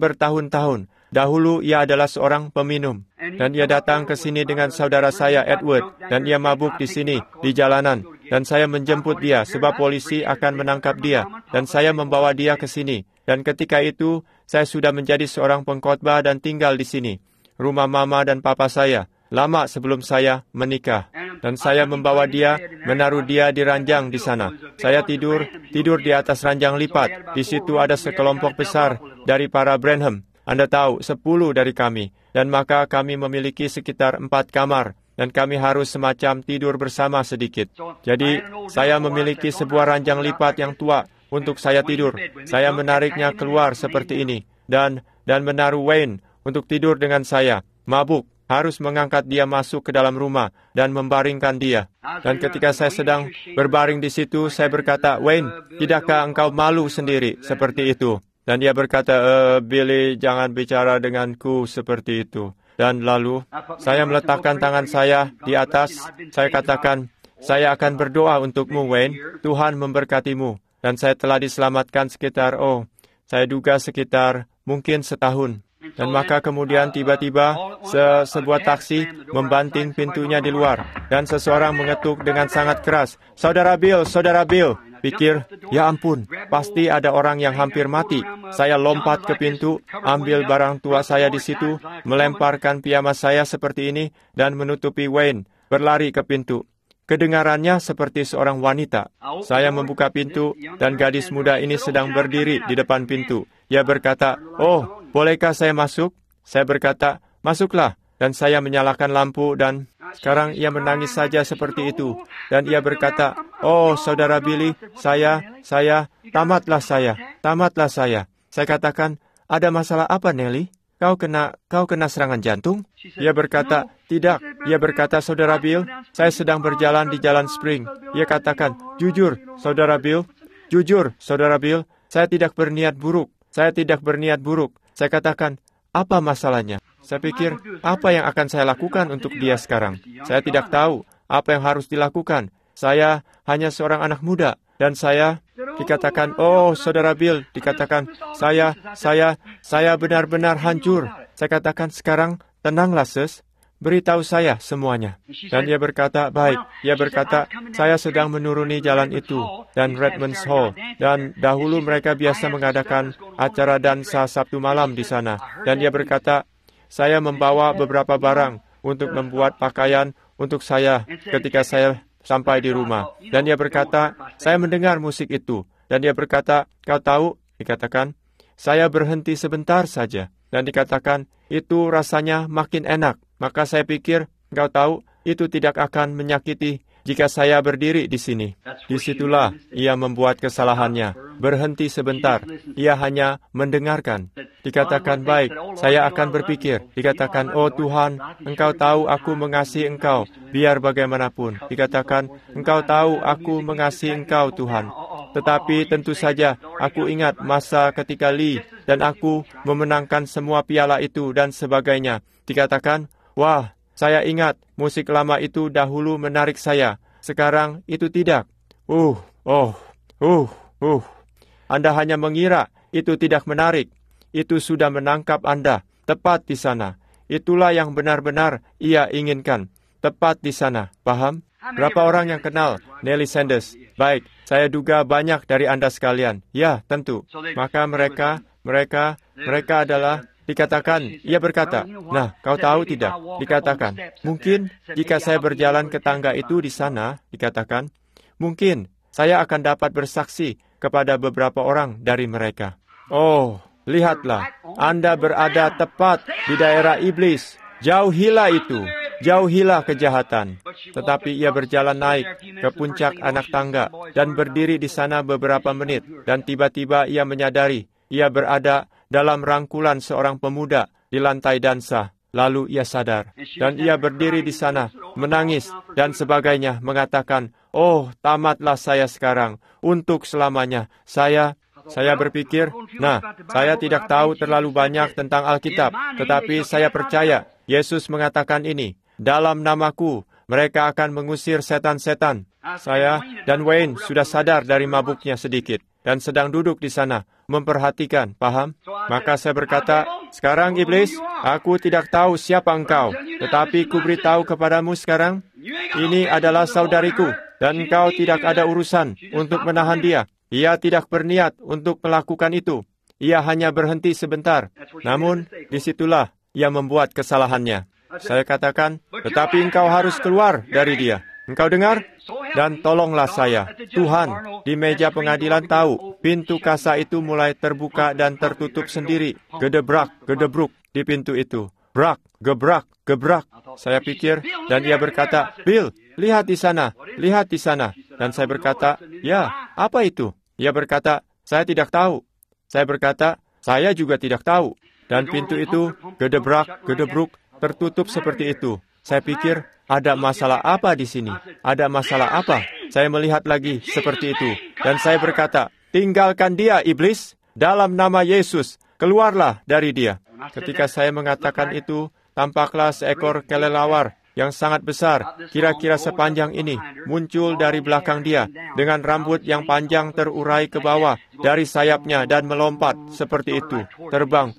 Dahulu ia adalah seorang peminum. Dan ia datang ke sini dengan saudara saya, Edward. Dan ia mabuk di sini, di jalanan. Dan saya menjemput dia, sebab polisi akan menangkap dia. Dan saya membawa dia ke sini. Dan ketika itu, saya sudah menjadi seorang pengkhotbah dan tinggal di sini. Rumah mama dan papa saya, lama sebelum saya menikah. Dan saya membawa dia, menaruh dia di ranjang di sana. Saya tidur di atas ranjang lipat. Di situ ada sekelompok besar dari para Branham. Anda tahu, 10 dari kami. Dan maka kami memiliki sekitar 4 kamar. Dan kami harus semacam tidur bersama sedikit. Jadi, saya memiliki sebuah ranjang lipat yang tua untuk saya tidur. Saya menariknya keluar seperti ini. Dan menaruh Wayne untuk tidur dengan saya. Mabuk, harus mengangkat dia masuk ke dalam rumah dan membaringkan dia. Dan ketika saya sedang berbaring di situ, saya berkata, Wayne, tidakkah engkau malu sendiri seperti itu? Dan dia berkata, Billy, jangan bicara denganku seperti itu. Dan lalu, saya meletakkan tangan saya di atas. Saya katakan, saya akan berdoa untukmu, Wayne. Tuhan memberkatimu. Dan saya telah diselamatkan sekitar, saya duga sekitar mungkin setahun. Dan maka kemudian tiba-tiba sebuah taksi membanting pintunya di luar. Dan seseorang mengetuk dengan sangat keras, Saudara Bill. Pikir, ya ampun, pasti ada orang yang hampir mati. Saya lompat ke pintu, ambil barang tua saya di situ, melemparkan piyama saya seperti ini, dan menutupi Wayne, berlari ke pintu. Kedengarannya seperti seorang wanita. Saya membuka pintu, dan gadis muda ini sedang berdiri di depan pintu. Ia berkata, bolehkah saya masuk? Saya berkata, masuklah. Dan saya menyalakan lampu, dan sekarang ia menangis saja seperti itu. Dan ia berkata, Saudara Billy, tamatlah saya. Saya katakan, ada masalah apa, Nelly? Kau kena serangan jantung? Ia berkata, tidak. Ia berkata, Saudara Bill, saya sedang berjalan di Jalan Spring. Ia katakan, jujur, Saudara Bill, saya tidak berniat buruk. Saya katakan, apa masalahnya? Saya pikir, apa yang akan saya lakukan untuk dia sekarang? Saya tidak tahu apa yang harus dilakukan. Saya hanya seorang anak muda. Dan saya dikatakan, Saudara Bill, dikatakan, saya benar-benar hancur. Saya katakan, sekarang tenanglah, sis. Beritahu saya semuanya. Dan dia berkata, baik. Ia berkata, saya sedang menuruni jalan itu dan Redmond's Hall. Dan dahulu mereka biasa mengadakan acara dansa Sabtu malam di sana. Dan dia berkata, saya membawa beberapa barang untuk membuat pakaian untuk saya ketika saya sampai di rumah. Dan dia berkata, saya mendengar musik itu. Dan dia berkata, kau tahu, dikatakan, saya berhenti sebentar saja. Dan dikatakan, itu rasanya makin enak. Maka saya pikir, kau tahu, itu tidak akan menyakiti jika saya berdiri di sini. Disitulah ia membuat kesalahannya. Berhenti sebentar. Ia hanya mendengarkan. Dikatakan, baik, saya akan berpikir. Dikatakan, Tuhan, Engkau tahu aku mengasihi Engkau, biar bagaimanapun. Dikatakan, Engkau tahu aku mengasihi Engkau, Tuhan. Tetapi tentu saja, aku ingat masa ketika Lee dan aku memenangkan semua piala itu dan sebagainya. Dikatakan, wah, saya ingat musik lama itu dahulu menarik saya. Sekarang itu tidak. Anda hanya mengira itu tidak menarik. Itu sudah menangkap Anda, tepat di sana. Itulah yang benar-benar ia inginkan, tepat di sana. Paham? Berapa orang yang kenal Nelly Sanders? Baik, saya duga banyak dari Anda sekalian. Ya, tentu. Maka mereka adalah, dikatakan, ia berkata, nah, kau tahu tidak? Dikatakan, mungkin jika saya berjalan ke tangga itu di sana, dikatakan, mungkin saya akan dapat bersaksi kepada beberapa orang dari mereka. Lihatlah, Anda berada tepat di daerah iblis. Jauhilah itu. Jauhilah kejahatan. Tetapi ia berjalan naik ke puncak anak tangga dan berdiri di sana beberapa menit. Dan tiba-tiba ia menyadari ia berada dalam rangkulan seorang pemuda di lantai dansa. Lalu ia sadar, dan ia berdiri di sana, menangis, dan sebagainya, mengatakan, "Oh, tamatlah saya sekarang, untuk selamanya. Saya berpikir, saya tidak tahu terlalu banyak tentang Alkitab, tetapi saya percaya Yesus mengatakan ini, dalam namaku, mereka akan mengusir setan-setan." Saya dan Wayne sudah sadar dari mabuknya sedikit, dan sedang duduk di sana, memperhatikan, paham? Maka saya berkata, "Sekarang iblis, aku tidak tahu siapa engkau, tetapi kuberitahu kepadamu sekarang, ini adalah saudariku, dan engkau tidak ada urusan untuk menahan dia. Ia tidak berniat untuk melakukan itu. Ia hanya berhenti sebentar. Namun, disitulah ia membuat kesalahannya." Saya katakan, "Tetapi engkau harus keluar dari dia. Engkau dengar? Dan tolonglah saya. Tuhan, di meja pengadilan tahu, pintu kasa itu mulai terbuka dan tertutup sendiri. Gedebrak, gedebruk di pintu itu. Brak, gebrak, gebrak." Saya pikir, dan ia berkata, "Bill, lihat di sana, lihat di sana." Dan saya berkata, "Ya, apa itu?" Ia berkata, "Saya tidak tahu." Saya berkata, "Saya juga tidak tahu." Dan pintu itu, gedebrak, gedebruk, tertutup seperti itu. Saya pikir, ada masalah apa di sini? Ada masalah apa? Saya melihat lagi seperti itu. Dan saya berkata, "Tinggalkan dia, iblis. Dalam nama Yesus, keluarlah dari dia." Ketika saya mengatakan itu, tampaklah seekor kelelawar yang sangat besar, kira-kira sepanjang ini, muncul dari belakang dia, dengan rambut yang panjang terurai ke bawah dari sayapnya dan melompat seperti itu, terbang,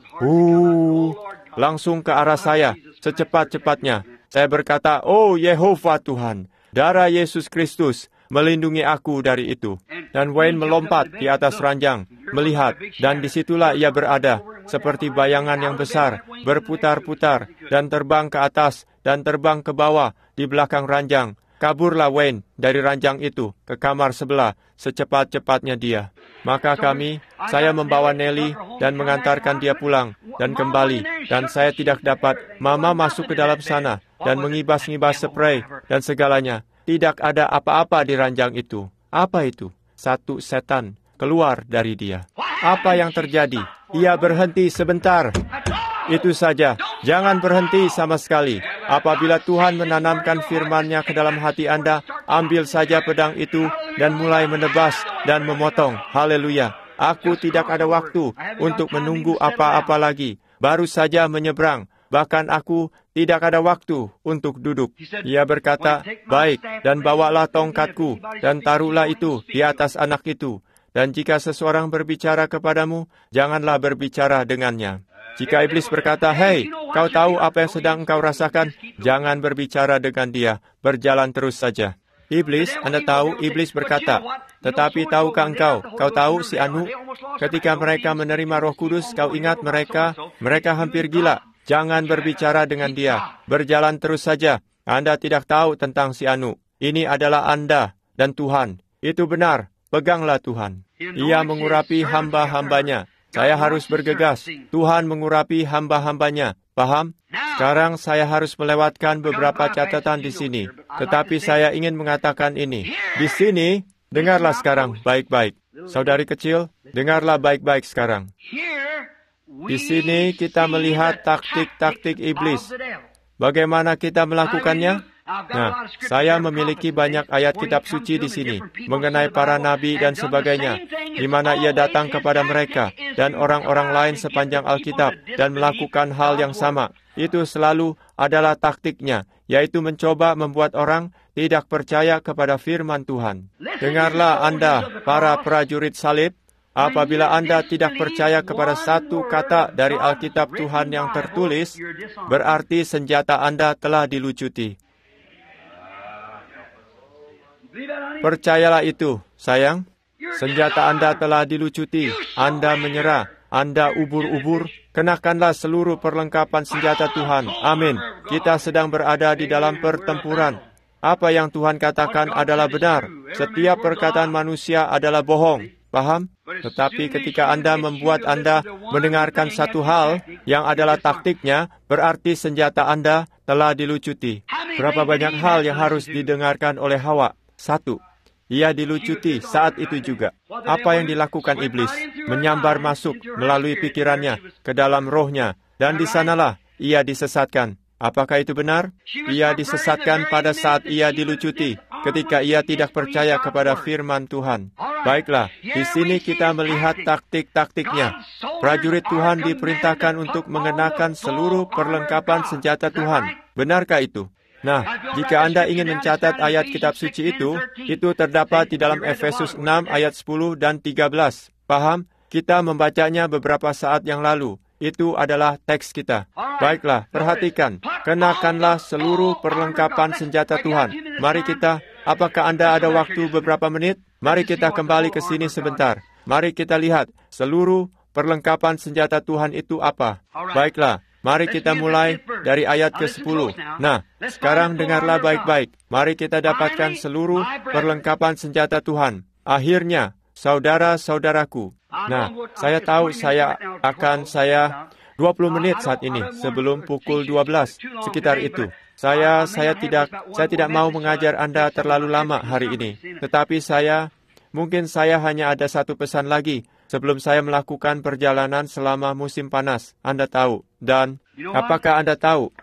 langsung ke arah saya, secepat-cepatnya. Saya berkata, "Oh Yehova Tuhan, darah Yesus Kristus, melindungi aku dari itu." Dan Wayne melompat di atas ranjang, melihat, dan disitulah ia berada, seperti bayangan yang besar, berputar-putar, dan terbang ke atas, dan terbang ke bawah, di belakang ranjang. Kaburlah Wayne dari ranjang itu, ke kamar sebelah, secepat-cepatnya dia. Maka saya membawa Nelly, dan mengantarkan dia pulang, dan kembali, dan saya tidak dapat, Mama masuk ke dalam sana, dan mengibas-ngibas spray, dan segalanya. Tidak ada apa-apa di ranjang itu. Apa itu? Satu setan keluar dari dia. Apa yang terjadi? Ia berhenti sebentar. Itu saja. Jangan berhenti sama sekali. Apabila Tuhan menanamkan firman-Nya ke dalam hati Anda, ambil saja pedang itu dan mulai menebas dan memotong. Haleluya. Aku tidak ada waktu untuk menunggu apa-apa lagi. Baru saja menyeberang. Bahkan aku tidak ada waktu untuk duduk. Ia berkata, "Baik, dan bawalah tongkatku, dan taruhlah itu di atas anak itu. Dan jika seseorang berbicara kepadamu, janganlah berbicara dengannya." Jika iblis berkata, "Hei, kau tahu apa yang sedang engkau rasakan?" Jangan berbicara dengan dia, berjalan terus saja. Iblis, Anda tahu, iblis berkata, "Tetapi tahukah engkau, kau tahu si Anu, ketika mereka menerima Roh Kudus, kau ingat mereka hampir gila. Jangan berbicara dengan dia, berjalan terus saja. Anda tidak tahu tentang si Anu. Ini adalah Anda dan Tuhan. Itu benar, peganglah Tuhan. Ia mengurapi hamba-hambanya. Saya harus bergegas. Tuhan mengurapi hamba-hambanya. Paham? Sekarang saya harus melewatkan beberapa catatan di sini. Tetapi saya ingin mengatakan ini. Di sini, dengarlah sekarang baik-baik. Saudari kecil, dengarlah baik-baik sekarang. Di sini kita melihat taktik-taktik iblis. Bagaimana kita melakukannya? Nah, saya memiliki banyak ayat kitab suci di sini mengenai para nabi dan sebagainya, di mana ia datang kepada mereka dan orang-orang lain sepanjang Alkitab dan melakukan hal yang sama. Itu selalu adalah taktiknya, yaitu mencoba membuat orang tidak percaya kepada firman Tuhan. Dengarlah Anda, para prajurit salib. Apabila Anda tidak percaya kepada satu kata dari Alkitab Tuhan yang tertulis, berarti senjata Anda telah dilucuti. Percayalah itu, sayang. Senjata Anda telah dilucuti. Anda menyerah. Anda ubur-ubur. Kenakanlah seluruh perlengkapan senjata Tuhan. Amin. Kita sedang berada di dalam pertempuran. Apa yang Tuhan katakan adalah benar. Setiap perkataan manusia adalah bohong. Paham? Tetapi ketika Anda membuat Anda mendengarkan satu hal yang adalah taktiknya, berarti senjata Anda telah dilucuti. Berapa banyak hal yang harus didengarkan oleh Hawa? 1. ia dilucuti saat itu juga. Apa yang dilakukan iblis? Menyambar masuk melalui pikirannya ke dalam rohnya, dan di sanalah ia disesatkan. Apakah itu benar? Ia disesatkan pada saat ia dilucuti, ketika ia tidak percaya kepada firman Tuhan. Baiklah, di sini kita melihat taktik-taktiknya. Prajurit Tuhan diperintahkan untuk mengenakan seluruh perlengkapan senjata Tuhan. Benarkah itu? Nah, jika Anda ingin mencatat ayat kitab suci itu terdapat di dalam Efesus 6 ayat 10 dan 13. Paham? Kita membacanya beberapa saat yang lalu. Itu adalah teks kita. Baiklah, perhatikan. Kenakanlah seluruh perlengkapan senjata Tuhan. Mari kita, apakah Anda ada waktu beberapa menit? Mari kita kembali ke sini sebentar. Mari kita lihat seluruh perlengkapan senjata Tuhan itu apa. Baiklah. Mari kita mulai dari ayat ke-10. Nah, sekarang dengarlah baik-baik. Mari kita dapatkan seluruh perlengkapan senjata Tuhan. Akhirnya, saudara-saudaraku. Nah, saya tahu saya 20 menit saat ini sebelum pukul 12, sekitar itu. Saya tidak mau mengajar Anda terlalu lama hari ini. Tetapi mungkin saya hanya ada satu pesan lagi. Sebelum saya melakukan perjalanan selama musim panas, Anda tahu. Dan, apakah Anda tahu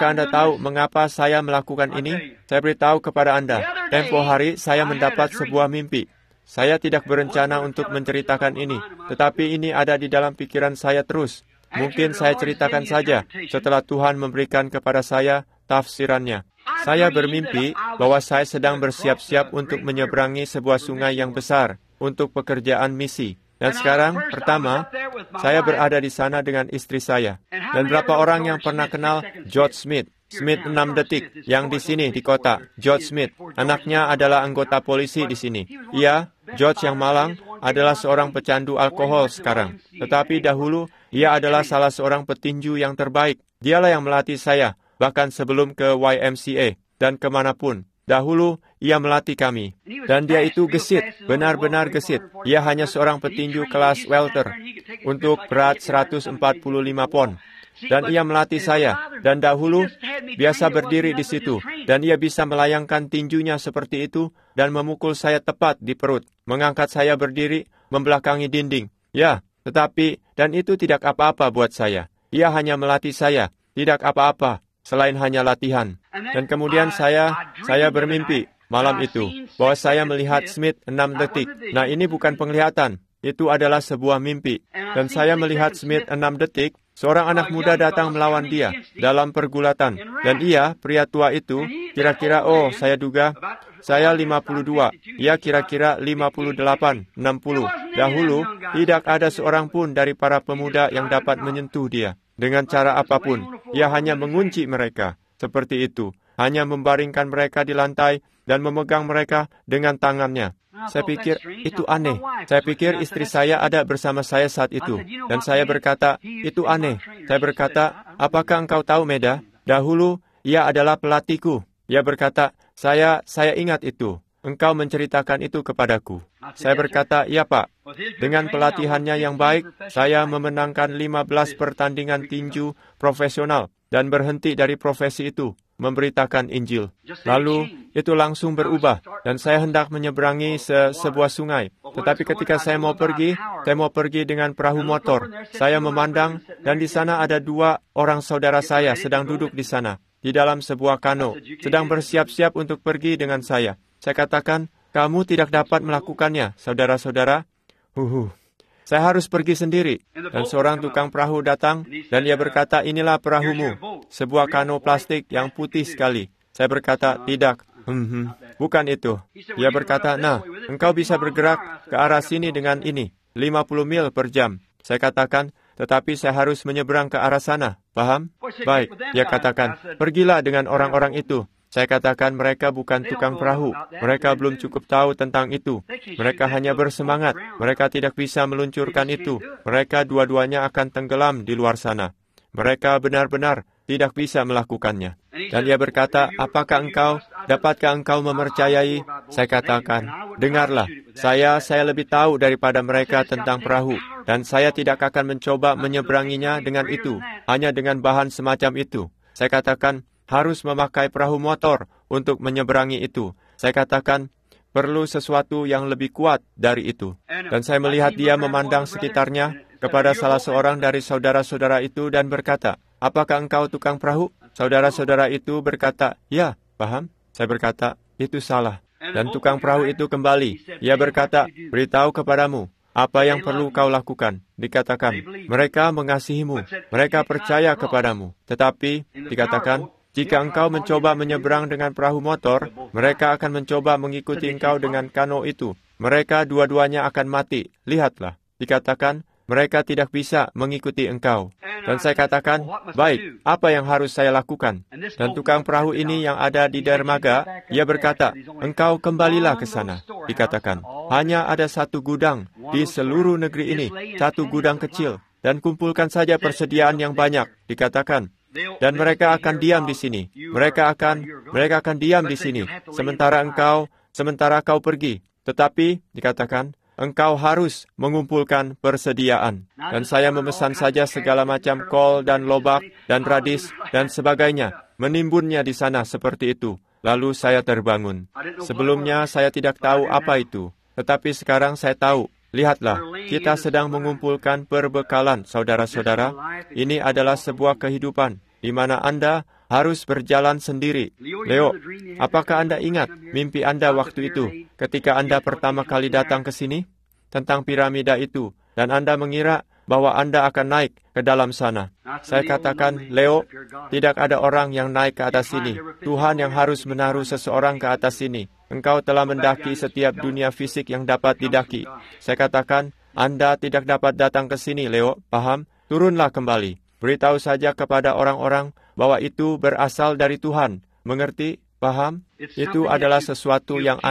mengapa saya melakukan ini? Saya beritahu kepada Anda. Tempo hari saya mendapat sebuah mimpi. Saya tidak berencana untuk menceritakan ini, tetapi ini ada di dalam pikiran saya terus. Mungkin saya ceritakan saja setelah Tuhan memberikan kepada saya tafsirannya. Saya bermimpi bahwa saya sedang bersiap-siap untuk menyeberangi sebuah sungai yang besar untuk pekerjaan misi. Dan sekarang, pertama, saya berada di sana dengan istri saya. Dan berapa orang yang pernah kenal George Smith? Smith 6 detik, yang di sini, di kota. George Smith, anaknya adalah anggota polisi di sini. Ia, George yang malang, adalah seorang pecandu alkohol sekarang. Tetapi dahulu, ia adalah salah seorang petinju yang terbaik. Dialah yang melatih saya, bahkan sebelum ke YMCA, dan kemanapun. Dahulu, ia melatih kami. Dan dia itu gesit, benar-benar gesit. Ia hanya seorang petinju kelas welter untuk berat 145 pon. Dan ia melatih saya. Dan dahulu, biasa berdiri di situ. Dan ia bisa melayangkan tinjunya seperti itu dan memukul saya tepat di perut. Mengangkat saya berdiri, membelakangi dinding. Ya, tetapi, dan itu tidak apa-apa buat saya. Ia hanya melatih saya, tidak apa-apa. Selain hanya latihan. Dan kemudian saya bermimpi malam itu bahwa saya melihat Smith 6 detik. Nah, ini bukan penglihatan. Itu adalah sebuah mimpi. Dan saya melihat Smith 6 detik, seorang anak muda datang melawan dia dalam pergulatan. Dan ia, pria tua itu, kira-kira, saya duga, saya 52. Ia kira-kira 58, 60. Dahulu, tidak ada seorang pun dari para pemuda yang dapat menyentuh dia. Dengan cara apapun, ia hanya mengunci mereka. Seperti itu. Hanya membaringkan mereka di lantai dan memegang mereka dengan tangannya. Saya pikir, itu aneh. Saya pikir istri saya ada bersama saya saat itu. Dan saya berkata, itu aneh. Saya berkata, apakah engkau tahu, Meda? Dahulu, ia adalah pelatihku. Ia berkata, saya ingat itu. Engkau menceritakan itu kepadaku. Saya berkata, iya Pak. Dengan pelatihannya yang baik, saya memenangkan 15 pertandingan tinju profesional dan berhenti dari profesi itu, memberitakan Injil. Lalu, itu langsung berubah, dan saya hendak menyeberangi sebuah sungai. Tetapi ketika saya mau pergi dengan perahu motor. Saya memandang, dan di sana ada 2 orang saudara saya sedang duduk di sana, di dalam sebuah kano, sedang bersiap-siap untuk pergi dengan saya. Saya katakan, kamu tidak dapat melakukannya, saudara-saudara. Saya harus pergi sendiri. Dan seorang tukang perahu datang, dan ia berkata, inilah perahumu, sebuah kano plastik yang putih sekali. Saya berkata, tidak, bukan itu. Ia berkata, nah, engkau bisa bergerak ke arah sini dengan ini, 50 mil per jam. Saya katakan, tetapi saya harus menyeberang ke arah sana. Paham? Baik, dia katakan, pergilah dengan orang-orang itu. Saya katakan mereka bukan tukang perahu. Mereka belum cukup tahu tentang itu. Mereka hanya bersemangat. Mereka tidak bisa meluncurkan itu. Mereka dua-duanya akan tenggelam di luar sana. Mereka benar-benar tidak bisa melakukannya. Dan dia berkata, dapatkah engkau memercayai? Saya katakan, dengarlah, saya lebih tahu daripada mereka tentang perahu. Dan saya tidak akan mencoba menyeberanginya dengan itu, hanya dengan bahan semacam itu. Saya katakan, harus memakai perahu motor untuk menyeberangi itu. Saya katakan, perlu sesuatu yang lebih kuat dari itu. Dan saya melihat dia memandang sekitarnya kepada salah seorang dari saudara-saudara itu dan berkata, "Apakah engkau tukang perahu?" Saudara-saudara itu berkata, "Ya, paham." Saya berkata, "Itu salah." Dan tukang perahu itu kembali. Ia berkata, "Beritahu kepadamu, apa yang perlu kau lakukan?" Dikatakan, "Mereka mengasihimu, mereka percaya kepadamu." Tetapi, dikatakan, "Jika engkau mencoba menyeberang dengan perahu motor, mereka akan mencoba mengikuti engkau dengan kano itu. Mereka dua-duanya akan mati. Lihatlah." Dikatakan, "Mereka tidak bisa mengikuti engkau." Dan saya katakan, "Baik, apa yang harus saya lakukan?" Dan tukang perahu ini yang ada di dermaga, ia berkata, "Engkau kembalilah ke sana." Dikatakan, "Hanya ada satu gudang di seluruh negeri ini, satu gudang kecil, dan kumpulkan saja persediaan yang banyak." Dikatakan, "Dan mereka akan diam di sini. Mereka akan diam di sini, sementara kau pergi. Tetapi," dikatakan, "engkau harus mengumpulkan persediaan." Dan saya memesan saja segala macam kol dan lobak dan radis dan sebagainya, menimbunnya di sana seperti itu. Lalu saya terbangun. Sebelumnya saya tidak tahu apa itu, tetapi sekarang saya tahu. Lihatlah, kita sedang mengumpulkan perbekalan, saudara-saudara. Ini adalah sebuah kehidupan di mana Anda harus berjalan sendiri. Leo, apakah Anda ingat mimpi Anda waktu itu ketika Anda pertama kali datang ke sini? Tentang piramida itu, dan Anda mengira bahwa Anda akan naik ke dalam sana. Saya katakan, "Leo, tidak ada orang yang naik ke atas sini. Tuhan yang harus menaruh seseorang ke atas sini. Engkau telah mendaki setiap dunia fisik yang dapat didaki." Saya katakan, "Anda tidak dapat datang ke sini, Leo, paham? Turunlah kembali. Beritahu saja kepada orang-orang bahwa itu berasal dari Tuhan. Mengerti? Paham? Itu adalah sesuatu yang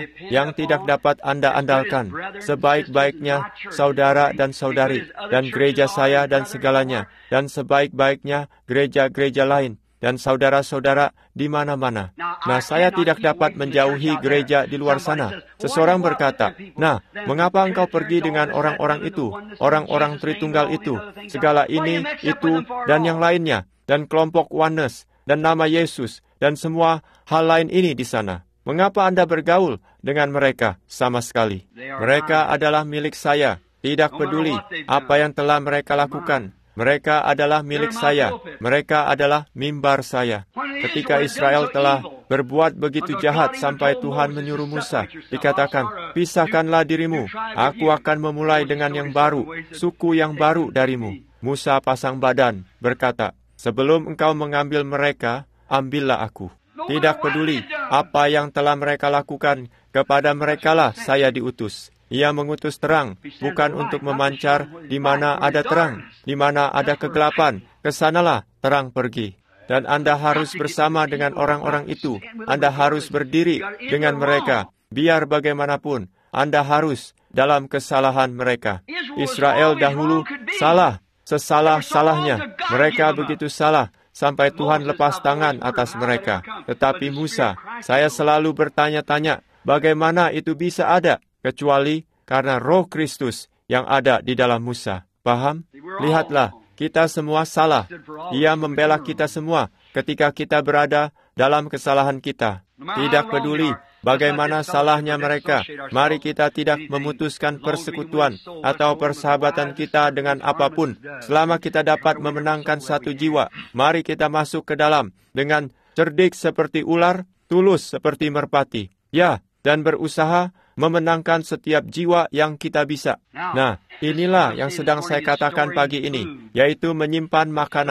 tidak dapat Anda andalkan. Sebaik-baiknya saudara dan saudari, dan gereja saya dan segalanya, dan sebaik-baiknya gereja-gereja lain, dan saudara-saudara di mana-mana. Nah, saya tidak dapat menjauhi gereja di luar sana." Seseorang berkata, "Nah, mengapa engkau pergi dengan orang-orang itu, orang-orang Tritunggal itu, segala ini, itu, dan yang lainnya, dan kelompok Oneness, dan nama Yesus, dan semua hal lain ini di sana? Mengapa Anda bergaul dengan mereka sama sekali? Mereka adalah milik saya. Tidak peduli apa yang telah mereka lakukan. Mereka adalah milik saya. Mereka adalah mimbar saya." Ketika Israel telah berbuat begitu jahat sampai Tuhan menyuruh Musa, dikatakan, "Pisahkanlah dirimu. Aku akan memulai dengan yang baru, suku yang baru darimu." Musa pasang badan, berkata, "Sebelum engkau mengambil mereka, ambillah aku." Tidak peduli apa yang telah mereka lakukan, kepada merekalah saya diutus. Ia mengutus terang, bukan untuk memancar di mana ada terang, di mana ada kegelapan. Kesanalah terang pergi. Dan Anda harus bersama dengan orang-orang itu. Anda harus berdiri dengan mereka. Biar bagaimanapun, Anda harus dalam kesalahan mereka. Israel dahulu salah, sesalah-salahnya. Mereka begitu salah, sampai Tuhan lepas tangan atas mereka. Tetapi Musa, saya selalu bertanya-tanya, bagaimana itu bisa ada? Kecuali karena Roh Kristus yang ada di dalam Musa. Paham? Lihatlah, kita semua salah. Ia membela kita semua ketika kita berada dalam kesalahan kita. Tidak peduli bagaimana salahnya mereka. Mari kita tidak memutuskan persekutuan atau persahabatan kita dengan apapun. Selama kita dapat memenangkan satu jiwa, mari kita masuk ke dalam dengan cerdik seperti ular, tulus seperti merpati. Ya, dan berusaha memenangkan setiap jiwa yang kita bisa. Nah, inilah yang sedang saya katakan pagi ini, yaitu menyimpan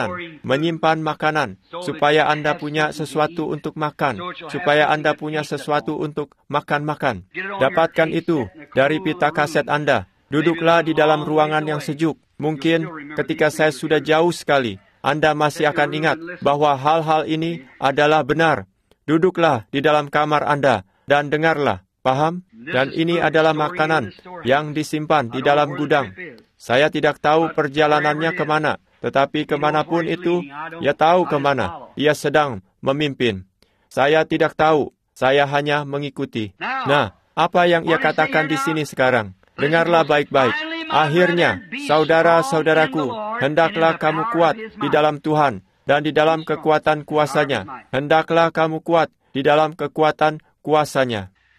makanan, supaya Anda punya sesuatu untuk makan, supaya Anda punya sesuatu untuk makan. Dapatkan itu dari pita kaset Anda. Duduklah di dalam ruangan yang sejuk. Mungkin ketika saya sudah jauh sekali, Anda masih akan ingat bahwa hal-hal ini adalah benar. Duduklah di dalam kamar Anda dan dengarlah. Paham? Dan ini adalah makanan yang disimpan di dalam gudang. Saya tidak tahu perjalanannya kemana, tetapi kemanapun itu, ia tahu kemana. Ia sedang memimpin. Saya tidak tahu, saya hanya mengikuti. Nah, apa yang ia katakan di sini sekarang? Dengarlah baik-baik. Akhirnya, saudara-saudaraku, hendaklah kamu kuat di dalam Tuhan dan di dalam kekuatan kuasa-Nya. Hendaklah kamu kuat di dalam kekuatan kuasa-Nya.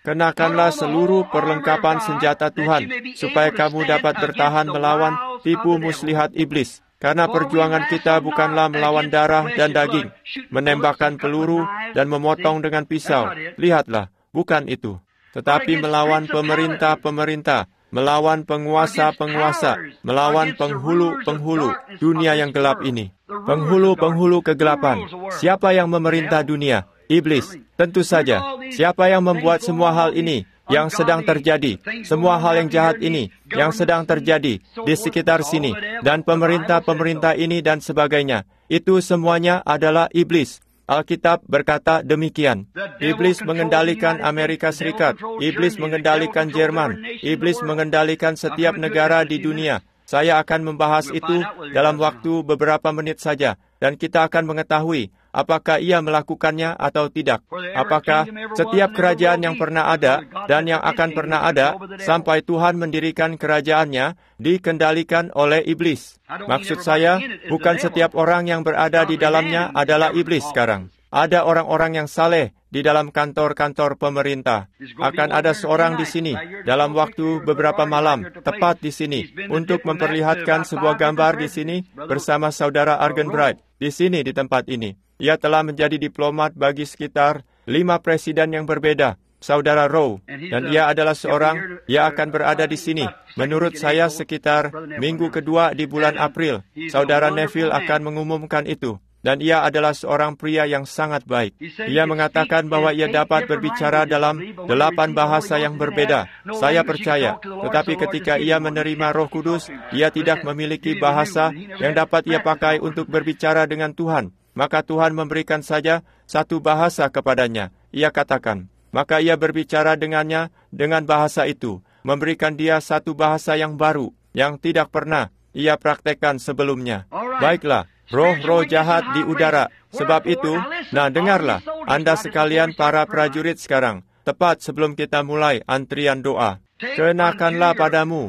Kenakanlah seluruh perlengkapan senjata Tuhan, supaya kamu dapat bertahan melawan tipu muslihat iblis. Karena perjuangan kita bukanlah melawan darah dan daging, menembakkan peluru dan memotong dengan pisau. Lihatlah, bukan itu. Tetapi melawan pemerintah-pemerintah, melawan penguasa-penguasa, melawan penghulu-penghulu dunia yang gelap ini. Penghulu-penghulu kegelapan. Siapa yang memerintah dunia? Iblis. Tentu saja. Siapa yang membuat semua hal ini yang sedang terjadi? Semua hal yang jahat ini yang sedang terjadi di sekitar sini. Dan pemerintah-pemerintah ini dan sebagainya. Itu semuanya adalah iblis. Alkitab berkata demikian. Iblis mengendalikan Amerika Serikat. Iblis mengendalikan Jerman. Iblis mengendalikan setiap negara di dunia. Saya akan membahas itu dalam waktu beberapa menit saja. Dan kita akan mengetahui apakah ia melakukannya atau tidak. Apakah setiap kerajaan yang pernah ada dan yang akan pernah ada sampai Tuhan mendirikan kerajaannya dikendalikan oleh iblis. Maksud saya, bukan setiap orang yang berada di dalamnya adalah iblis sekarang. Ada orang-orang yang saleh di dalam kantor-kantor pemerintah. Akan ada seorang di sini dalam waktu beberapa malam, tepat di sini, untuk memperlihatkan sebuah gambar di sini bersama saudara Argenbright, di sini di tempat ini. Ia telah menjadi diplomat bagi sekitar 5 presiden yang berbeda, saudara Rowe, dan ia adalah seorang, ia akan berada di sini. Menurut saya sekitar minggu kedua di bulan April, saudara Neville akan mengumumkan itu. Dan ia adalah seorang pria yang sangat baik. Ia mengatakan bahwa ia dapat berbicara dalam 8 bahasa yang berbeda. Saya percaya. Tetapi ketika ia menerima Roh Kudus, ia tidak memiliki bahasa yang dapat ia pakai untuk berbicara dengan Tuhan. Maka Tuhan memberikan saja satu bahasa kepadanya. Ia katakan, maka ia berbicara dengannya dengan bahasa itu. Memberikan dia satu bahasa yang baru, yang tidak pernah ia praktekkan sebelumnya. Baiklah. Roh-roh jahat di udara. Sebab itu, dengarlah, Anda sekalian para prajurit sekarang, tepat sebelum kita mulai antrian doa. Kenakanlah padamu,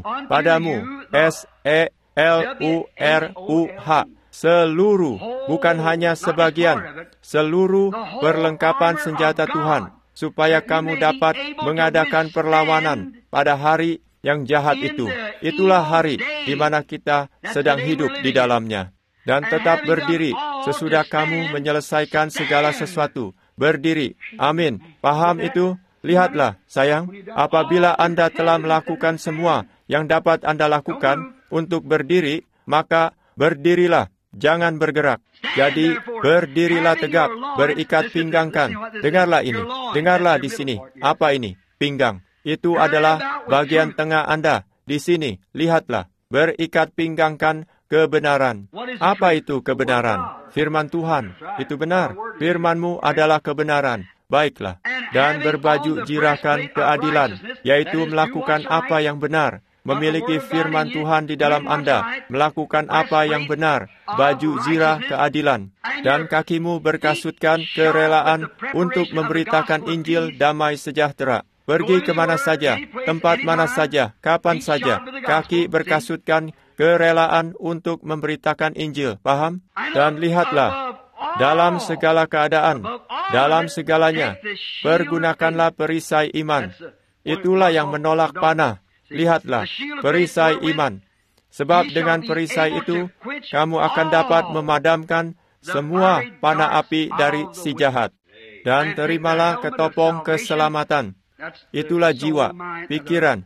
S-E-L-U-R-U-H, seluruh, bukan hanya sebagian, seluruh perlengkapan senjata Tuhan, supaya kamu dapat mengadakan perlawanan pada hari yang jahat itu. Itulah hari di mana kita sedang hidup di dalamnya. Dan tetap berdiri sesudah kamu menyelesaikan segala sesuatu. Berdiri. Amin. Paham itu? Lihatlah, sayang, apabila Anda telah melakukan semua yang dapat Anda lakukan untuk berdiri, maka berdirilah. Jangan bergerak. Jadi, berdirilah tegap, berikat pinggangkan. Dengarlah ini. Dengarlah di sini. Apa ini? Pinggang. Itu adalah bagian tengah Anda. Di sini, lihatlah. Berikat pinggangkan kebenaran. Apa itu kebenaran? Firman Tuhan. Itu benar. Firman-Mu adalah kebenaran. Baiklah. Dan berbaju jirakan keadilan, yaitu melakukan apa yang benar. Memiliki firman Tuhan di dalam Anda. Melakukan apa yang benar. Baju zirah keadilan. Dan kakimu berkasutkan kerelaan untuk memberitakan Injil damai sejahtera. Pergi kemana saja, tempat mana saja, kapan saja. Kaki berkasutkan kerelaan untuk memberitakan Injil. Paham? Dan lihatlah, dalam segala keadaan, dalam segalanya, pergunakanlah perisai iman. Itulah yang menolak panah. Lihatlah, perisai iman. Sebab dengan perisai itu, kamu akan dapat memadamkan semua panah api dari si jahat. Dan terimalah ketopong keselamatan. Itulah jiwa, pikiran.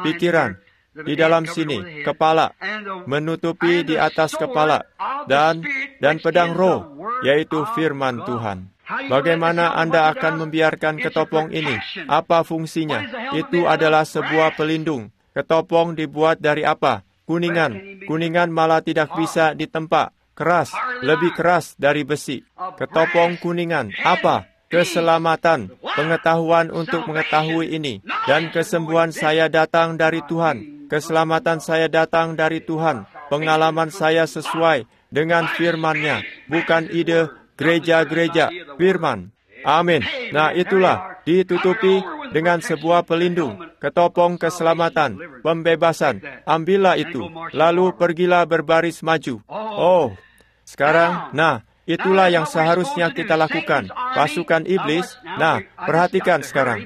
Di dalam sini, kepala, menutupi di atas kepala, dan pedang roh, yaitu firman Tuhan. Bagaimana Anda akan membiarkan ketopong ini? Apa fungsinya? Itu adalah sebuah pelindung. Ketopong dibuat dari apa? Kuningan. Kuningan malah tidak bisa ditempa. Keras, lebih keras dari besi. Ketopong kuningan. Apa? Keselamatan, pengetahuan untuk mengetahui ini. Dan kesembuhan saya datang dari Tuhan. Keselamatan saya datang dari Tuhan. Pengalaman saya sesuai dengan firman-Nya. Bukan ide gereja-gereja, firman. Amin. Nah, itulah ditutupi dengan sebuah pelindung. Ketopong keselamatan, pembebasan. Ambillah itu. Lalu pergilah berbaris maju. Oh, sekarang, Itulah yang seharusnya kita lakukan. Pasukan iblis. Nah, perhatikan sekarang.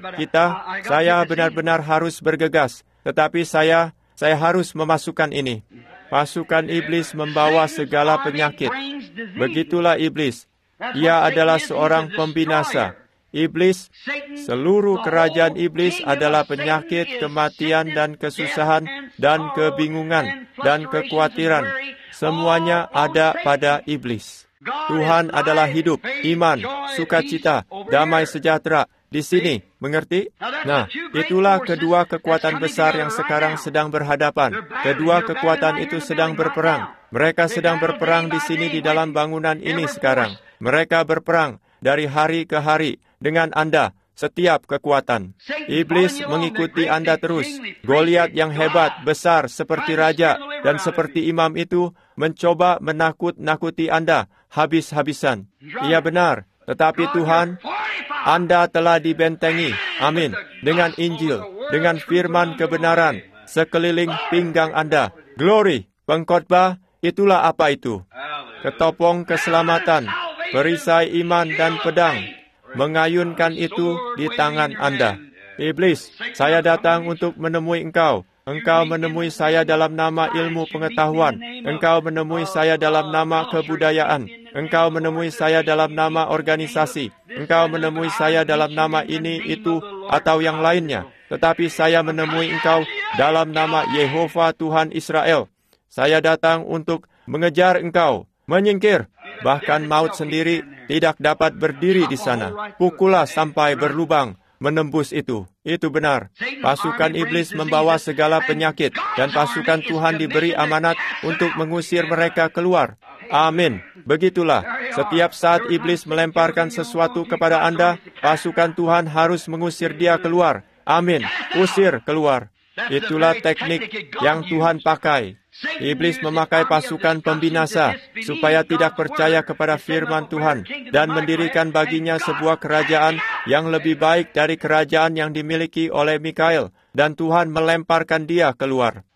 Saya benar-benar harus bergegas. Tetapi saya harus memasukkan ini. Pasukan iblis membawa segala penyakit. Begitulah iblis. Ia adalah seorang pembinasa. Iblis, seluruh kerajaan iblis adalah penyakit, kematian, dan kesusahan, dan kebingungan, dan kekhawatiran. Semuanya ada pada iblis. Tuhan adalah hidup, iman, sukacita, damai sejahtera. Di sini, mengerti? Nah, itulah kedua kekuatan besar yang sekarang sedang berhadapan. Kedua kekuatan itu sedang berperang. Mereka sedang berperang di sini di dalam bangunan ini sekarang. Mereka berperang dari hari ke hari dengan Anda, setiap kekuatan. Iblis mengikuti Anda terus. Goliat yang hebat, besar, seperti raja, dan seperti imam itu mencoba menakut-nakuti Anda habis-habisan. Iya benar, tetapi Tuhan, Anda telah dibentengi, amin, dengan Injil, dengan firman kebenaran, sekeliling pinggang Anda. Glory, pengkhotbah, itulah apa itu? Ketopong keselamatan, perisai iman dan pedang, mengayunkan itu di tangan Anda. Iblis, saya datang untuk menemui engkau. Engkau menemui saya dalam nama ilmu pengetahuan. Engkau menemui saya dalam nama kebudayaan. Engkau menemui saya dalam nama organisasi. Engkau menemui saya dalam nama ini, itu, atau yang lainnya. Tetapi saya menemui engkau dalam nama Yehova Tuhan Israel. Saya datang untuk mengejar engkau. Menyingkir. Bahkan maut sendiri tidak dapat berdiri di sana. Pukullah sampai berlubang, menembus itu. Itu benar. Pasukan iblis membawa segala penyakit, dan pasukan Tuhan diberi amanat untuk mengusir mereka keluar. Amin. Begitulah. Setiap saat iblis melemparkan sesuatu kepada Anda, pasukan Tuhan harus mengusir dia keluar. Amin. Usir keluar. Itulah teknik yang Tuhan pakai. Iblis memakai pasukan pembinasa supaya tidak percaya kepada firman Tuhan dan mendirikan baginya sebuah kerajaan yang lebih baik dari kerajaan yang dimiliki oleh Mikael, dan Tuhan melemparkan dia keluar.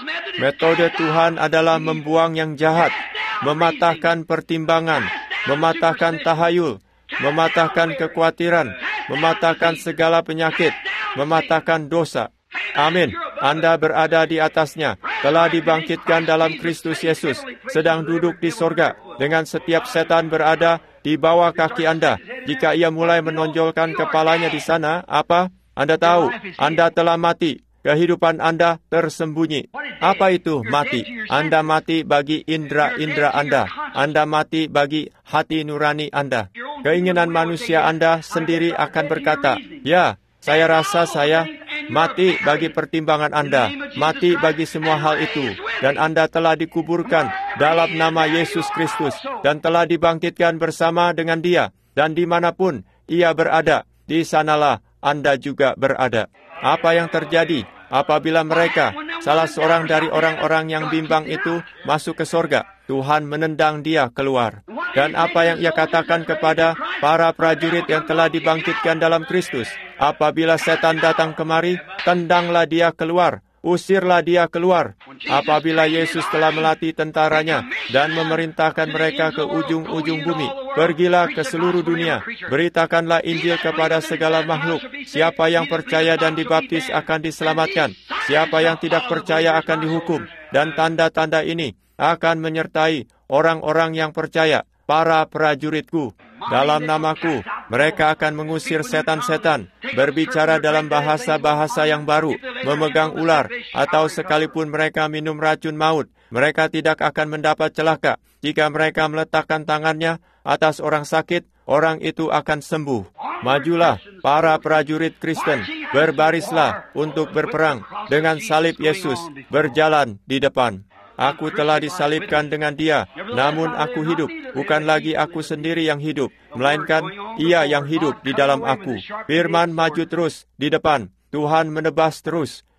Metode Tuhan adalah membuang yang jahat, mematahkan pertimbangan, mematahkan tahayul, mematahkan kekhawatiran, mematahkan segala penyakit, mematahkan dosa. Amin. Anda berada di atasnya, telah dibangkitkan dalam Kristus Yesus, sedang duduk di sorga, dengan setiap setan berada di bawah kaki Anda. Jika ia mulai menonjolkan kepalanya di sana, apa? Anda tahu, Anda telah mati. Kehidupan Anda tersembunyi. Apa itu mati? Anda mati bagi indera-indera Anda. Anda mati bagi hati nurani Anda. Keinginan manusia Anda sendiri akan berkata, ya, saya rasa saya mati bagi pertimbangan Anda, mati bagi semua hal itu, dan Anda telah dikuburkan dalam nama Yesus Kristus, dan telah dibangkitkan bersama dengan Dia, dan dimanapun Ia berada, di sanalah Anda juga berada. Apa yang terjadi apabila mereka, salah seorang dari orang-orang yang bimbang itu, masuk ke sorga? Tuhan menendang dia keluar. Dan apa yang ia katakan kepada para prajurit yang telah dibangkitkan dalam Kristus? Apabila setan datang kemari, tendanglah dia keluar, usirlah dia keluar. Apabila Yesus telah melatih tentaranya dan memerintahkan mereka ke ujung-ujung bumi, pergilah ke seluruh dunia, beritakanlah Injil kepada segala makhluk. Siapa yang percaya dan dibaptis akan diselamatkan. Siapa yang tidak percaya akan dihukum. Dan tanda-tanda ini akan menyertai orang-orang yang percaya, para prajuritku. Dalam namaku, mereka akan mengusir setan-setan, berbicara dalam bahasa-bahasa yang baru, memegang ular, atau sekalipun mereka minum racun maut, mereka tidak akan mendapat celaka. Jika mereka meletakkan tangannya atas orang sakit, orang itu akan sembuh. Majulah, para prajurit Kristen, berbarislah untuk berperang dengan salib Yesus, berjalan di depan. Aku telah disalibkan dengan Dia, namun aku hidup. Bukan lagi aku sendiri yang hidup, melainkan Ia yang hidup di dalam aku. Firman maju terus di depan. Tuhan menebas terus.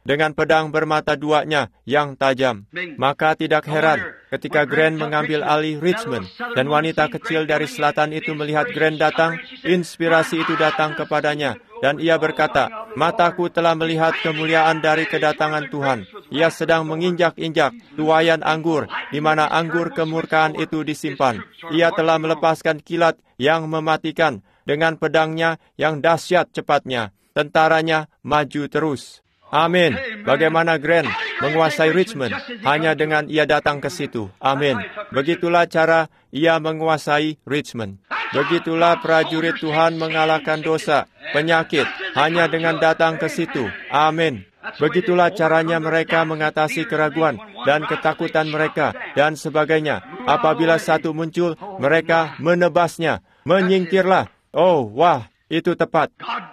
dengan pedang bermata duanya yang tajam. Maka tidak heran ketika Grant mengambil alih Richmond dan wanita kecil dari selatan itu melihat Grant datang, inspirasi itu datang kepadanya. Dan ia berkata, "Mataku telah melihat kemuliaan dari kedatangan Tuhan. Ia sedang menginjak-injak tuaian anggur, di mana anggur kemurkaan itu disimpan. Ia telah melepaskan kilat yang mematikan dengan pedangnya yang dahsyat cepatnya. Tentaranya maju terus." Amin. Bagaimana Grant menguasai Richmond hanya dengan ia datang ke situ. Amin. Begitulah cara ia menguasai Richmond. Begitulah prajurit Tuhan mengalahkan dosa, penyakit, hanya dengan datang ke situ. Amin. Begitulah caranya mereka mengatasi keraguan dan ketakutan mereka dan sebagainya. Apabila satu muncul, mereka menebasnya. Menyingkirlah. Oh, wah, itu tepat.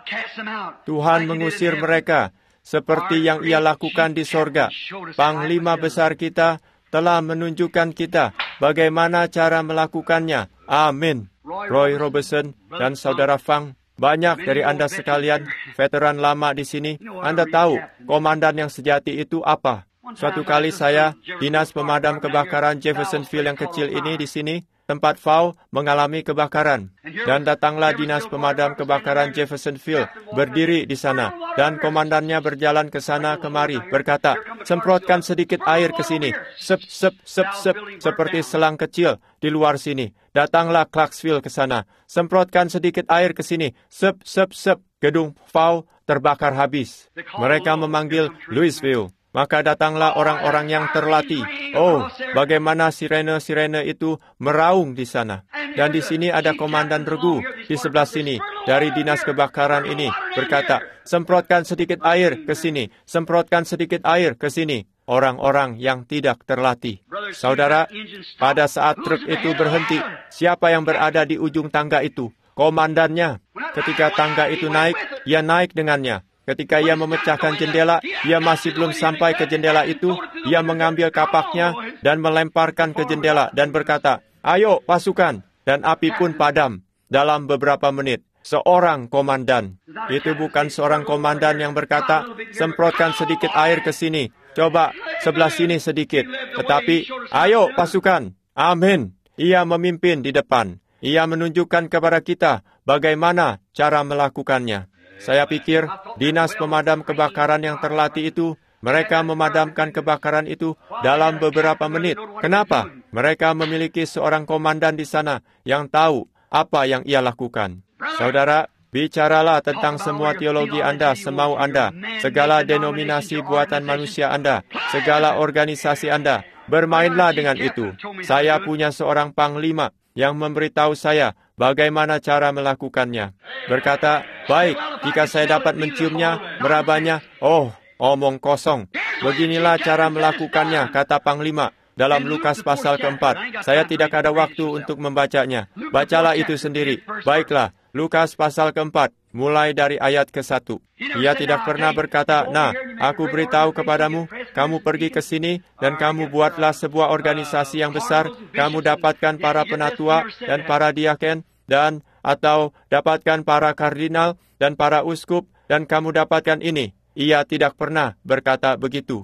Tuhan mengusir mereka seperti yang ia lakukan di sorga. Panglima besar kita telah menunjukkan kita bagaimana cara melakukannya. Amin. Roy Robertson dan Saudara Fang, banyak dari Anda sekalian, veteran lama di sini, Anda tahu komandan yang sejati itu apa. Suatu kali saya, dinas pemadam kebakaran Jeffersonville yang kecil ini di sini, tempat Fau mengalami kebakaran. Dan datanglah dinas pemadam kebakaran Jeffersonville berdiri di sana. Dan komandannya berjalan ke sana kemari, berkata, "Semprotkan sedikit air ke sini. Sep, sep, sep, sep, seperti selang kecil di luar sini." Datanglah Clarksville ke sana. "Semprotkan sedikit air ke sini. Sep, sep, sep." Gedung Fau terbakar habis. Mereka memanggil Louisville. Maka datanglah orang-orang yang terlatih. Oh, bagaimana sirene-sirene itu meraung di sana. Dan di sini ada komandan regu di sebelah sini dari dinas kebakaran ini berkata, "Semprotkan sedikit air ke sini, semprotkan sedikit air ke sini." Orang-orang yang tidak terlatih. Saudara, pada saat truk itu berhenti, siapa yang berada di ujung tangga itu? Komandannya. Ketika tangga itu naik, ia naik dengannya. Ketika ia memecahkan jendela, ia masih belum sampai ke jendela itu. Ia mengambil kapaknya dan melemparkan ke jendela dan berkata, "Ayo pasukan." Dan api pun padam dalam beberapa menit. Seorang komandan. Itu bukan seorang komandan yang berkata, "Semprotkan sedikit air ke sini. Coba sebelah sini sedikit." Tetapi, "Ayo pasukan." Amin. Ia memimpin di depan. Ia menunjukkan kepada kita bagaimana cara melakukannya. Saya pikir dinas pemadam kebakaran yang terlatih itu, mereka memadamkan kebakaran itu dalam beberapa menit. Kenapa? Mereka memiliki seorang komandan di sana yang tahu apa yang ia lakukan. Saudara, bicaralah tentang semua teologi Anda semau Anda, segala denominasi buatan manusia Anda, segala organisasi Anda. Bermainlah dengan itu. Saya punya seorang panglima yang memberitahu saya bagaimana cara melakukannya. Berkata, "Baik, jika saya dapat menciumnya, merabanya." Oh, omong kosong. "Beginilah cara melakukannya," kata panglima. Dalam Lukas pasal keempat. Saya tidak ada waktu untuk membacanya. Bacalah itu sendiri. Baiklah, Lukas pasal keempat, mulai dari ayat ke-1. Ia tidak pernah berkata, "Nah, aku beritahu kepadamu, kamu pergi ke sini, dan kamu buatlah sebuah organisasi yang besar, kamu dapatkan para penatua dan para diaken, dan atau dapatkan para kardinal dan para uskup, dan kamu dapatkan ini." Ia tidak pernah berkata begitu.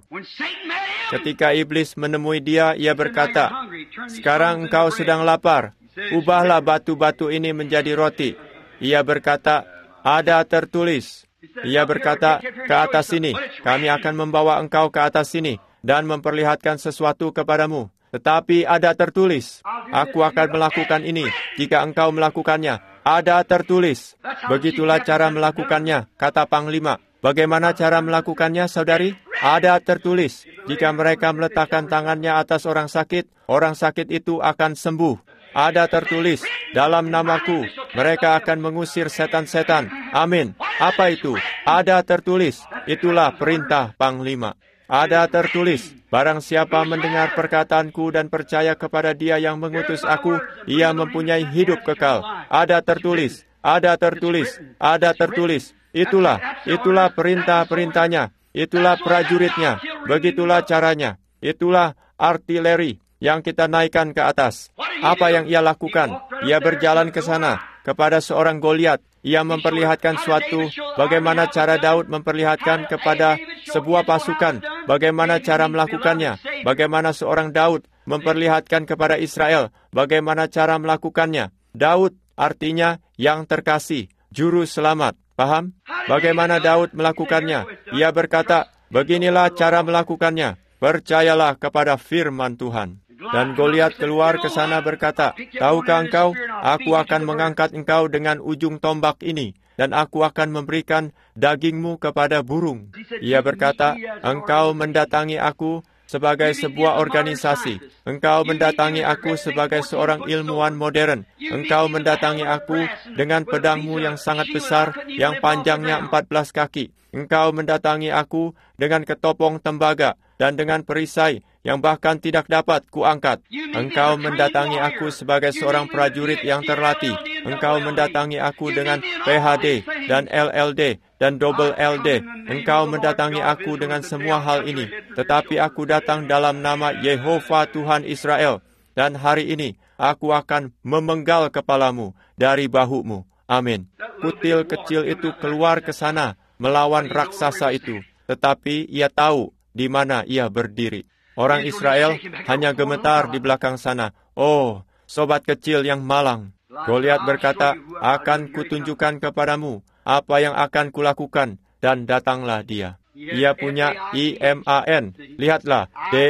Ketika iblis menemui dia, ia berkata, "Sekarang engkau sedang lapar, ubahlah batu-batu ini menjadi roti." Ia berkata, "Ada tertulis." Ia berkata, "Ke atas sini, kami akan membawa engkau ke atas sini, dan memperlihatkan sesuatu kepadamu. Tetapi ada tertulis, aku akan melakukan ini, jika engkau melakukannya. Ada tertulis." Begitulah cara melakukannya, kata panglima. Bagaimana cara melakukannya, saudari? Ada tertulis, jika mereka meletakkan tangannya atas orang sakit itu akan sembuh. Ada tertulis, dalam namaku, mereka akan mengusir setan-setan. Amin. Apa itu? Ada tertulis. Itulah perintah panglima. Ada tertulis, barang siapa mendengar perkataanku dan percaya kepada Dia yang mengutus aku, ia mempunyai hidup kekal. Ada tertulis, ada tertulis, ada tertulis. Itulah perintah-perintahnya. Itulah prajuritnya. Begitulah caranya. Itulah artileri yang kita naikkan ke atas. Apa yang ia lakukan? Ia berjalan ke sana. kepada seorang Goliat. Ia memperlihatkan bagaimana cara Daud memperlihatkan kepada sebuah pasukan, bagaimana cara melakukannya, bagaimana seorang Daud memperlihatkan kepada Israel, bagaimana cara melakukannya. Daud artinya yang terkasih, juru selamat. Paham? Bagaimana Daud melakukannya? Ia berkata, beginilah cara melakukannya. Percayalah kepada firman Tuhan. Dan Goliat keluar ke sana berkata, tahukah engkau, aku akan mengangkat engkau dengan ujung tombak ini, dan aku akan memberikan dagingmu kepada burung. Ia berkata, engkau mendatangi aku sebagai sebuah organisasi. Engkau mendatangi aku sebagai seorang ilmuwan modern. Engkau mendatangi aku dengan pedangmu yang sangat besar, yang panjangnya 14 kaki. Engkau mendatangi aku dengan ketopong tembaga dan dengan perisai yang bahkan tidak dapat kuangkat. Engkau mendatangi aku sebagai seorang prajurit yang terlatih. Engkau mendatangi aku dengan PhD dan LLD dan double LD. Engkau mendatangi aku dengan semua hal ini. Tetapi aku datang dalam nama Yehova Tuhan Israel. Dan hari ini aku akan memenggal kepalamu dari bahumu. Amin. Kutil kecil itu keluar ke sana melawan raksasa itu. Tetapi ia tahu di mana ia berdiri. Orang Israel hanya gemetar di belakang sana. Oh, sobat kecil yang malang. Goliat berkata, akan kutunjukkan kepadamu apa yang akan kulakukan. Dan datanglah dia. Ia punya IMAN. Lihatlah,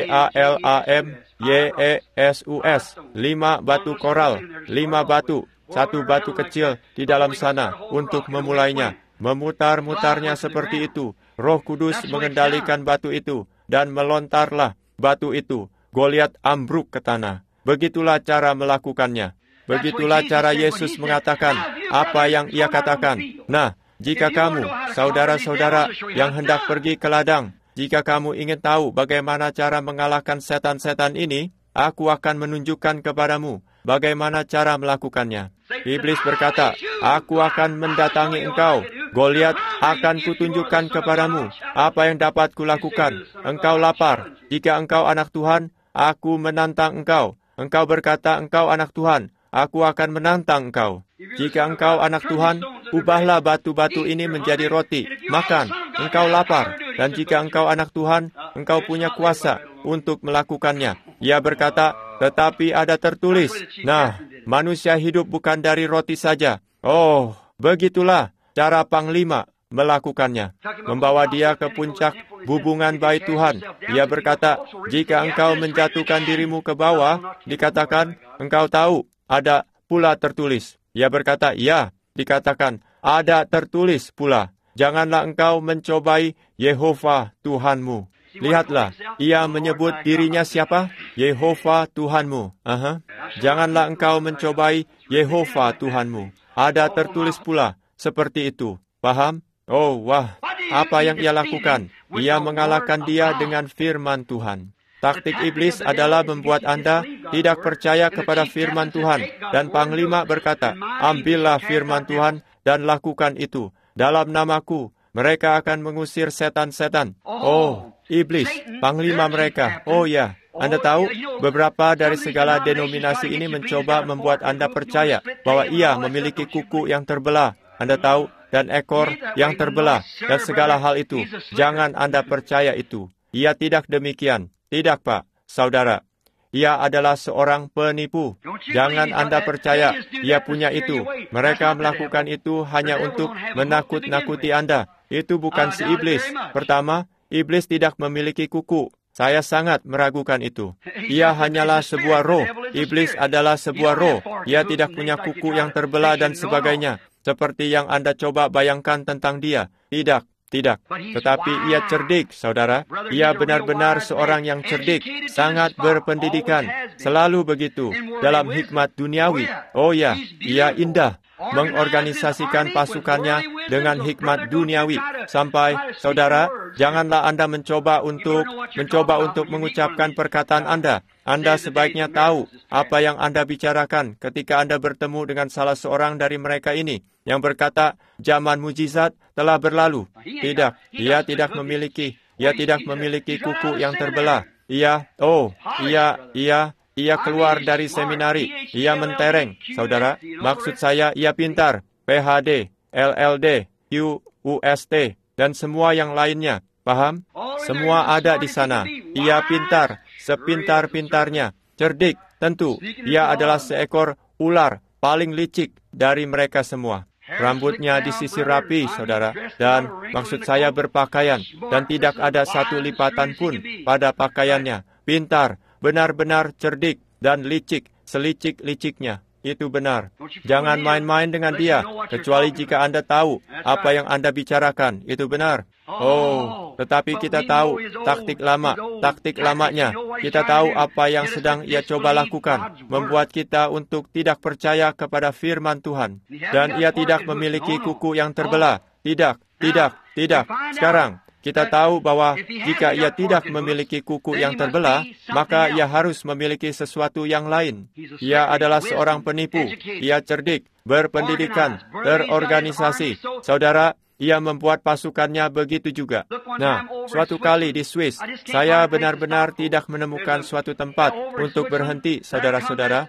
DALAMYESUS. 5 batu koral, 5 batu, 1 batu kecil di dalam sana untuk memulainya. Memutar-mutarnya seperti itu. Roh Kudus mengendalikan batu itu. Dan melontarlah batu itu. Goliat ambruk ke tanah. Begitulah cara melakukannya. Begitulah cara Yesus mengatakan apa yang ia katakan. Nah, jika kamu, saudara-saudara yang hendak pergi ke ladang, jika kamu ingin tahu bagaimana cara mengalahkan setan-setan ini, aku akan menunjukkan kepadamu bagaimana cara melakukannya. Iblis berkata, aku akan mendatangi engkau. Goliat, akan kutunjukkan kepadamu apa yang dapat kulakukan. Engkau lapar. Jika engkau anak Tuhan, aku menantang engkau. Engkau berkata, engkau anak Tuhan, aku akan menantang engkau. Jika engkau anak Tuhan, ubahlah batu-batu ini menjadi roti. Makan, engkau lapar. Dan jika engkau anak Tuhan, engkau punya kuasa untuk melakukannya. Ia berkata, tetapi ada tertulis. Nah, manusia hidup bukan dari roti saja. Oh, begitulah cara panglima melakukannya. Membawa dia ke puncak bubungan bait Tuhan. Ia berkata, jika engkau menjatuhkan dirimu ke bawah, dikatakan, engkau tahu, ada pula tertulis. Ia berkata, ya, dikatakan, ada tertulis pula. Janganlah engkau mencobai Yehova Tuhanmu. Lihatlah, ia menyebut dirinya siapa? Yehova Tuhanmu. Janganlah engkau mencobai Yehova Tuhanmu. Ada tertulis pula seperti itu. Paham? Oh, wah. Apa yang ia lakukan? Ia mengalahkan dia dengan firman Tuhan. Taktik iblis adalah membuat Anda tidak percaya kepada firman Tuhan. Dan panglima berkata, ambillah firman Tuhan dan lakukan itu. Dalam namaku, mereka akan mengusir setan-setan. Oh, iblis, panglima mereka. Oh ya, Anda tahu, beberapa dari segala denominasi ini mencoba membuat Anda percaya bahwa ia memiliki kuku yang terbelah. Anda tahu, dan ekor yang terbelah, dan segala hal itu. Jangan Anda percaya itu. Ia tidak demikian. Tidak, Pak, saudara. Ia adalah seorang penipu. Jangan Anda percaya ia punya itu. Mereka melakukan itu hanya untuk menakut-nakuti Anda. Itu bukan si iblis. Pertama, iblis tidak memiliki kuku. Saya sangat meragukan itu. Ia hanyalah sebuah roh. Iblis adalah sebuah roh. Ia tidak punya kuku yang terbelah dan sebagainya. Seperti yang Anda coba bayangkan tentang dia. Tidak. Tetapi ia cerdik, saudara. Ia benar-benar seorang yang cerdik. Sangat berpendidikan. Selalu begitu. Dalam hikmat duniawi. Oh ya, ia indah. Mengorganisasikan pasukannya dengan hikmat duniawi. Sampai, saudara, janganlah Anda mencoba untuk mengucapkan perkataan Anda. Anda sebaiknya tahu apa yang Anda bicarakan ketika Anda bertemu dengan salah seorang dari mereka ini yang berkata, zaman mujizat telah berlalu. Tidak, ia tidak memiliki kuku yang terbelah. Ia ia keluar dari seminari, ia mentereng, saudara. Maksud saya, ia pintar, PhD, LLD, UST, dan semua yang lainnya. Paham? Semua ada di sana. Ia pintar, sepintar-pintarnya, cerdik, tentu. Ia adalah seekor ular paling licik dari mereka semua. Rambutnya disisir rapi, saudara, dan maksud saya berpakaian, dan tidak ada satu lipatan pun pada pakaiannya. Pintar, benar-benar cerdik, dan licik, selicik-liciknya. Itu benar. Jangan main-main dengan dia, kecuali jika Anda tahu apa yang Anda bicarakan. Itu benar. Oh, tetapi kita tahu taktik lamanya. Kita tahu apa yang sedang ia coba lakukan, membuat kita untuk tidak percaya kepada firman Tuhan. Dan ia tidak memiliki kuku yang terbelah. Tidak. Sekarang, kita tahu bahwa jika ia tidak memiliki kuku yang terbelah, maka ia harus memiliki sesuatu yang lain. Ia adalah seorang penipu. Ia cerdik, berpendidikan, terorganisasi. Saudara, ia membuat pasukannya begitu juga. Nah, suatu kali di Swiss, saya benar-benar tidak menemukan suatu tempat untuk berhenti, saudara-saudara.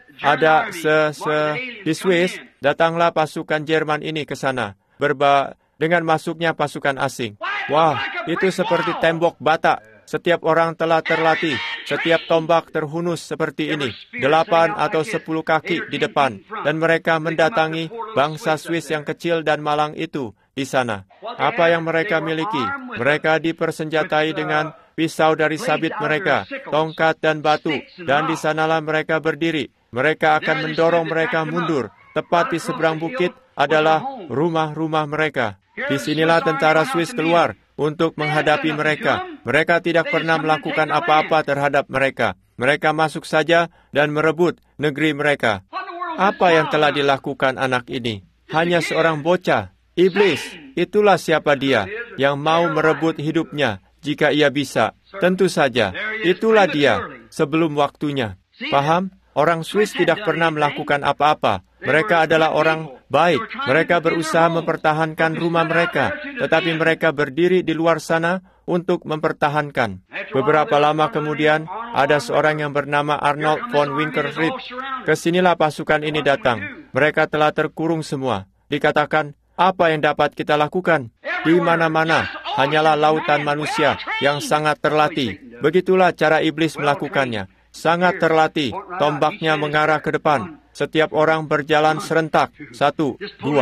Di Swiss, datanglah pasukan Jerman ini ke sana. Dengan masuknya pasukan asing. Wah, itu seperti tembok bata. Setiap orang telah terlatih. Setiap tombak terhunus seperti ini. 8 atau 10 kaki di depan. Dan mereka mendatangi bangsa Swiss yang kecil dan malang itu di sana. Apa yang mereka miliki? Mereka dipersenjatai dengan pisau dari sabit mereka, tongkat dan batu. Dan di sanalah mereka berdiri. Mereka akan mendorong mereka mundur. Tepat di seberang bukit adalah rumah-rumah mereka. Disinilah tentara Swiss keluar untuk menghadapi mereka. Mereka tidak pernah melakukan apa-apa terhadap mereka. Mereka masuk saja dan merebut negeri mereka. Apa yang telah dilakukan anak ini? Hanya seorang bocah. Iblis, itulah siapa dia yang mau merebut hidupnya jika ia bisa. Tentu saja, itulah dia sebelum waktunya. Paham? Orang Swiss tidak pernah melakukan apa-apa. Mereka adalah orang baik. Mereka berusaha mempertahankan rumah mereka, tetapi mereka berdiri di luar sana untuk mempertahankan. Beberapa lama kemudian, ada seorang yang bernama Arnold von Winkelried. Kesinilah pasukan ini datang. Mereka telah terkurung semua. Dikatakan, apa yang dapat kita lakukan? Di mana-mana, hanyalah lautan manusia yang sangat terlatih. Begitulah cara iblis melakukannya. Sangat terlatih, tombaknya mengarah ke depan. Setiap orang berjalan serentak, 1,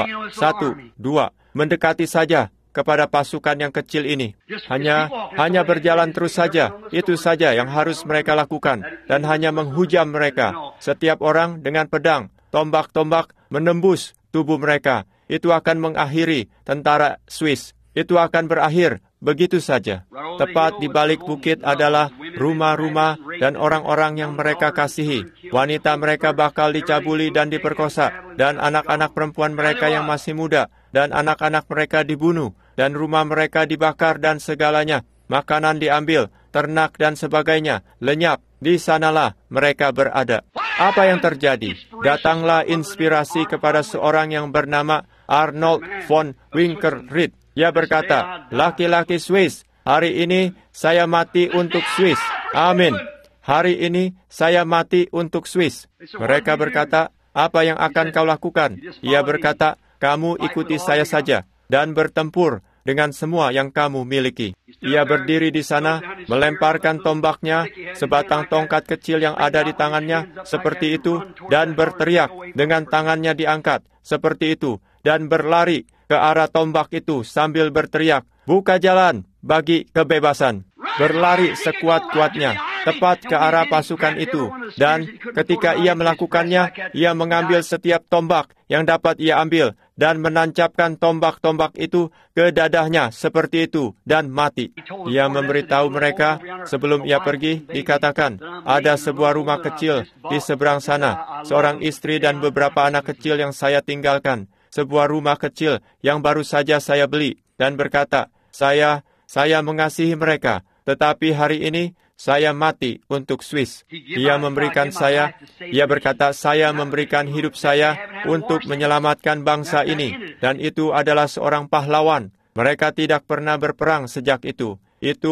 2, mendekati saja kepada pasukan yang kecil ini. Hanya berjalan terus saja, itu saja yang harus mereka lakukan, dan hanya menghujam mereka. Setiap orang dengan pedang, tombak-tombak menembus tubuh mereka. Itu akan mengakhiri tentara Swiss. Itu akan berakhir begitu saja. Tepat di balik bukit adalah rumah-rumah dan orang-orang yang mereka kasihi. Wanita mereka bakal dicabuli dan diperkosa, dan anak-anak perempuan mereka yang masih muda, dan anak-anak mereka dibunuh, dan rumah mereka dibakar dan segalanya. Makanan diambil, ternak dan sebagainya, lenyap. Di sanalah mereka berada. Apa yang terjadi? Datanglah inspirasi kepada seorang yang bernama Arnold von Winkelried. Ia berkata, laki-laki Swiss, hari ini saya mati untuk Swiss. Amin. Hari ini saya mati untuk Swiss. Mereka berkata, apa yang akan kau lakukan? Ia berkata, kamu ikuti saya saja dan bertempur dengan semua yang kamu miliki. Ia berdiri di sana, melemparkan tombaknya, sebatang tongkat kecil yang ada di tangannya, seperti itu, dan berteriak dengan tangannya diangkat, seperti itu, dan berlari ke arah tombak itu sambil berteriak, buka jalan bagi kebebasan. Berlari sekuat-kuatnya, tepat ke arah pasukan itu. Dan ketika ia melakukannya, ia mengambil setiap tombak yang dapat ia ambil, dan menancapkan tombak-tombak itu ke dadahnya seperti itu, dan mati. Ia memberitahu mereka, sebelum ia pergi, dikatakan, ada sebuah rumah kecil di seberang sana, seorang istri dan beberapa anak kecil yang saya tinggalkan. Sebuah rumah kecil yang baru saja saya beli, dan berkata, saya mengasihi mereka, tetapi hari ini saya mati untuk Swiss. Ia berkata, saya memberikan hidup saya untuk menyelamatkan bangsa ini, dan itu adalah seorang pahlawan. Mereka tidak pernah berperang sejak itu.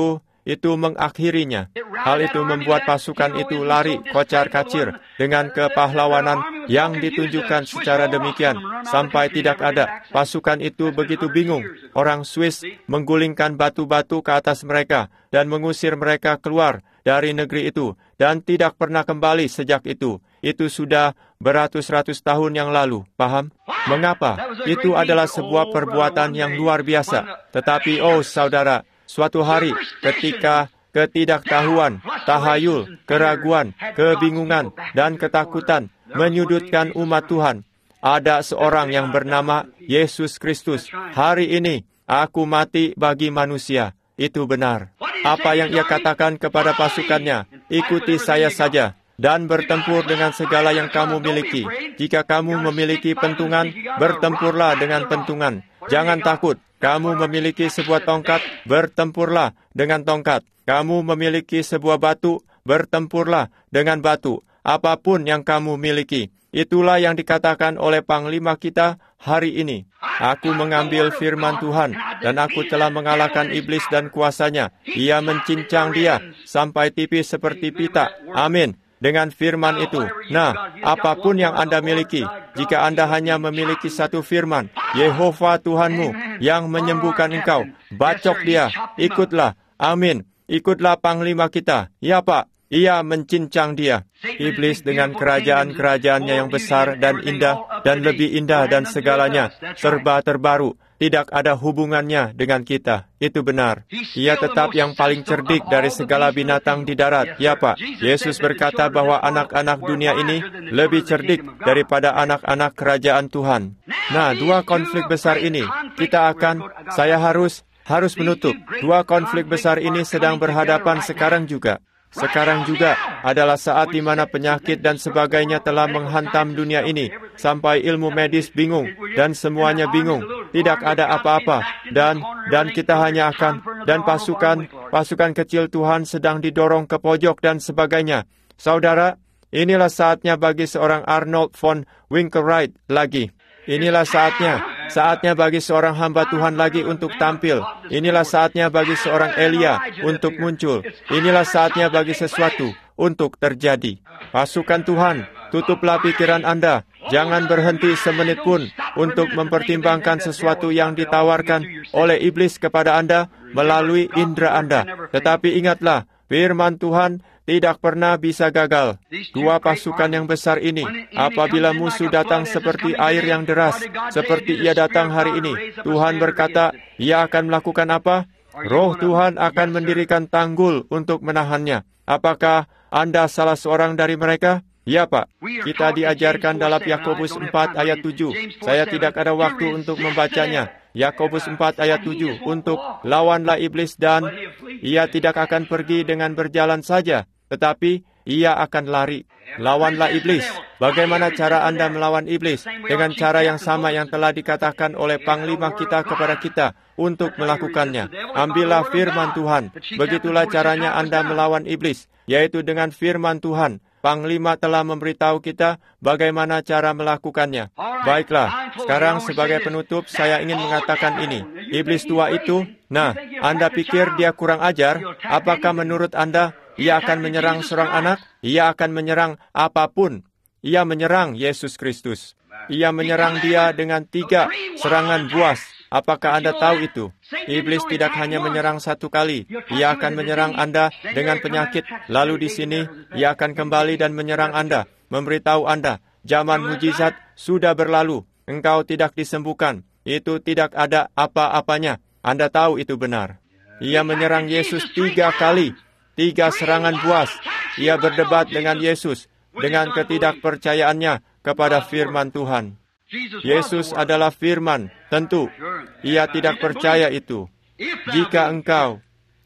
itu mengakhirinya. Hal itu membuat pasukan itu lari kocar-kacir dengan kepahlawanan yang ditunjukkan secara demikian, sampai tidak ada. Pasukan itu begitu bingung. Orang Swiss menggulingkan batu-batu ke atas mereka dan mengusir mereka keluar dari negeri itu, dan tidak pernah kembali sejak itu. Itu sudah beratus-ratus tahun yang lalu. Paham? Mengapa? Itu adalah sebuah perbuatan yang luar biasa. Tetapi, oh saudara, suatu hari ketika ketidaktahuan, tahayul, keraguan, kebingungan, dan ketakutan menyudutkan umat Tuhan, ada seorang yang bernama Yesus Kristus. Hari ini, aku mati bagi manusia. Itu benar. Apa yang ia katakan kepada pasukannya, ikuti saya saja, dan bertempur dengan segala yang kamu miliki. Jika kamu memiliki pentungan, bertempurlah dengan pentungan. Jangan takut. Kamu memiliki sebuah tongkat, bertempurlah dengan tongkat. Kamu memiliki sebuah batu, bertempurlah dengan batu. Apapun yang kamu miliki. Itulah yang dikatakan oleh Panglima kita hari ini. Aku mengambil firman Tuhan, dan aku telah mengalahkan iblis dan kuasanya. Ia mencincang dia sampai tipis seperti pita. Amin. Dengan firman itu. Nah, apapun yang Anda miliki, jika Anda hanya memiliki satu firman, Yehova Tuhanmu yang menyembuhkan engkau, bacok dia, ikutlah. Amin. Ikutlah Panglima kita. Ya Pak, ia mencincang dia. Iblis dengan kerajaan-kerajaannya yang besar dan indah, dan lebih indah dan segalanya, serba terbaru. Tidak ada hubungannya dengan kita. Itu benar. Ia tetap yang paling cerdik dari segala binatang di darat. Ya Pak, Yesus berkata bahwa anak-anak dunia ini lebih cerdik daripada anak-anak kerajaan Tuhan. Nah, dua konflik besar ini, saya harus menutup. Dua konflik besar ini sedang berhadapan sekarang juga. Sekarang juga adalah saat di mana penyakit dan sebagainya telah menghantam dunia ini, sampai ilmu medis bingung, dan semuanya bingung. Tidak ada apa-apa, dan kita hanya dan pasukan kecil Tuhan sedang didorong ke pojok dan sebagainya. Saudara, inilah saatnya bagi seorang Arnold von Winkelried lagi. Inilah saatnya bagi seorang hamba Tuhan lagi untuk tampil. Inilah saatnya bagi seorang Elia untuk muncul. Inilah saatnya bagi sesuatu untuk terjadi. Pasukan Tuhan, tutuplah pikiran Anda. Jangan berhenti semenit pun untuk mempertimbangkan sesuatu yang ditawarkan oleh iblis kepada Anda melalui indera Anda. Tetapi ingatlah, firman Tuhan tidak pernah bisa gagal. Dua pasukan yang besar ini, apabila musuh datang seperti air yang deras, seperti ia datang hari ini, Tuhan berkata, ia akan melakukan apa? Roh Tuhan akan mendirikan tanggul untuk menahannya. Apakah Anda salah seorang dari mereka? Ya Pak, kita diajarkan dalam Yakobus 4 ayat 7. Saya tidak ada waktu untuk membacanya. Yakobus 4 ayat 7, untuk lawanlah iblis dan ia tidak akan pergi dengan berjalan saja, tetapi ia akan lari. Lawanlah iblis. Bagaimana cara Anda melawan iblis? Dengan cara yang sama yang telah dikatakan oleh Panglima kita kepada kita untuk melakukannya. Ambillah firman Tuhan. Begitulah caranya Anda melawan iblis, yaitu dengan firman Tuhan. Panglima telah memberitahu kita bagaimana cara melakukannya. Baiklah, sekarang sebagai penutup saya ingin mengatakan ini. Iblis tua itu, nah, Anda pikir dia kurang ajar? Apakah menurut Anda ia akan menyerang seorang anak? Ia akan menyerang apapun. Ia menyerang Yesus Kristus. Ia menyerang dia dengan 3 serangan buas. Apakah Anda tahu itu? Iblis tidak hanya menyerang satu kali. Ia akan menyerang Anda dengan penyakit. Lalu di sini, ia akan kembali dan menyerang Anda. Memberitahu Anda, zaman mujizat sudah berlalu. Engkau tidak disembuhkan. Itu tidak ada apa-apanya. Anda tahu itu benar. Ia menyerang Yesus 3 kali. 3 serangan buas. Ia berdebat dengan Yesus dengan ketidakpercayaannya kepada firman Tuhan. Yesus adalah firman, tentu. Ia tidak percaya itu. Jika engkau,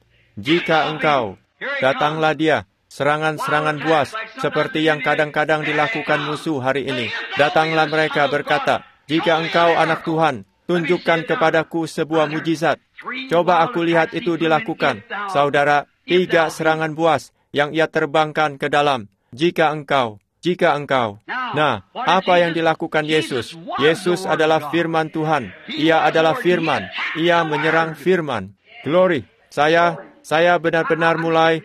datanglah dia, serangan-serangan buas, seperti yang kadang-kadang dilakukan musuh hari ini. Datanglah mereka berkata, jika engkau anak Tuhan, tunjukkan kepadaku sebuah mujizat. Coba aku lihat itu dilakukan. Saudara, 3 serangan buas yang ia terbangkan ke dalam. Jika engkau. Nah, apa yang dilakukan Yesus? Yesus adalah firman Tuhan. Ia adalah firman. Ia menyerang firman. Glory. Saya Saya benar-benar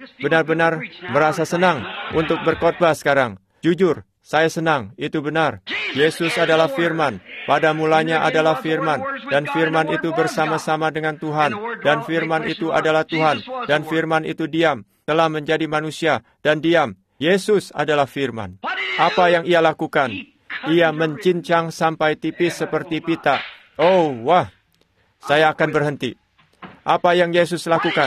merasa senang untuk berkhotbah sekarang. Jujur, saya senang, itu benar. Yesus adalah firman. Pada mulanya adalah firman. Dan firman itu bersama-sama dengan Tuhan. Dan firman itu adalah Tuhan. Dan firman itu diam, telah menjadi manusia dan diam. Yesus adalah firman. Apa yang ia lakukan? Ia mencincang sampai tipis seperti pita. Oh, wah. Saya akan berhenti. Apa yang Yesus lakukan?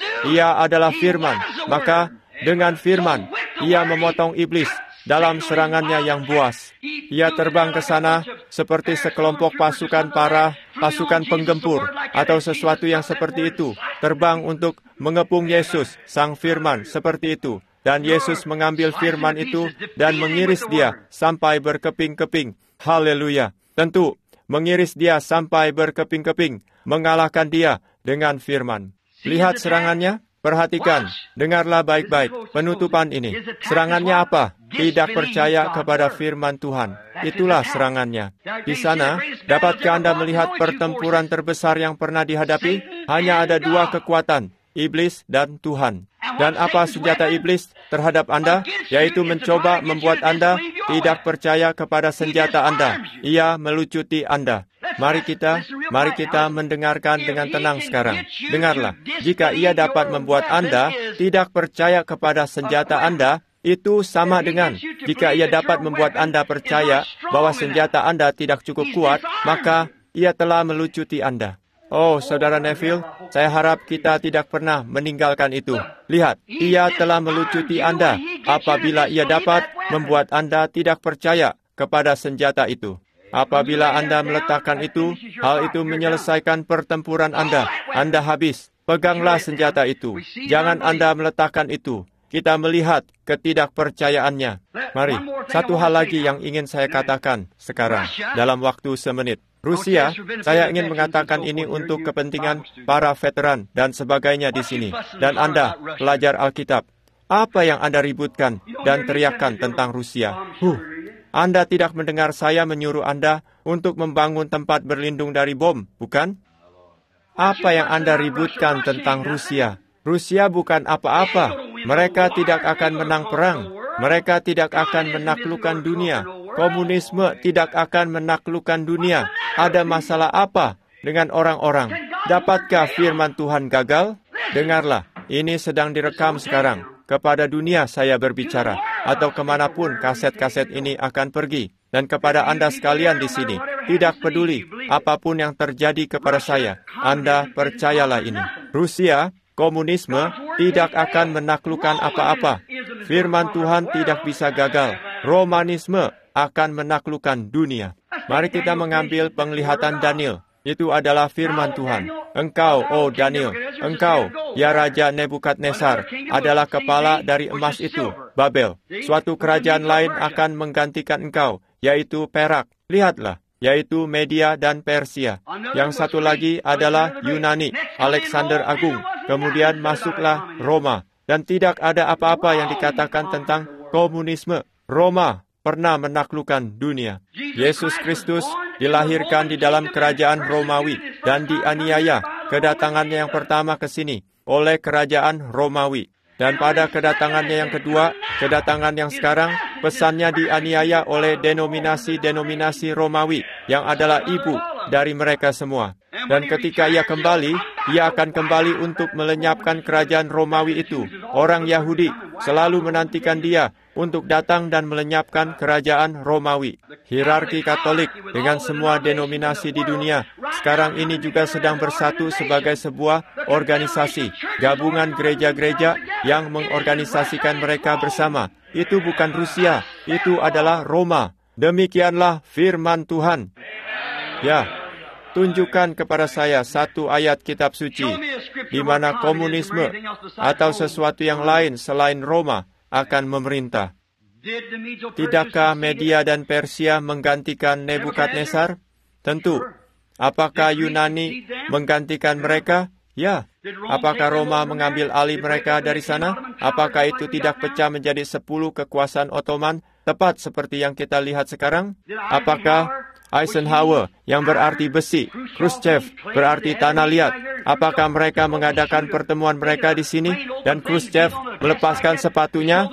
Ia adalah firman. Maka dengan firman, ia memotong iblis dalam serangannya yang buas. Ia terbang ke sana seperti sekelompok pasukan penggempur, atau sesuatu yang seperti itu. Terbang untuk mengepung Yesus, sang firman, seperti itu. Dan Yesus mengambil firman itu dan mengiris dia sampai berkeping-keping. Haleluya. Tentu, mengiris dia sampai berkeping-keping, mengalahkan dia dengan firman. Lihat serangannya. Perhatikan, dengarlah baik-baik penutupan ini. Serangannya apa? Tidak percaya kepada firman Tuhan. Itulah serangannya. Di sana, dapatkah Anda melihat pertempuran terbesar yang pernah dihadapi? Hanya ada dua kekuatan, iblis dan Tuhan. Dan apa senjata iblis terhadap Anda? Yaitu mencoba membuat Anda tidak percaya kepada senjata Anda. Ia melucuti Anda. Mari kita mendengarkan dengan tenang sekarang. Dengarlah, jika ia dapat membuat Anda tidak percaya kepada senjata Anda, itu sama dengan jika ia dapat membuat Anda percaya bahwa senjata Anda tidak cukup kuat, maka ia telah melucuti Anda. Oh, Saudara Neville, saya harap kita tidak pernah meninggalkan itu. Lihat, ia telah melucuti Anda apabila ia dapat membuat Anda tidak percaya kepada senjata itu. Apabila Anda meletakkan itu, hal itu menyelesaikan pertempuran Anda. Anda habis. Peganglah senjata itu. Jangan Anda meletakkan itu. Kita melihat ketidakpercayaannya. Mari, satu hal lagi yang ingin saya katakan sekarang, dalam waktu semenit. Rusia, saya ingin mengatakan ini untuk kepentingan para veteran dan sebagainya di sini. Dan Anda, pelajar Alkitab, apa yang Anda ributkan dan teriakkan tentang Rusia? Anda tidak mendengar saya menyuruh Anda untuk membangun tempat berlindung dari bom, bukan? Apa yang Anda ributkan tentang Rusia? Rusia bukan apa-apa. Mereka tidak akan menang perang. Mereka tidak akan menaklukkan dunia. Komunisme tidak akan menaklukkan dunia. Ada masalah apa dengan orang-orang? Dapatkah firman Tuhan gagal? Dengarlah, ini sedang direkam sekarang. Kepada dunia saya berbicara, atau kemanapun kaset-kaset ini akan pergi. Dan kepada Anda sekalian di sini, tidak peduli apapun yang terjadi kepada saya, Anda percayalah ini. Rusia, komunisme, tidak akan menaklukkan apa-apa. Firman Tuhan tidak bisa gagal. Romanisme akan menaklukkan dunia. Mari kita mengambil penglihatan Daniel. Itu adalah firman Tuhan. Engkau, oh Daniel, engkau, ya Raja Nebukadnezar, adalah kepala dari emas itu, Babel. Suatu kerajaan lain akan menggantikan engkau, yaitu Perak. Lihatlah, yaitu Media dan Persia. Yang satu lagi adalah Yunani, Alexander Agung. Kemudian masuklah Roma. Dan tidak ada apa-apa yang dikatakan tentang komunisme. Roma pernah menaklukkan dunia. Yesus Kristus dilahirkan di dalam kerajaan Romawi dan dianiaya kedatangannya yang pertama ke sini oleh kerajaan Romawi. Dan pada kedatangannya yang kedua, kedatangan yang sekarang, pesannya dianiaya oleh denominasi-denominasi Romawi yang adalah ibu dari mereka semua. Dan ketika ia kembali, ia akan kembali untuk melenyapkan kerajaan Romawi itu. Orang Yahudi selalu menantikan dia untuk datang dan melenyapkan kerajaan Romawi. Hierarki Katolik dengan semua denominasi di dunia sekarang ini juga sedang bersatu sebagai sebuah organisasi, gabungan gereja-gereja yang mengorganisasikan mereka bersama. Itu bukan Rusia, itu adalah Roma. Demikianlah firman Tuhan. Ya, tunjukkan kepada saya satu ayat kitab suci di mana komunisme atau sesuatu yang lain selain Roma akan memerintah. Tidakkah Media dan Persia menggantikan Nebukadnezar? Tentu. Apakah Yunani menggantikan mereka? Ya. Apakah Roma mengambil alih mereka dari sana? Apakah itu tidak pecah menjadi 10 kekuasaan Ottoman, tepat seperti yang kita lihat sekarang? Apakah Eisenhower yang berarti besi, Khrushchev berarti tanah liat. Apakah mereka mengadakan pertemuan mereka di sini dan Khrushchev melepaskan sepatunya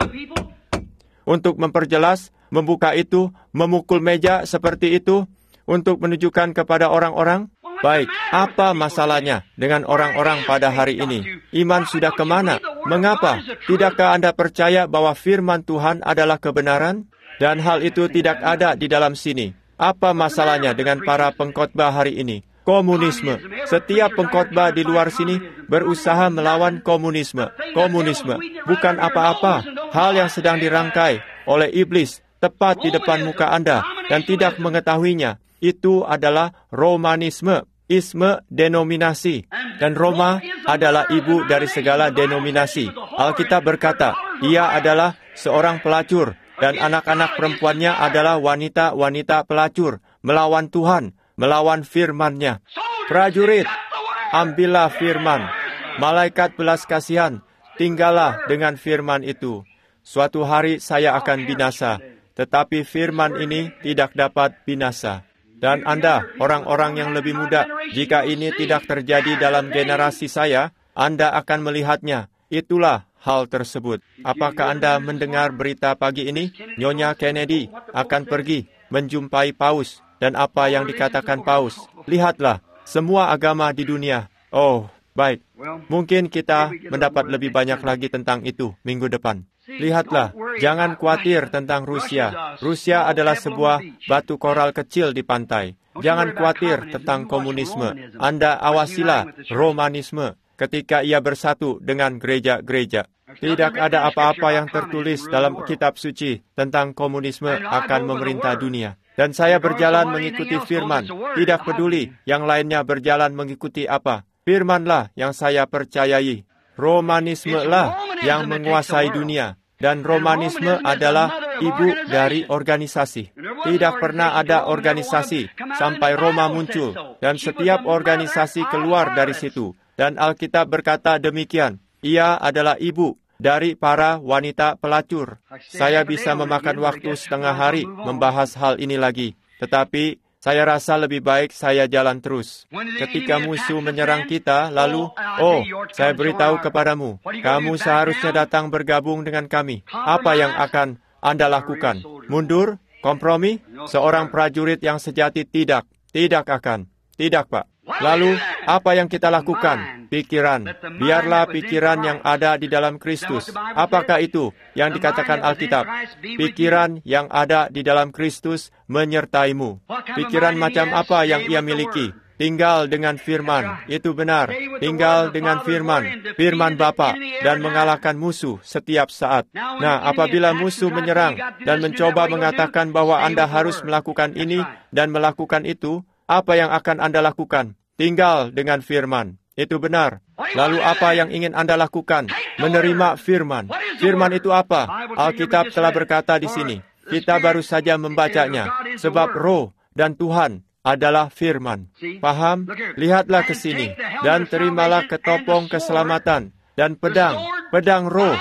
untuk memperjelas, membuka itu, memukul meja seperti itu untuk menunjukkan kepada orang-orang? Baik, apa masalahnya dengan orang-orang pada hari ini? Iman sudah kemana? Mengapa? Tidakkah Anda percaya bahwa firman Tuhan adalah kebenaran? Dan hal itu tidak ada di dalam sini. Apa masalahnya dengan para pengkhotbah hari ini? Komunisme. Setiap pengkhotbah di luar sini berusaha melawan komunisme. Komunisme bukan apa-apa. Hal yang sedang dirangkai oleh iblis tepat di depan muka Anda dan tidak mengetahuinya. Itu adalah Romanisme. Isme denominasi. Dan Roma adalah ibu dari segala denominasi. Alkitab berkata, ia adalah seorang pelacur. Dan anak-anak perempuannya adalah wanita-wanita pelacur. Melawan Tuhan, melawan firman-Nya. Prajurit, ambillah firman. Malaikat belas kasihan, tinggallah dengan firman itu. Suatu hari saya akan binasa. Tetapi firman ini tidak dapat binasa. Dan Anda, orang-orang yang lebih muda, jika ini tidak terjadi dalam generasi saya, Anda akan melihatnya. Itulah hal tersebut. Apakah Anda mendengar berita pagi ini? Nyonya Kennedy akan pergi menjumpai Paus. Dan apa yang dikatakan Paus? Lihatlah, semua agama di dunia. Oh, baik. Mungkin kita mendapat lebih banyak lagi tentang itu minggu depan. Lihatlah, jangan khawatir tentang Rusia. Rusia adalah sebuah batu koral kecil di pantai. Jangan khawatir tentang komunisme. Anda awasilah Romanisme ketika ia bersatu dengan gereja-gereja. Tidak ada apa-apa yang tertulis dalam kitab suci tentang komunisme akan memerintah dunia. Dan saya berjalan mengikuti firman. Tidak peduli yang lainnya berjalan mengikuti apa. Firmanlah yang saya percayai. Romanisme lah yang menguasai dunia. Dan Romanisme adalah ibu dari organisasi. Tidak pernah ada organisasi sampai Roma muncul. Dan setiap organisasi keluar dari situ. Dan Alkitab berkata demikian. Ia adalah ibu dari para wanita pelacur. Saya bisa memakan waktu setengah hari membahas hal ini lagi. Tetapi saya rasa lebih baik saya jalan terus. Ketika musuh menyerang kita, lalu, saya beritahu kepadamu, kamu seharusnya datang bergabung dengan kami. Apa yang akan Anda lakukan? Mundur? Kompromi? Seorang prajurit yang sejati tidak akan. Tidak, Pak. Lalu, apa yang kita lakukan? Pikiran. Biarlah pikiran yang ada di dalam Kristus. Apakah itu yang dikatakan Alkitab? Pikiran yang ada di dalam Kristus menyertaimu. Pikiran macam apa yang ia miliki? Tinggal dengan firman. Itu benar. Tinggal dengan firman. Firman Bapa. Dan mengalahkan musuh setiap saat. Nah, apabila musuh menyerang dan mencoba mengatakan bahwa Anda harus melakukan ini dan melakukan itu, apa yang akan Anda lakukan? Tinggal dengan firman. Itu benar. Lalu apa yang ingin Anda lakukan? Menerima firman. Firman itu apa? Alkitab telah berkata di sini. Kita baru saja membacanya. Sebab Roh dan Tuhan adalah firman. Paham? Lihatlah ke sini. Dan terimalah ketopong keselamatan. Dan pedang roh.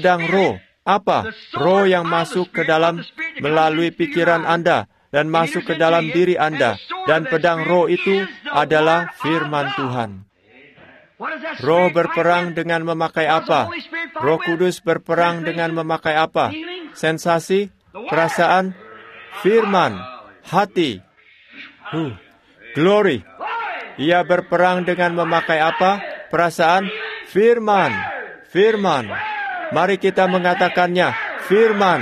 Apa? Roh yang masuk ke dalam melalui pikiran Anda. Dan masuk ke dalam diri Anda. Dan pedang roh itu adalah firman Tuhan. Roh berperang dengan memakai apa? Roh Kudus berperang dengan memakai apa? Sensasi, perasaan, firman, hati. Glory. Ia berperang dengan memakai apa? Perasaan, firman. Mari kita mengatakannya, firman.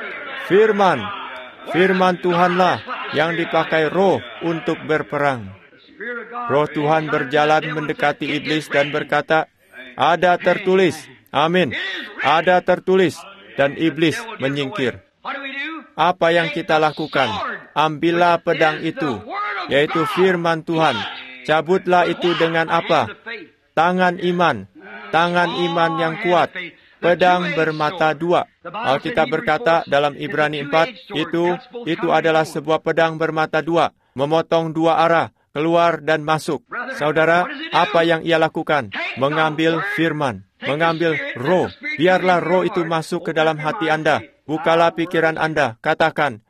Firman Tuhanlah yang dipakai roh untuk berperang. Roh Tuhan berjalan mendekati iblis dan berkata, ada tertulis. Amin. Ada tertulis. Dan iblis menyingkir. Apa yang kita lakukan? Ambillah pedang itu, yaitu firman Tuhan. Cabutlah itu dengan apa? Tangan iman yang kuat. Pedang bermata dua. Alkitab berkata dalam Ibrani 4, itu adalah sebuah pedang bermata dua, memotong dua arah, keluar dan masuk. Saudara, apa yang ia lakukan? Mengambil firman, mengambil roh. Biarlah roh itu masuk ke dalam hati Anda. Bukalah pikiran Anda, katakan,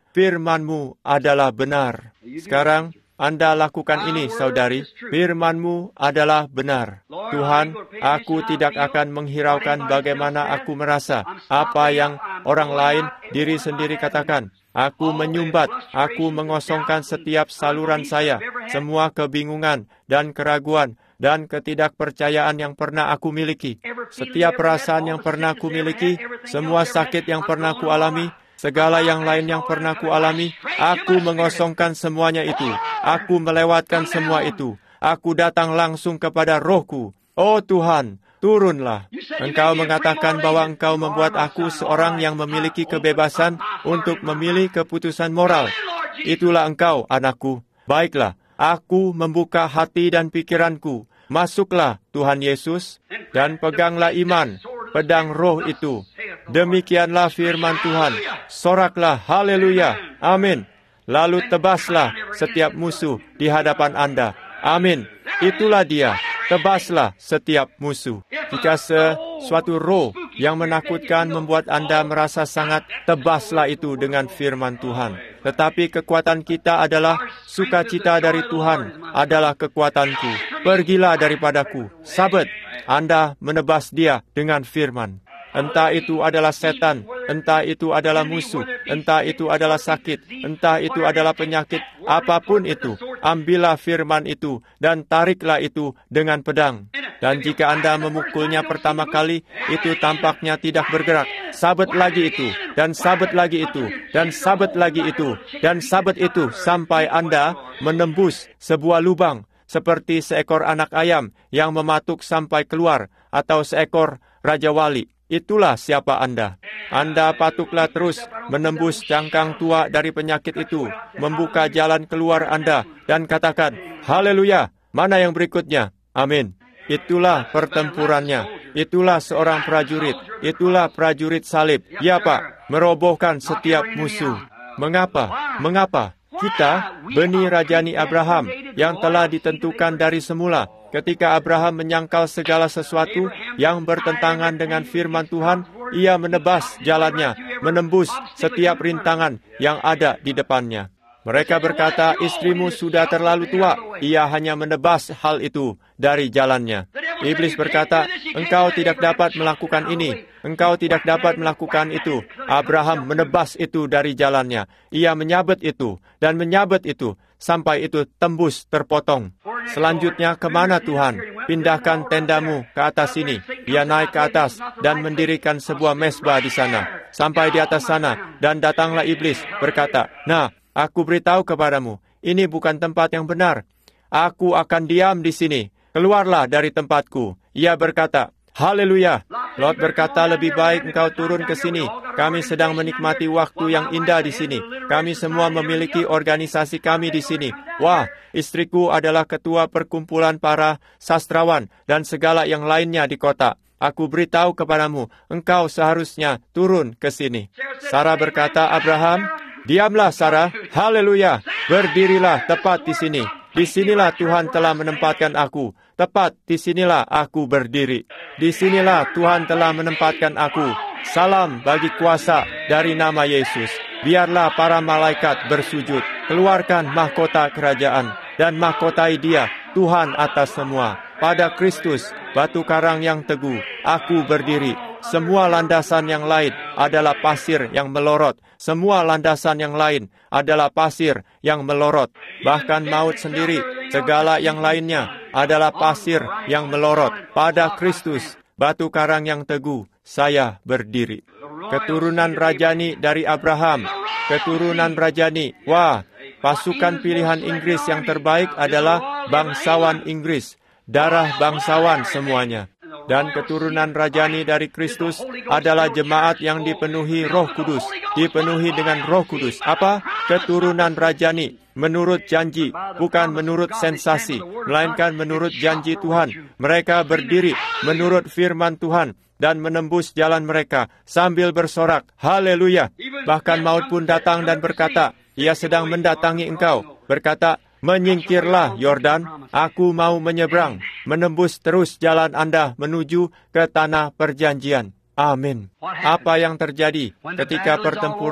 firman-Mu adalah benar. Sekarang, Anda lakukan ini, saudari. Firman-Mu adalah benar. Tuhan, aku tidak akan menghiraukan bagaimana aku merasa, apa yang orang lain, diri sendiri katakan. Aku menyumbat, aku mengosongkan setiap saluran saya, semua kebingungan dan keraguan dan ketidakpercayaan yang pernah aku miliki. Setiap perasaan yang pernah aku miliki, semua sakit yang pernah aku alami, segala yang lain yang pernah ku alami, aku mengosongkan semuanya itu. Aku melewatkan semua itu. Aku datang langsung kepada Roh-Ku. Oh Tuhan, turunlah. Engkau mengatakan bahwa Engkau membuat aku seorang yang memiliki kebebasan untuk memilih keputusan moral. Itulah Engkau, anakku. Baiklah, aku membuka hati dan pikiranku. Masuklah, Tuhan Yesus, dan peganglah iman, pedang roh itu. Demikianlah firman Tuhan. Soraklah, haleluya, amin. Lalu tebaslah setiap musuh di hadapan Anda. Amin. Itulah dia. Tebaslah setiap musuh. Jika sesuatu roh yang menakutkan membuat Anda merasa sangat, tebaslah itu dengan firman Tuhan. Tetapi kekuatan kita adalah sukacita dari Tuhan, adalah kekuatanku. Pergilah daripadaku. Sabet, Anda menebas dia dengan firman. Entah itu adalah setan, entah itu adalah musuh, entah itu adalah sakit, entah itu adalah penyakit, apapun itu, ambillah firman itu dan tariklah itu dengan pedang. Dan jika Anda memukulnya pertama kali, itu tampaknya tidak bergerak. Sabet lagi itu, dan sabet lagi itu, dan sabet lagi itu, dan sabet itu, sampai Anda menembus sebuah lubang, seperti seekor anak ayam yang mematuk sampai keluar, atau seekor Raja Wali. Itulah siapa Anda. Anda patuklah terus menembus cangkang tua dari penyakit itu, membuka jalan keluar Anda, dan katakan, haleluya, mana yang berikutnya? Amin. Itulah pertempurannya. Itulah seorang prajurit. Itulah prajurit salib. Ya Pak, merobohkan setiap musuh. Mengapa? Mengapa? Kita, benih rajani Abraham, yang telah ditentukan dari semula, ketika Abraham menyangkal segala sesuatu yang bertentangan dengan firman Tuhan, ia menebas jalannya, menembus setiap rintangan yang ada di depannya. Mereka berkata, istrimu sudah terlalu tua. Ia hanya menebas hal itu dari jalannya. Iblis berkata, engkau tidak dapat melakukan ini. Engkau tidak dapat melakukan itu. Abraham menebas itu dari jalannya. Ia menyabet itu dan menyabet itu sampai itu tembus terpotong. Selanjutnya kemana Tuhan? Pindahkan tendamu ke atas sini. Ia naik ke atas dan mendirikan sebuah mezbah di sana. Sampai di atas sana, dan datanglah iblis berkata, nah, aku beritahu kepadamu, ini bukan tempat yang benar. Aku akan diam di sini. Keluarlah dari tempatku. Ia berkata, haleluya. Lot berkata, lebih baik engkau turun ke sini. Kami sedang menikmati waktu yang indah di sini. Kami semua memiliki organisasi kami di sini. Wah, istriku adalah ketua perkumpulan para sastrawan dan segala yang lainnya di kota. Aku beritahu kepadamu, engkau seharusnya turun ke sini. Sarah berkata, Abraham, diamlah Sarah, haleluya, berdirilah tepat di sini. Di sinilah Tuhan telah menempatkan aku. Tepat di sinilah aku berdiri. Di sinilah Tuhan telah menempatkan aku. Salam bagi kuasa dari nama Yesus. Biarlah para malaikat bersujud. Keluarkan mahkota kerajaan dan mahkotai dia, Tuhan atas semua. Pada Kristus, batu karang yang teguh, aku berdiri. Semua landasan yang lain adalah pasir yang melorot. Semua landasan yang lain adalah pasir yang melorot. Bahkan maut sendiri, segala yang lainnya adalah pasir yang melorot. Pada Kristus, batu karang yang teguh, saya berdiri. Keturunan rajani dari Abraham. Keturunan rajani. Wah, pasukan pilihan Inggris yang terbaik adalah bangsawan Inggris. Darah bangsawan semuanya. Dan keturunan rajani dari Kristus adalah jemaat yang dipenuhi Roh Kudus. Dipenuhi dengan Roh Kudus. Apa? Keturunan rajani. Menurut janji, bukan menurut sensasi, melainkan menurut janji Tuhan. Mereka berdiri menurut firman Tuhan dan menembus jalan mereka sambil bersorak, haleluya. Bahkan maut pun datang dan berkata, ia sedang mendatangi engkau. Berkata, menyingkirlah Yordan, aku mau menyeberang, menembus terus jalan Anda menuju ke tanah perjanjian. Amin. Apa yang terjadi ketika pertempuran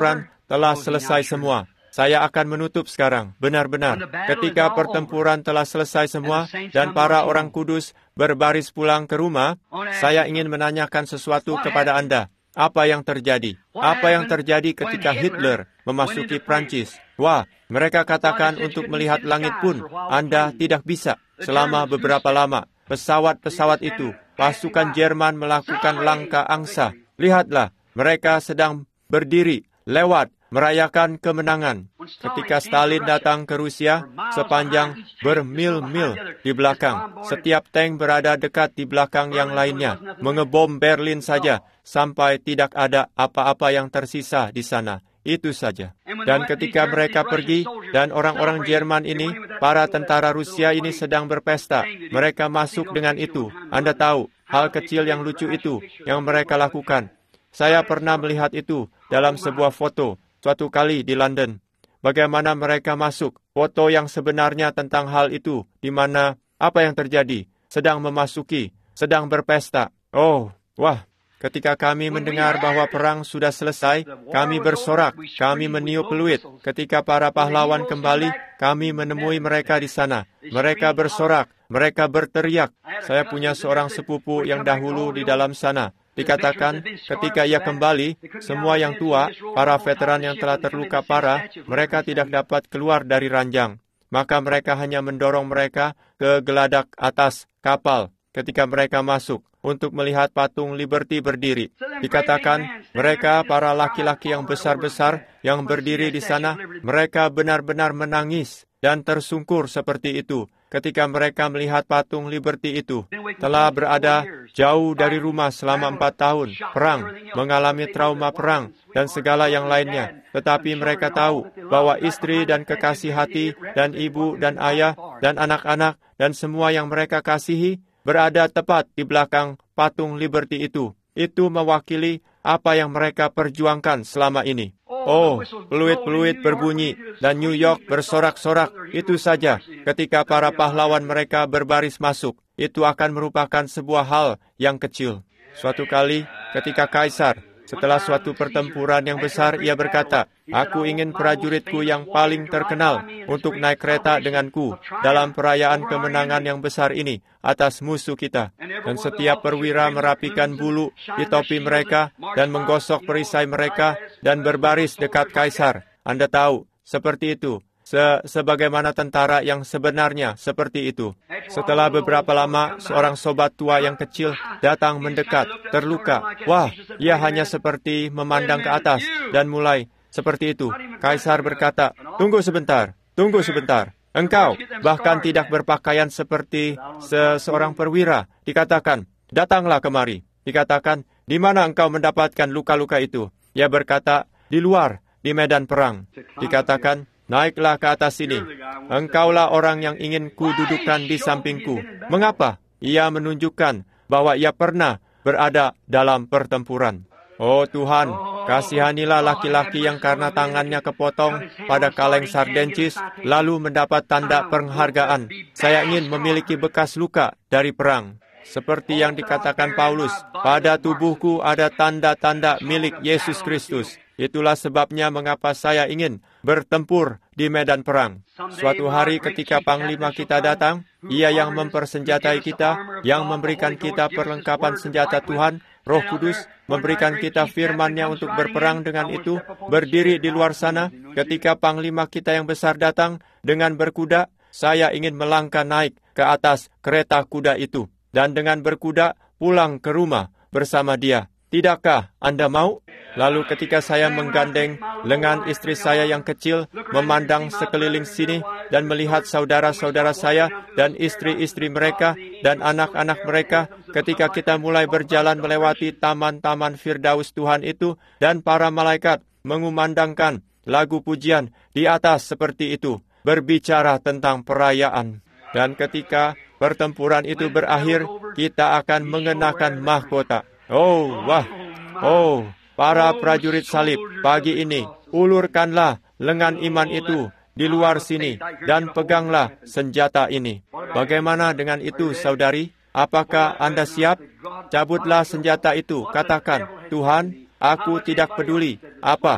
telah selesai semua. Saya akan menutup sekarang, benar-benar. Ketika pertempuran telah selesai semua dan para orang kudus berbaris pulang ke rumah, saya ingin menanyakan sesuatu kepada Anda. Apa yang terjadi? Apa yang terjadi ketika Hitler memasuki Prancis? Wah, mereka katakan untuk melihat langit pun Anda tidak bisa. Selama beberapa lama, pesawat-pesawat itu, pasukan Jerman melakukan langkah angsa. Lihatlah, mereka sedang berdiri, lewat, merayakan kemenangan. Ketika Stalin datang ke Rusia, sepanjang bermil-mil di belakang, setiap tank berada dekat di belakang yang lainnya, mengebom Berlin saja, sampai tidak ada apa-apa yang tersisa di sana. Itu saja. Dan ketika mereka pergi, dan orang-orang Jerman ini, para tentara Rusia ini sedang berpesta, mereka masuk dengan itu. Anda tahu, hal kecil yang lucu itu, yang mereka lakukan. Saya pernah melihat itu dalam sebuah foto, suatu kali di London. Bagaimana mereka masuk, foto yang sebenarnya tentang hal itu, di mana apa yang terjadi, sedang memasuki, sedang berpesta. Oh, wah, ketika kami mendengar bahwa perang sudah selesai, kami bersorak, kami meniup peluit. Ketika para pahlawan kembali, kami menemui mereka di sana. Mereka bersorak, mereka berteriak. Saya punya seorang sepupu yang dahulu di dalam sana. Dikatakan, ketika ia kembali, semua yang tua, para veteran yang telah terluka parah, mereka tidak dapat keluar dari ranjang. Maka mereka hanya mendorong mereka ke geladak atas kapal ketika mereka masuk untuk melihat patung Liberty berdiri. Dikatakan, mereka, para laki-laki yang besar-besar yang berdiri di sana, mereka benar-benar menangis dan tersungkur seperti itu. Ketika mereka melihat patung Liberty itu, telah berada jauh dari rumah selama 4 tahun, perang, mengalami trauma perang, dan segala yang lainnya. Tetapi mereka tahu bahwa istri dan kekasih hati, dan ibu dan ayah, dan anak-anak, dan semua yang mereka kasihi, berada tepat di belakang patung Liberty itu. Itu mewakili apa yang mereka perjuangkan selama ini. Oh, peluit-peluit berbunyi, dan New York bersorak-sorak. Itu saja, ketika para pahlawan mereka berbaris masuk, itu akan merupakan sebuah hal yang kecil. Suatu kali, ketika Kaisar, setelah suatu pertempuran yang besar, ia berkata, "Aku ingin prajuritku yang paling terkenal untuk naik kereta denganku dalam perayaan kemenangan yang besar ini atas musuh kita." Dan setiap perwira merapikan bulu di topi mereka dan menggosok perisai mereka dan berbaris dekat Kaisar. Anda tahu, seperti itu. Sebagaimana tentara yang sebenarnya seperti itu. Setelah beberapa lama, seorang sobat tua yang kecil datang mendekat, terluka. Wah, ia hanya seperti memandang ke atas dan mulai seperti itu. Kaisar berkata, tunggu sebentar. Engkau bahkan tidak berpakaian seperti seorang perwira. Dikatakan, datanglah kemari. Dikatakan, di mana engkau mendapatkan luka-luka itu? Ia berkata, di luar, di medan perang. Dikatakan, naiklah ke atas sini. Engkaulah orang yang ingin kududukan di sampingku. Mengapa? Ia menunjukkan bahwa ia pernah berada dalam pertempuran. Oh Tuhan, kasihanilah laki-laki yang karena tangannya kepotong pada kaleng sardencis, lalu mendapat tanda penghargaan. Saya ingin memiliki bekas luka dari perang. Seperti yang dikatakan Paulus, pada tubuhku ada tanda-tanda milik Yesus Kristus. Itulah sebabnya mengapa saya ingin bertempur di medan perang. Suatu hari ketika Panglima kita datang, ia yang mempersenjatai kita, yang memberikan kita perlengkapan senjata Tuhan, Roh Kudus, memberikan kita firman-Nya untuk berperang dengan itu, berdiri di luar sana, ketika Panglima kita yang besar datang dengan berkuda, saya ingin melangkah naik ke atas kereta kuda itu, dan dengan berkuda pulang ke rumah bersama dia. Tidakkah Anda mau? Lalu ketika saya menggandeng lengan istri saya yang kecil, memandang sekeliling sini dan melihat saudara-saudara saya dan istri-istri mereka dan anak-anak mereka, ketika kita mulai berjalan melewati taman-taman Firdaus Tuhan itu, dan para malaikat mengumandangkan lagu pujian di atas seperti itu, berbicara tentang perayaan. Dan ketika pertempuran itu berakhir, kita akan mengenakan mahkota. Oh, wah, oh, para prajurit salib, pagi ini, ulurkanlah lengan iman itu di luar sini, dan peganglah senjata ini. Bagaimana dengan itu, saudari? Apakah Anda siap? Cabutlah senjata itu, katakan, Tuhan, aku tidak peduli apa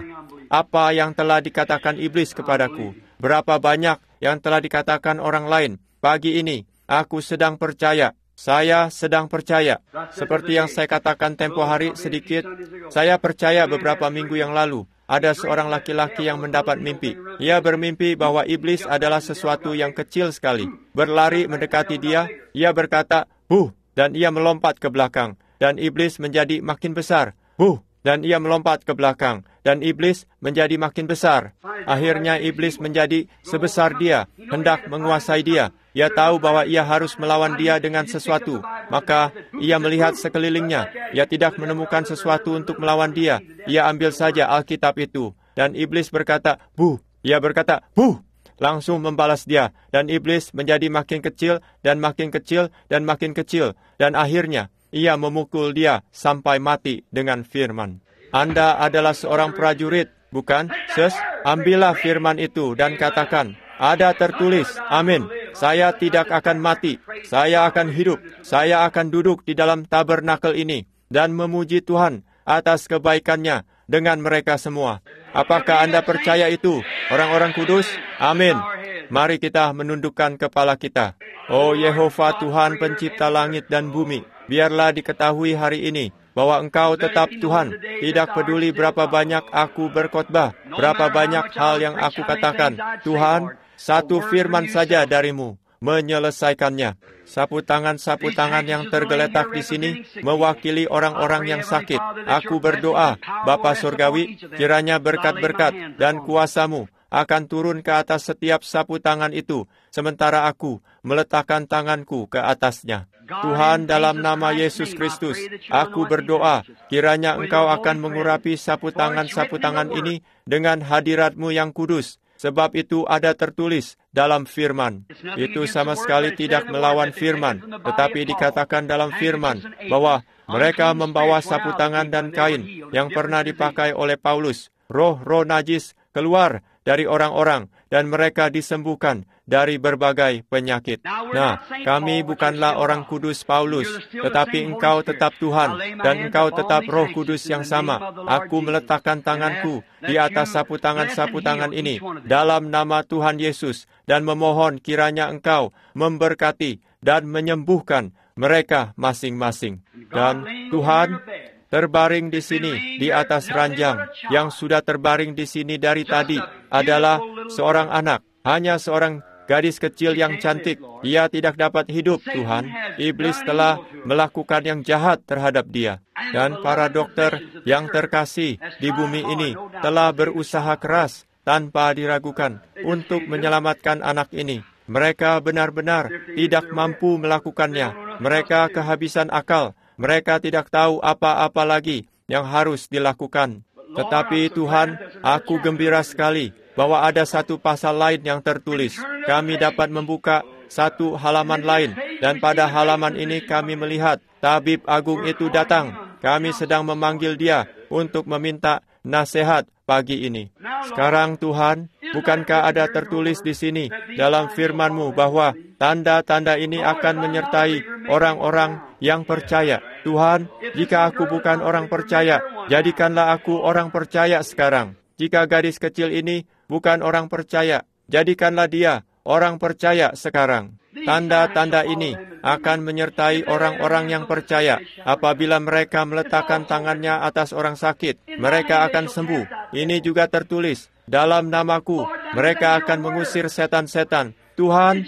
apa yang telah dikatakan iblis kepadaku. Berapa banyak yang telah dikatakan orang lain. Pagi ini, aku sedang percaya. Saya sedang percaya. Seperti yang saya katakan tempo hari sedikit, saya percaya beberapa minggu yang lalu, ada seorang laki-laki yang mendapat mimpi. Ia bermimpi bahwa iblis adalah sesuatu yang kecil sekali. Berlari mendekati dia, ia berkata, "Buh!" dan ia melompat ke belakang. Dan iblis menjadi makin besar. "Buh!" dan ia melompat ke belakang. Dan iblis menjadi makin besar. Akhirnya iblis menjadi sebesar dia, hendak menguasai dia. Ia tahu bahwa ia harus melawan dia dengan sesuatu. Maka ia melihat sekelilingnya. Ia tidak menemukan sesuatu untuk melawan dia. Ia ambil saja Alkitab itu. Dan iblis berkata, "Buh!" Ia berkata, "Buh!" Langsung membalas dia. Dan iblis menjadi makin kecil dan makin kecil dan makin kecil. Dan akhirnya ia memukul dia sampai mati dengan firman. Anda adalah seorang prajurit, bukan? Ambillah firman itu dan katakan, "Ada tertulis, amin. Saya tidak akan mati. Saya akan hidup. Saya akan duduk di dalam tabernakel ini dan memuji Tuhan atas kebaikannya dengan mereka semua." Apakah Anda percaya itu, orang-orang kudus? Amin. Mari kita menundukkan kepala kita. Oh Yehova Tuhan pencipta langit dan bumi, biarlah diketahui hari ini bahwa Engkau tetap Tuhan. Tidak peduli berapa banyak aku berkhotbah, berapa banyak hal yang aku katakan. Tuhan, satu firman saja darimu menyelesaikannya. Sapu tangan yang tergeletak di sini mewakili orang-orang yang sakit. Aku berdoa, Bapa Surgawi, kiranya berkat-berkat dan kuasa-Mu akan turun ke atas setiap sapu tangan itu, sementara aku meletakkan tanganku ke atasnya. Tuhan, dalam nama Yesus Kristus, aku berdoa, kiranya Engkau akan mengurapi sapu tangan ini dengan hadirat-Mu yang kudus, sebab itu ada tertulis dalam firman. Itu sama sekali tidak melawan firman, tetapi dikatakan dalam firman bahwa mereka membawa sapu tangan dan kain yang pernah dipakai oleh Paulus. Roh-roh najis keluar dari orang-orang dan mereka disembuhkan dari berbagai penyakit. Nah, kami bukanlah orang kudus Paulus, tetapi Engkau tetap Tuhan dan Engkau tetap Roh Kudus yang sama. Aku meletakkan tanganku di atas sapu tangan ini dalam nama Tuhan Yesus dan memohon kiranya Engkau memberkati dan menyembuhkan mereka masing-masing. Dan Tuhan, terbaring di sini, di atas ranjang, yang sudah terbaring di sini dari tadi, adalah seorang anak, hanya seorang gadis kecil yang cantik. Ia tidak dapat hidup, Tuhan. Iblis telah melakukan yang jahat terhadap dia. Dan para dokter yang terkasih di bumi ini telah berusaha keras, tanpa diragukan, untuk menyelamatkan anak ini. Mereka benar-benar tidak mampu melakukannya. Mereka kehabisan akal. Mereka tidak tahu apa-apa lagi yang harus dilakukan. Tetapi Tuhan, aku gembira sekali bahwa ada satu pasal lain yang tertulis. Kami dapat membuka satu halaman lain. Dan pada halaman ini kami melihat tabib agung itu datang. Kami sedang memanggil dia untuk meminta nasihat pagi ini. Sekarang Tuhan, bukankah ada tertulis di sini dalam firman-Mu bahwa tanda-tanda ini akan menyertai orang-orang yang percaya? Tuhan, jika aku bukan orang percaya, jadikanlah aku orang percaya sekarang. Jika gadis kecil ini bukan orang percaya, jadikanlah dia orang percaya sekarang. Tanda-tanda ini akan menyertai orang-orang yang percaya. Apabila mereka meletakkan tangannya atas orang sakit, mereka akan sembuh. Ini juga tertulis, dalam namaku, mereka akan mengusir setan-setan. Tuhan,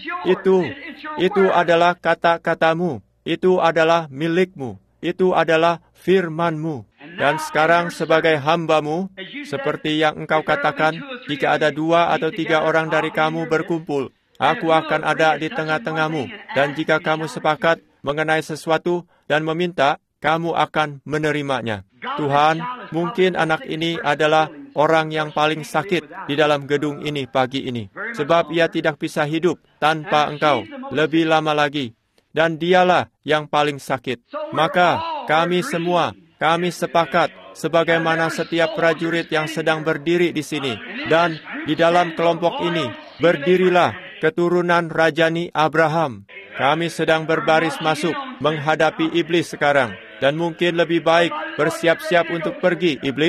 itu adalah kata-katamu. Itu adalah milik-Mu. Itu adalah firman-Mu. Dan sekarang sebagai hamba-Mu, seperti yang Engkau katakan, jika ada 2 atau 3 orang dari kamu berkumpul, aku akan ada di tengah-tengahmu. Dan jika kamu sepakat mengenai sesuatu dan meminta, kamu akan menerimanya. Tuhan, mungkin anak ini adalah orang yang paling sakit di dalam gedung ini pagi ini. Sebab ia tidak bisa hidup tanpa Engkau lebih lama lagi. Dan dialah yang paling sakit. Maka kami semua, kami sepakat sebagaimana setiap prajurit yang sedang berdiri di sini. Dan di dalam kelompok ini, berdirilah keturunan Rajani Abraham. Kami sedang berbaris masuk menghadapi iblis sekarang. Dan mungkin lebih baik bersiap-siap untuk pergi, iblis.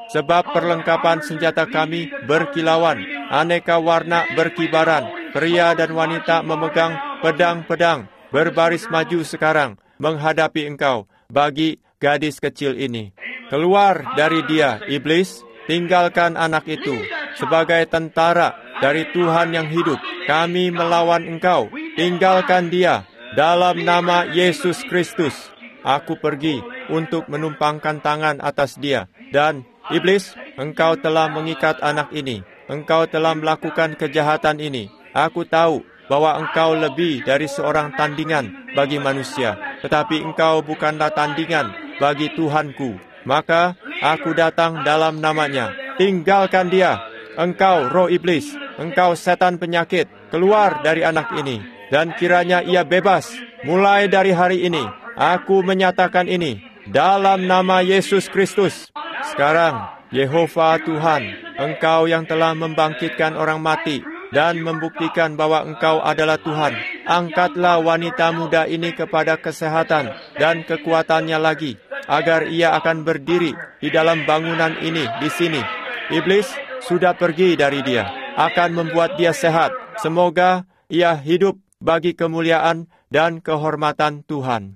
sebab perlengkapan senjata kami berkilauan, aneka warna berkibaran. Pria dan wanita memegang pedang-pedang, berbaris maju sekarang, menghadapi engkau, bagi gadis kecil ini. Keluar dari dia, iblis, tinggalkan anak itu. Sebagai tentara dari Tuhan yang hidup, kami melawan engkau. Tinggalkan dia, dalam nama Yesus Kristus. Aku pergi untuk menumpangkan tangan atas dia. Dan, iblis, engkau telah mengikat anak ini. Engkau telah melakukan kejahatan ini. Aku tahu bahwa engkau lebih dari seorang tandingan bagi manusia, tetapi engkau bukanlah tandingan bagi Tuhanku. Maka aku datang dalam namanya. Tinggalkan dia. Engkau roh iblis, engkau setan penyakit, keluar dari anak ini. Dan kiranya ia bebas. Mulai dari hari ini, aku menyatakan ini dalam nama Yesus Kristus. Sekarang, Yehova Tuhan, engkau yang telah membangkitkan orang mati dan membuktikan bahwa engkau adalah Tuhan. Angkatlah wanita muda ini kepada kesehatan dan kekuatannya lagi, agar ia akan berdiri di dalam bangunan ini di sini. Iblis sudah pergi dari dia, akan membuat dia sehat. Semoga ia hidup bagi kemuliaan dan kehormatan Tuhan.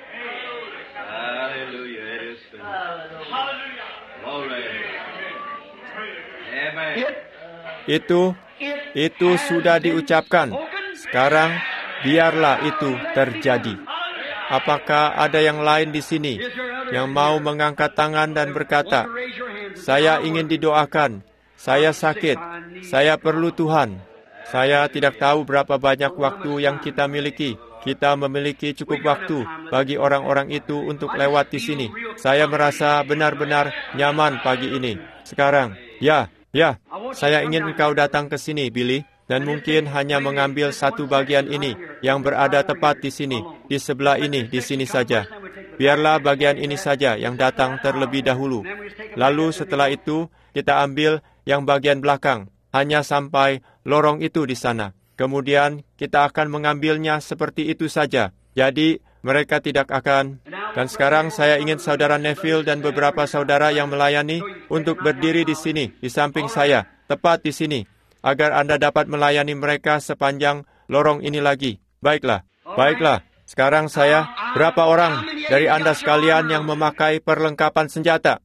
Itu sudah diucapkan. Sekarang biarlah itu terjadi. Apakah ada yang lain di sini yang mau mengangkat tangan dan berkata, saya ingin didoakan, saya sakit, saya perlu Tuhan. Saya tidak tahu berapa banyak waktu yang kita miliki. Kita memiliki cukup waktu bagi orang-orang itu untuk lewat di sini. Saya merasa benar-benar nyaman pagi ini. Sekarang, ya, saya ingin engkau datang ke sini, Billy, dan mungkin hanya mengambil satu bagian ini yang berada tepat di sini, di sebelah ini, di sini saja. Biarlah bagian ini saja yang datang terlebih dahulu. Lalu setelah itu, kita ambil yang bagian belakang, hanya sampai lorong itu di sana. Kemudian kita akan mengambilnya seperti itu saja. Jadi mereka tidak akan. Dan sekarang saya ingin saudara Neville dan beberapa saudara yang melayani untuk berdiri di sini, di samping saya, tepat di sini, agar Anda dapat melayani mereka sepanjang lorong ini lagi. Baiklah. Sekarang berapa orang dari Anda sekalian yang memakai perlengkapan senjata?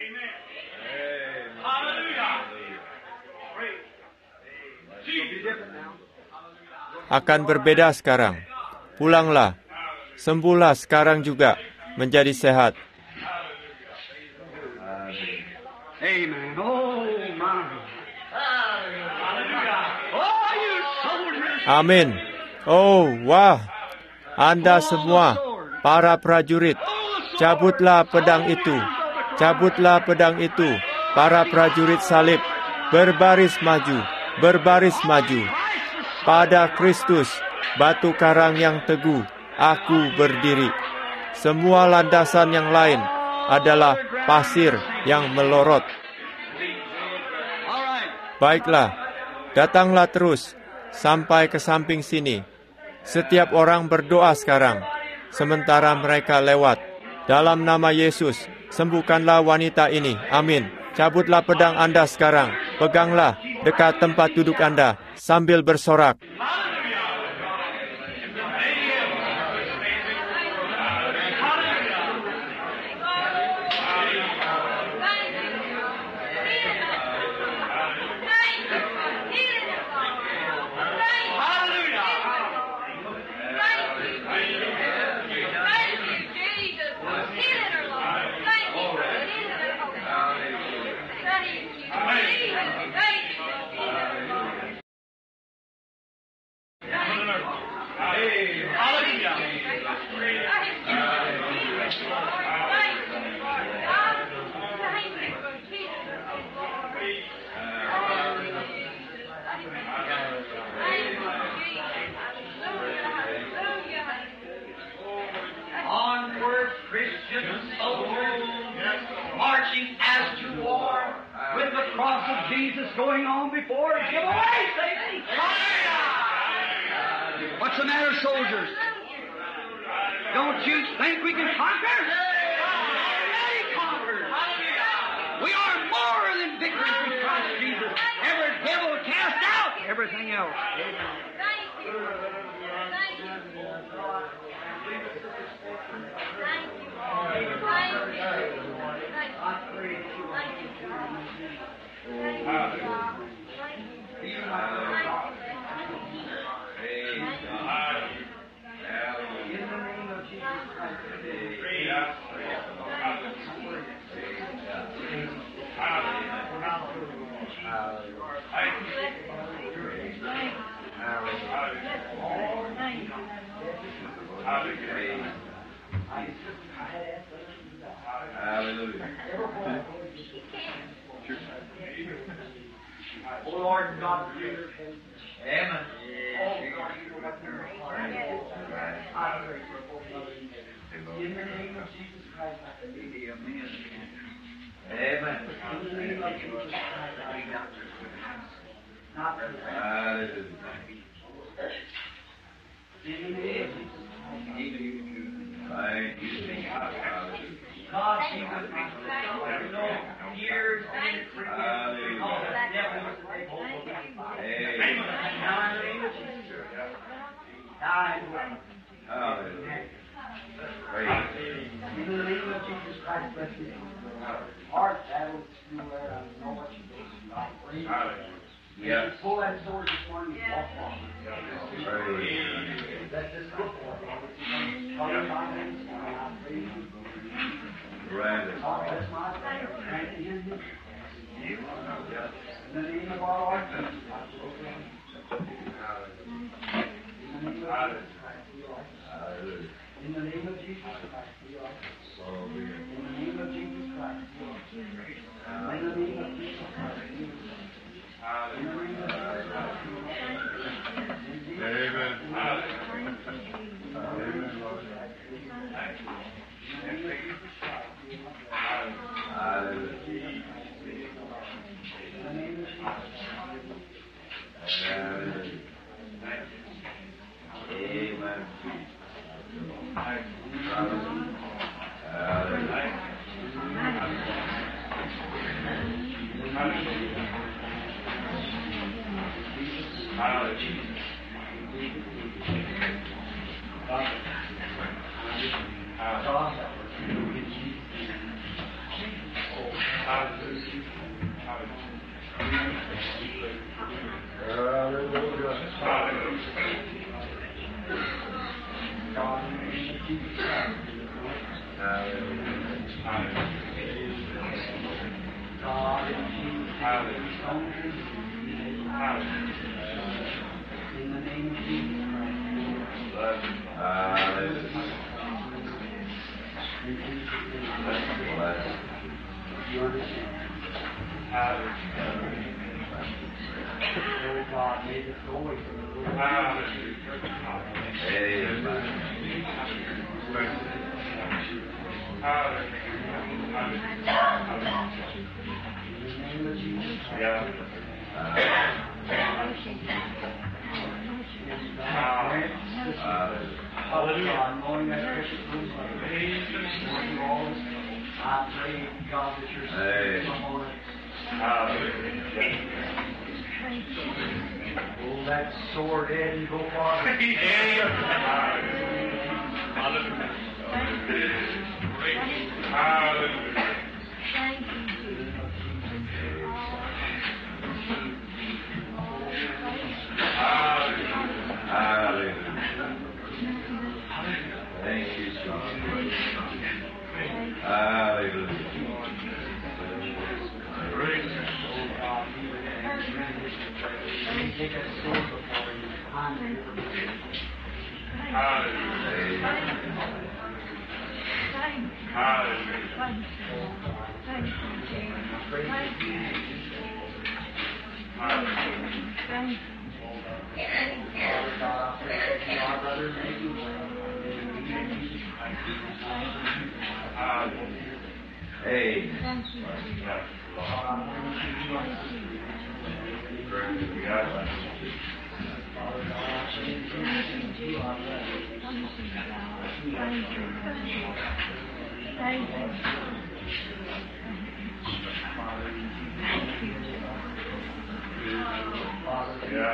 Akan berbeda sekarang. Pulanglah. Sembuhlah sekarang juga. Menjadi sehat.
Amen.
Amin. Oh, wah. Anda semua, para prajurit, cabutlah pedang itu. Cabutlah pedang itu. Para prajurit salib, berbaris maju. Berbaris maju. Pada Kristus, batu karang yang teguh, aku berdiri. Semua landasan yang lain adalah pasir yang melorot. Baiklah, datanglah terus sampai ke samping sini. Setiap orang berdoa sekarang, sementara mereka lewat. Dalam nama Yesus, sembuhkanlah wanita ini. Amin. Cabutlah pedang Anda sekarang. Peganglah dekat tempat duduk Anda sambil bersorak.
Going on before us. Give away, Satan! What's the matter, soldiers? Don't you think we can conquer? We are conquered. We are more than everything else.
Oh Lord God, Amen. I pray for both mothers and sisters. In the name of Jesus Christ, I pray. Amen. In the name of Jesus Christ, I pray. Not for that. In the name of Jesus Christ. God, Jesus, no years and because that devil was the devil. Now in the name of Jesus. In the name of Jesus Christ, bless you. Heart battles still there. I know what you do. God, praise you. Yes. Pull that sword this morning and walk on. Let this book follow my hands. I praise you. God bless my prayer. Thank you. In the name of our Lord Jesus Christ. In the name of Jesus Christ, we are. In the name of Jesus Christ, we are. In the name of Jesus Christ, we are. In the name of Jesus Christ, we are. Amen.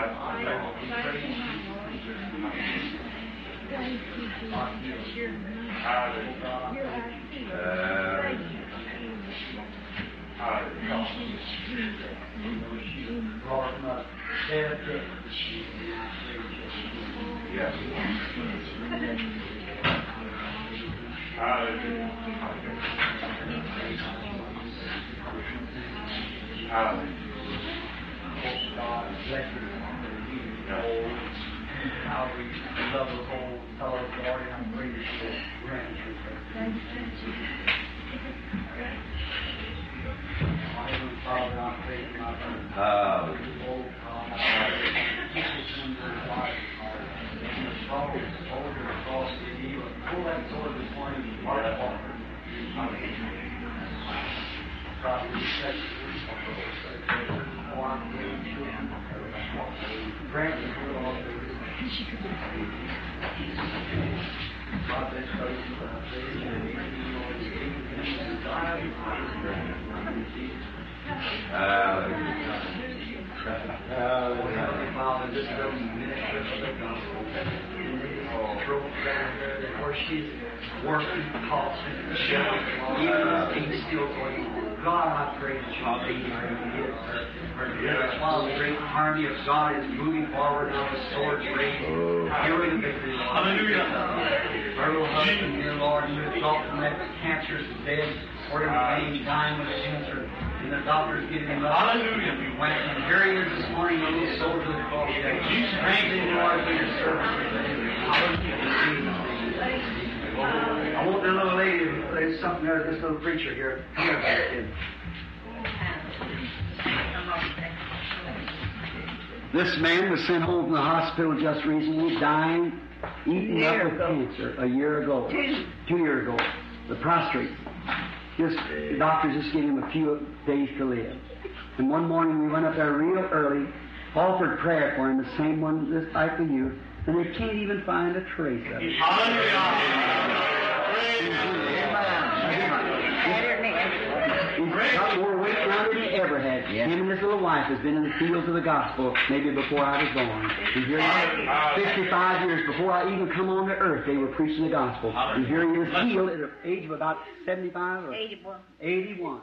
This man was sent home from the hospital just recently, dying, eaten up with cancer a year ago. 2 years ago. The prostrate. The doctors just gave him a few days to live. And one morning we went up there real early, offered prayer for him, the same one this type of you, and they can't even find a trace of it. He's got more weight around than he ever had. Him and his little wife has been in the fields of the gospel maybe before I was born. 55 years before I even come on to earth, they were preaching the gospel. And here he is healed at the age of about 75 or 81. 81.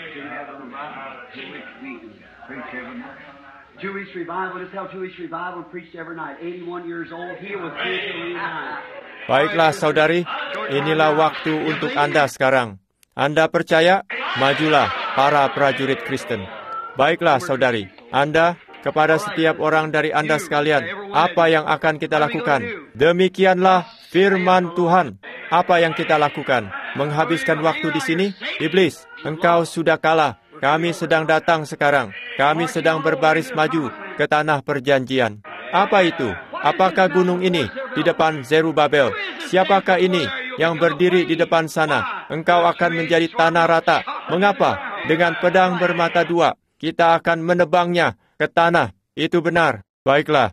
2 weeks revival, just held 2 weeks revival and preached every night. 81 years old, healed with cancer every night.
Baiklah saudari, inilah waktu untuk Anda sekarang. Anda percaya? Majulah para prajurit Kristen. Baiklah saudari, Anda, kepada setiap orang dari Anda sekalian, apa yang akan kita lakukan? Demikianlah firman Tuhan. Apa yang kita lakukan? Menghabiskan waktu di sini? Iblis, engkau sudah kalah. Kami sedang datang sekarang. Kami sedang berbaris maju ke tanah perjanjian. Apa itu? Apakah gunung ini di depan Zerubabel? Siapakah ini yang berdiri di depan sana? Engkau akan menjadi tanah rata. Mengapa? Dengan pedang bermata dua, kita akan menebangnya ke tanah. Itu benar. Baiklah.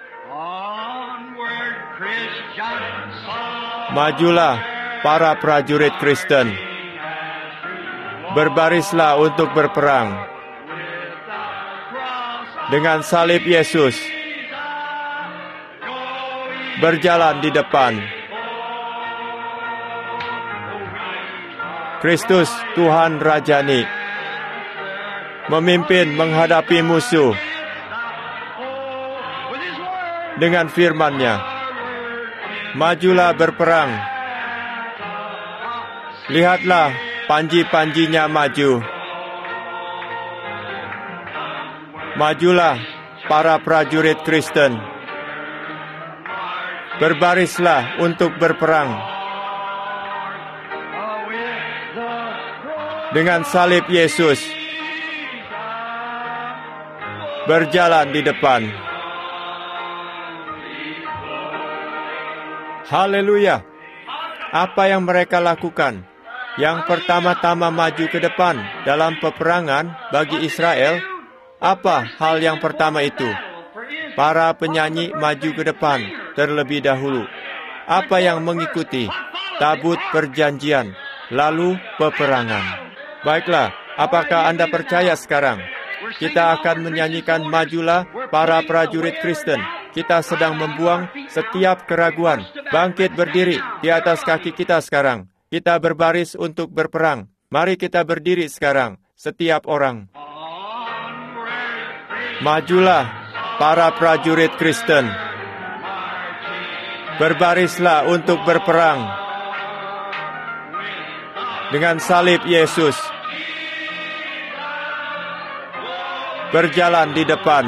Majulah para prajurit Kristen. Berbarislah untuk berperang. Dengan salib Yesus berjalan di depan. Kristus Tuhan Rajani memimpin menghadapi musuh dengan firman-Nya. Majulah berperang. Lihatlah panji-panjinya maju. Majulah para prajurit Kristen. Berbarislah untuk berperang. Dengan salib Yesus berjalan di depan. Haleluya. Apa yang mereka lakukan? Yang pertama-tama maju ke depan dalam peperangan bagi Israel. Apa hal yang pertama itu? Para penyanyi maju ke depan terlebih dahulu. Apa yang mengikuti? Tabut perjanjian, lalu peperangan. Baiklah, apakah Anda percaya sekarang? kita akan menyanyikan Majulah para prajurit Kristen. Kita sedang membuang setiap keraguan. Bangkit berdiri di atas kaki kita sekarang. Kita berbaris untuk berperang. Mari kita berdiri sekarang, setiap orang. Majulah para prajurit Kristen. Berbarislah untuk berperang dengan salib Yesus. Berjalan di depan.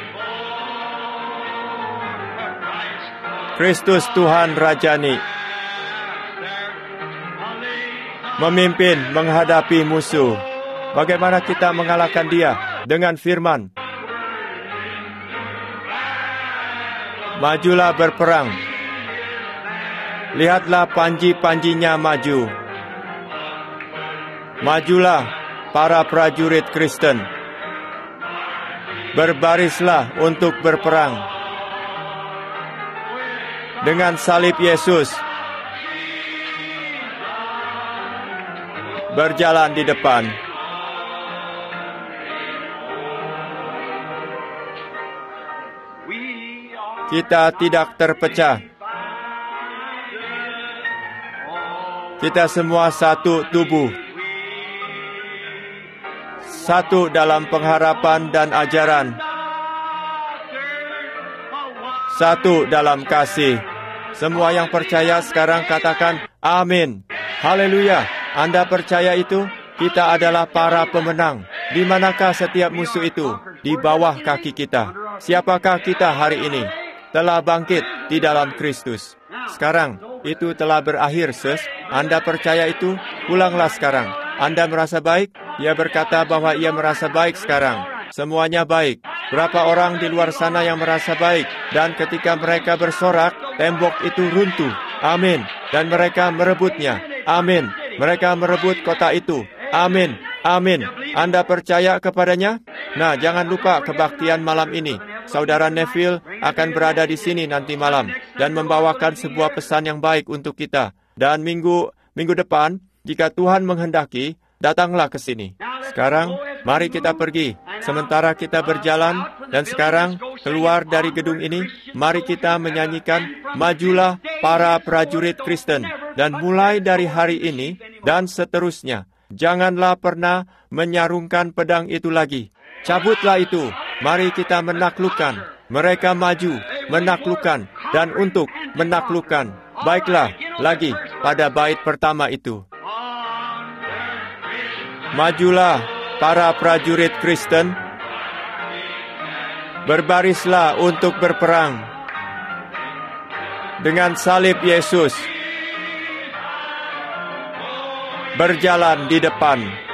Kristus Tuhan Rajani. Memimpin menghadapi musuh. Bagaimana kita mengalahkan dia? Dengan firman. Majulah berperang. Lihatlah panji-panjinya maju. Majulah para prajurit Kristen. Berbarislah untuk berperang. Dengan salib Yesus. Berjalan di depan. Kita tidak terpecah. Kita semua satu tubuh. Satu dalam pengharapan dan ajaran. Satu dalam kasih. Semua yang percaya sekarang katakan amin. Haleluya. Anda percaya itu? Kita adalah para pemenang. Di manakah setiap musuh itu? Di bawah kaki kita. Siapakah kita hari ini? Telah bangkit di dalam Kristus. Sekarang, itu telah berakhir, sis. Anda percaya itu? Pulanglah sekarang. Anda merasa baik? Ia berkata bahwa ia merasa baik sekarang. Semuanya baik. Berapa orang di luar sana yang merasa baik? Dan ketika mereka bersorak, tembok itu runtuh. Amin. Dan mereka merebutnya. Amin. Mereka merebut kota itu. Amin. Amin. Anda percaya kepadanya? Nah, jangan lupa kebaktian malam ini. Saudara Neville akan berada di sini nanti malam dan membawakan sebuah pesan yang baik untuk kita. Dan minggu depan, jika Tuhan menghendaki, datanglah ke sini. Sekarang, mari kita pergi. Sementara kita berjalan, dan sekarang keluar dari gedung ini, mari kita menyanyikan Majulah para prajurit Kristen. Dan mulai dari hari ini dan seterusnya, janganlah pernah menyarungkan pedang itu lagi. Cabutlah itu. Mari kita menaklukkan. Mereka maju, menaklukkan, dan untuk menaklukkan. Baiklah, lagi pada bait pertama itu. Majulah para prajurit Kristen. Berbarislah untuk berperang. Dengan salib Yesus. Berjalan di depan.